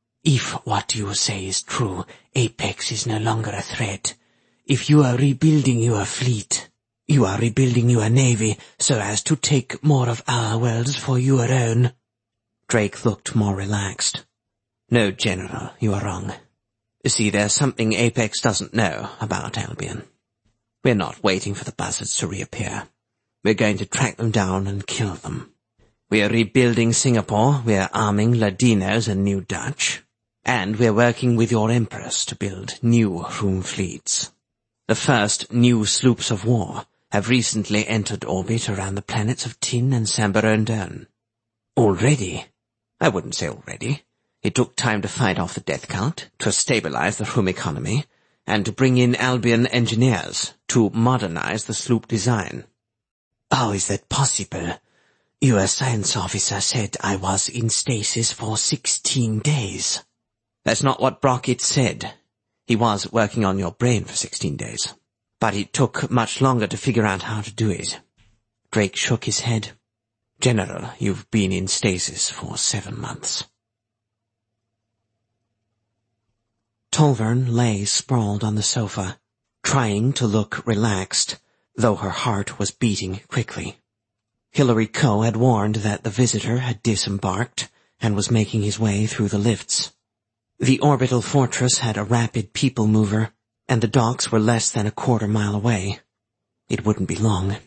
S4: If what you say is true, Apex is no longer a threat. If you are rebuilding your fleet, you are rebuilding your navy so as to take more of our worlds for your own.
S1: Drake looked more relaxed.
S2: No, General, you are wrong. You see, there's something Apex doesn't know about Albion. We're not waiting for the buzzards to reappear. We're going to track them down and kill them. We are rebuilding Singapore, we are arming Ladinos and New Dutch, and we're working with your Empress to build new Hroom fleets. The first new sloops of war have recently entered orbit around the planets of Tin and Sambaron.
S4: Already?
S2: I wouldn't say already. It took time to fight off the death count, to stabilize the Hroom economy, and to bring in Albion engineers to modernize the sloop design.
S4: How is that possible? Your science officer said I was in stasis for sixteen days.
S2: That's not what Brockett said. He was working on your brain for sixteen days. But it took much longer to figure out how to do it.
S1: Drake shook his head.
S2: General, you've been in stasis for seven months.
S1: Tolvern lay sprawled on the sofa, trying to look relaxed, though her heart was beating quickly. Hilary Coe had warned that the visitor had disembarked and was making his way through the lifts. The orbital fortress had a rapid people mover, and the docks were less than a quarter mile away. It wouldn't be long.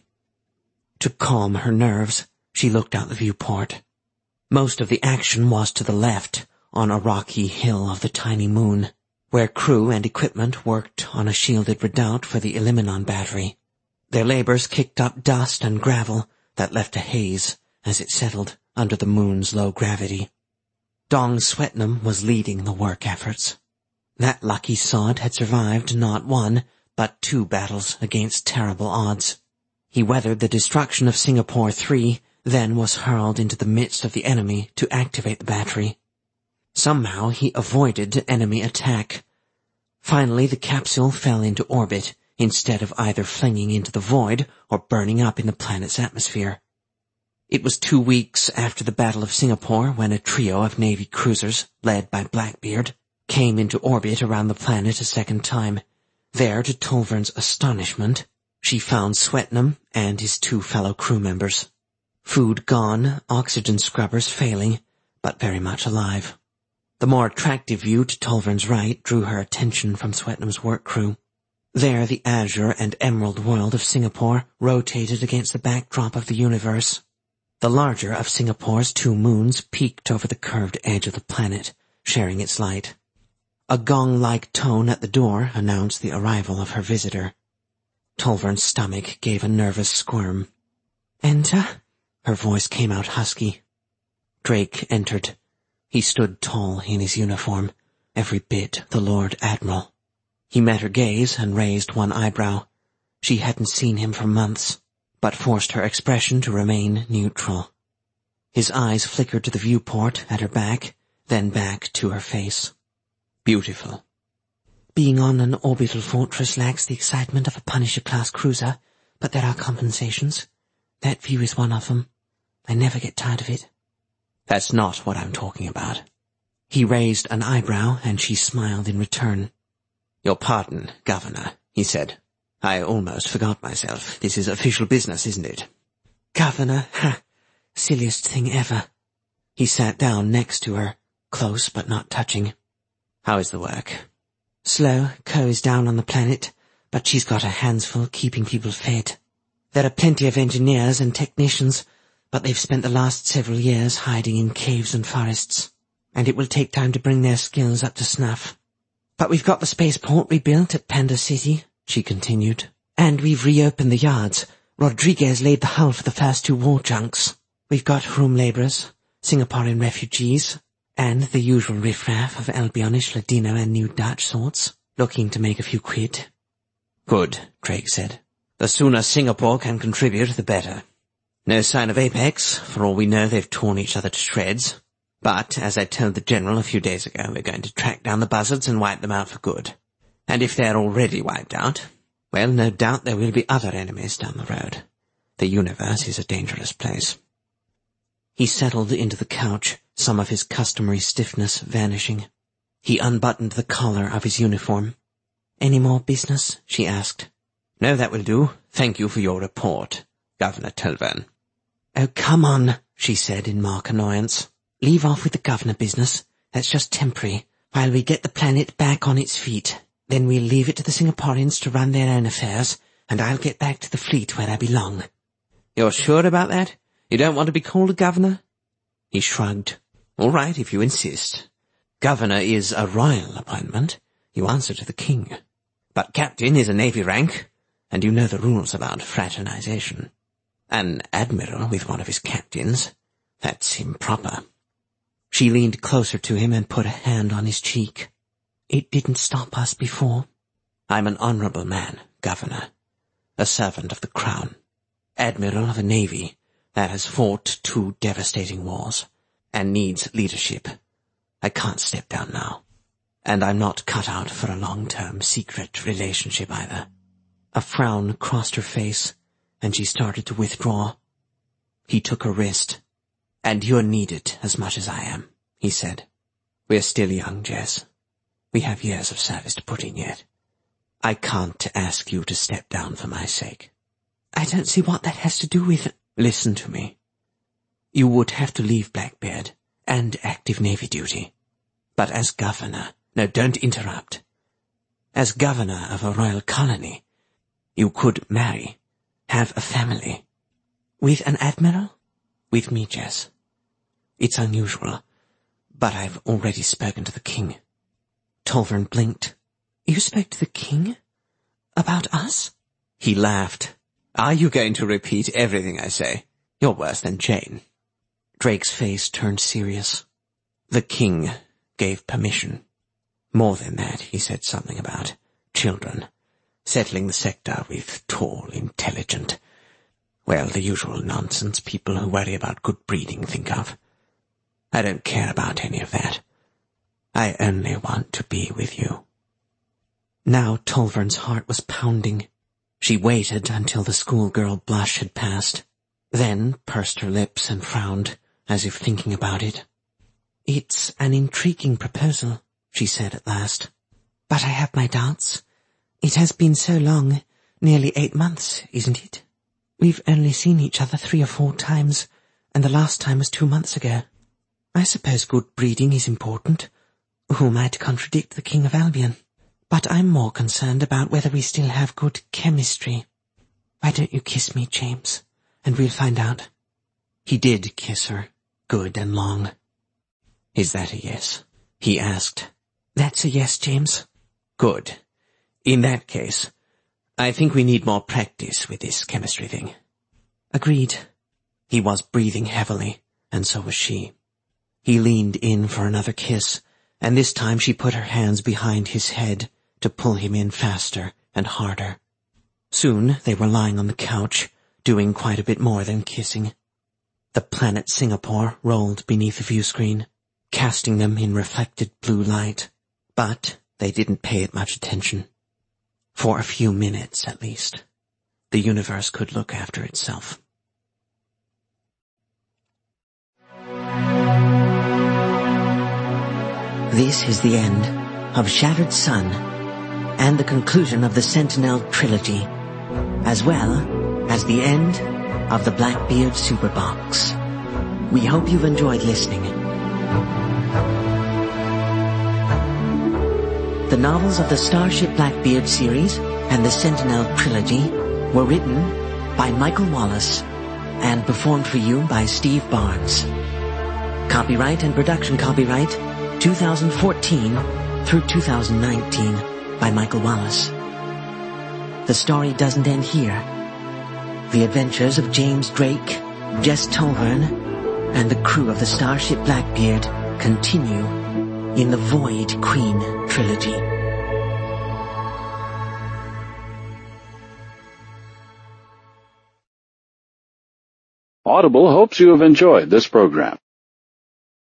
S1: To calm her nerves, she looked out the viewport. Most of the action was to the left, on a rocky hill of the tiny moon, where crew and equipment worked on a shielded redoubt for the Illuminon battery. Their labors kicked up dust and gravel that left a haze as it settled under the moon's low gravity. Dong Swetnam was leading the work efforts. That lucky sod had survived not one, but two battles against terrible odds. He weathered the destruction of Singapore three, then was hurled into the midst of the enemy to activate the battery. Somehow he avoided enemy attack. Finally, the capsule fell into orbit, instead of either flinging into the void or burning up in the planet's atmosphere. It was two weeks after the Battle of Singapore when a trio of Navy cruisers, led by Blackbeard, came into orbit around the planet a second time. There, to Tolvern's astonishment, she found Swetnam and his two fellow crew members. Food gone, oxygen scrubbers failing, but very much alive. The more attractive view to Tolvern's right drew her attention from Swetnam's work crew. There the azure and emerald world of Singapore rotated against the backdrop of the universe. The larger of Singapore's two moons peeked over the curved edge of the planet, sharing its light. A gong-like tone at the door announced the arrival of her visitor. Tolvern's stomach gave a nervous squirm. "Enter?" Her voice came out husky. Drake entered. He stood tall in his uniform, every bit the Lord Admiral. He met her gaze and raised one eyebrow. She hadn't seen him for months, but forced her expression to remain neutral. His eyes flickered to the viewport at her back, then back to her face. "Beautiful." "Being on an orbital fortress lacks the excitement of a Punisher-class cruiser, but there are compensations. That view is one of them. I never get tired of it."
S2: "That's not what I'm talking about."
S1: He raised an eyebrow, and she smiled in return.
S2: "Your pardon, Governor," he said. "I almost forgot myself. This is official business, isn't it?"
S1: "Governor, ha! Silliest thing ever." He sat down next to her, close but not touching.
S2: "How is the work?"
S1: "Slow. Coe is down on the planet, but she's got her hands full keeping people fed. There are plenty of engineers and technicians, but they've spent the last several years hiding in caves and forests, and it will take time to bring their skills up to snuff. But we've got the spaceport rebuilt at Panda City," she continued, "and we've reopened the yards. Rodriguez laid the hull for the first two war junks. We've got room labourers, Singaporean refugees, and the usual riffraff of Albionish, Ladino and New Dutch sorts, looking to make a few quid."
S2: "Good," Drake said. "The sooner Singapore can contribute, the better. No sign of Apex. For all we know, they've torn each other to shreds. But, as I told the General a few days ago, we're going to track down the buzzards and wipe them out for good. And if they're already wiped out, well, no doubt there will be other enemies down the road. The universe is a dangerous place."
S1: He settled into the couch, some of his customary stiffness vanishing. He unbuttoned the collar of his uniform. "Any more business?" she asked.
S2: "No, that will do. Thank you for your report, Governor Tolvern."
S1: "Oh, come on," she said in mock annoyance. "Leave off with the governor business. That's just temporary, while we get the planet back on its feet. Then we'll leave it to the Singaporeans to run their own affairs, and I'll get back to the fleet where I belong."
S2: "You're sure about that? You don't want to be called a governor?"
S1: He shrugged.
S2: "All right, if you insist. Governor is a royal appointment. You answer to the king. But captain is a navy rank, and you know the rules about fraternization. An admiral with one of his captains, that's improper."
S1: She leaned closer to him and put a hand on his cheek. "It didn't stop us before."
S2: "I'm an honourable man, Governor. A servant of the Crown. Admiral of a navy that has fought two devastating wars and needs leadership. I can't step down now. And I'm not cut out for a long-term secret relationship either."
S1: A frown crossed her face, and she started to withdraw.
S2: He took her wrist. "And you're needed as much as I am," he said. "We're still young, Jess.
S1: We have years of service to put in yet. I can't ask you to step down for my sake.
S3: I don't see what that has to do with...
S1: Listen to me. You would have to leave Blackbeard and active Navy duty. But as governor... No, don't interrupt. As governor of a royal colony, you could marry, have a family.
S3: With an admiral?
S1: With me, Jess. It's unusual, but I've already spoken to the king. Tolvern blinked.
S3: You spoke to the king? About us?
S1: He laughed. Are you going to repeat everything I say? You're worse than Jane. Drake's face turned serious. The king gave permission. More than that, he said something about children, settling the sector with tall, intelligent, well, the usual nonsense people who worry about good breeding think of. I don't care about any of that. I only want to be with you. Now Tolvern's heart was pounding. She waited until the schoolgirl blush had passed, then pursed her lips and frowned, as if thinking about it.
S3: It's an intriguing proposal, she said at last. But I have my doubts. It has been so long, nearly eight months, isn't it? We've only seen each other three or four times, and the last time was two months ago. I suppose good breeding is important. Who am I to contradict the King of Albion? But I'm more concerned about whether we still have good chemistry. Why don't you kiss me, James, and we'll find out.
S1: He did kiss her, good and long. Is that a yes? He asked.
S3: That's a yes, James.
S1: Good. In that case, I think we need more practice with this chemistry thing.
S3: Agreed.
S1: He was breathing heavily, and so was she. He leaned in for another kiss, and this time she put her hands behind his head to pull him in faster and harder. Soon they were lying on the couch, doing quite a bit more than kissing. The planet Singapore rolled beneath the view screen, casting them in reflected blue light, but they didn't pay it much attention. For a few minutes, at least, the universe could look after itself.
S6: This is the end of Shattered Sun and the conclusion of the Sentinel trilogy, as well as the end of the Blackbeard Superbox. We hope you've enjoyed listening. The novels of the Starship Blackbeard series and the Sentinel trilogy were written by Michael Wallace and performed for you by Steve Barnes. Copyright and production copyright two thousand fourteen through two thousand nineteen by Michael Wallace. The story doesn't end here. The adventures of James Drake, Jess Tolvern, and the crew of the Starship Blackbeard continue in the Void Queen trilogy.
S7: Audible hopes you have enjoyed this program.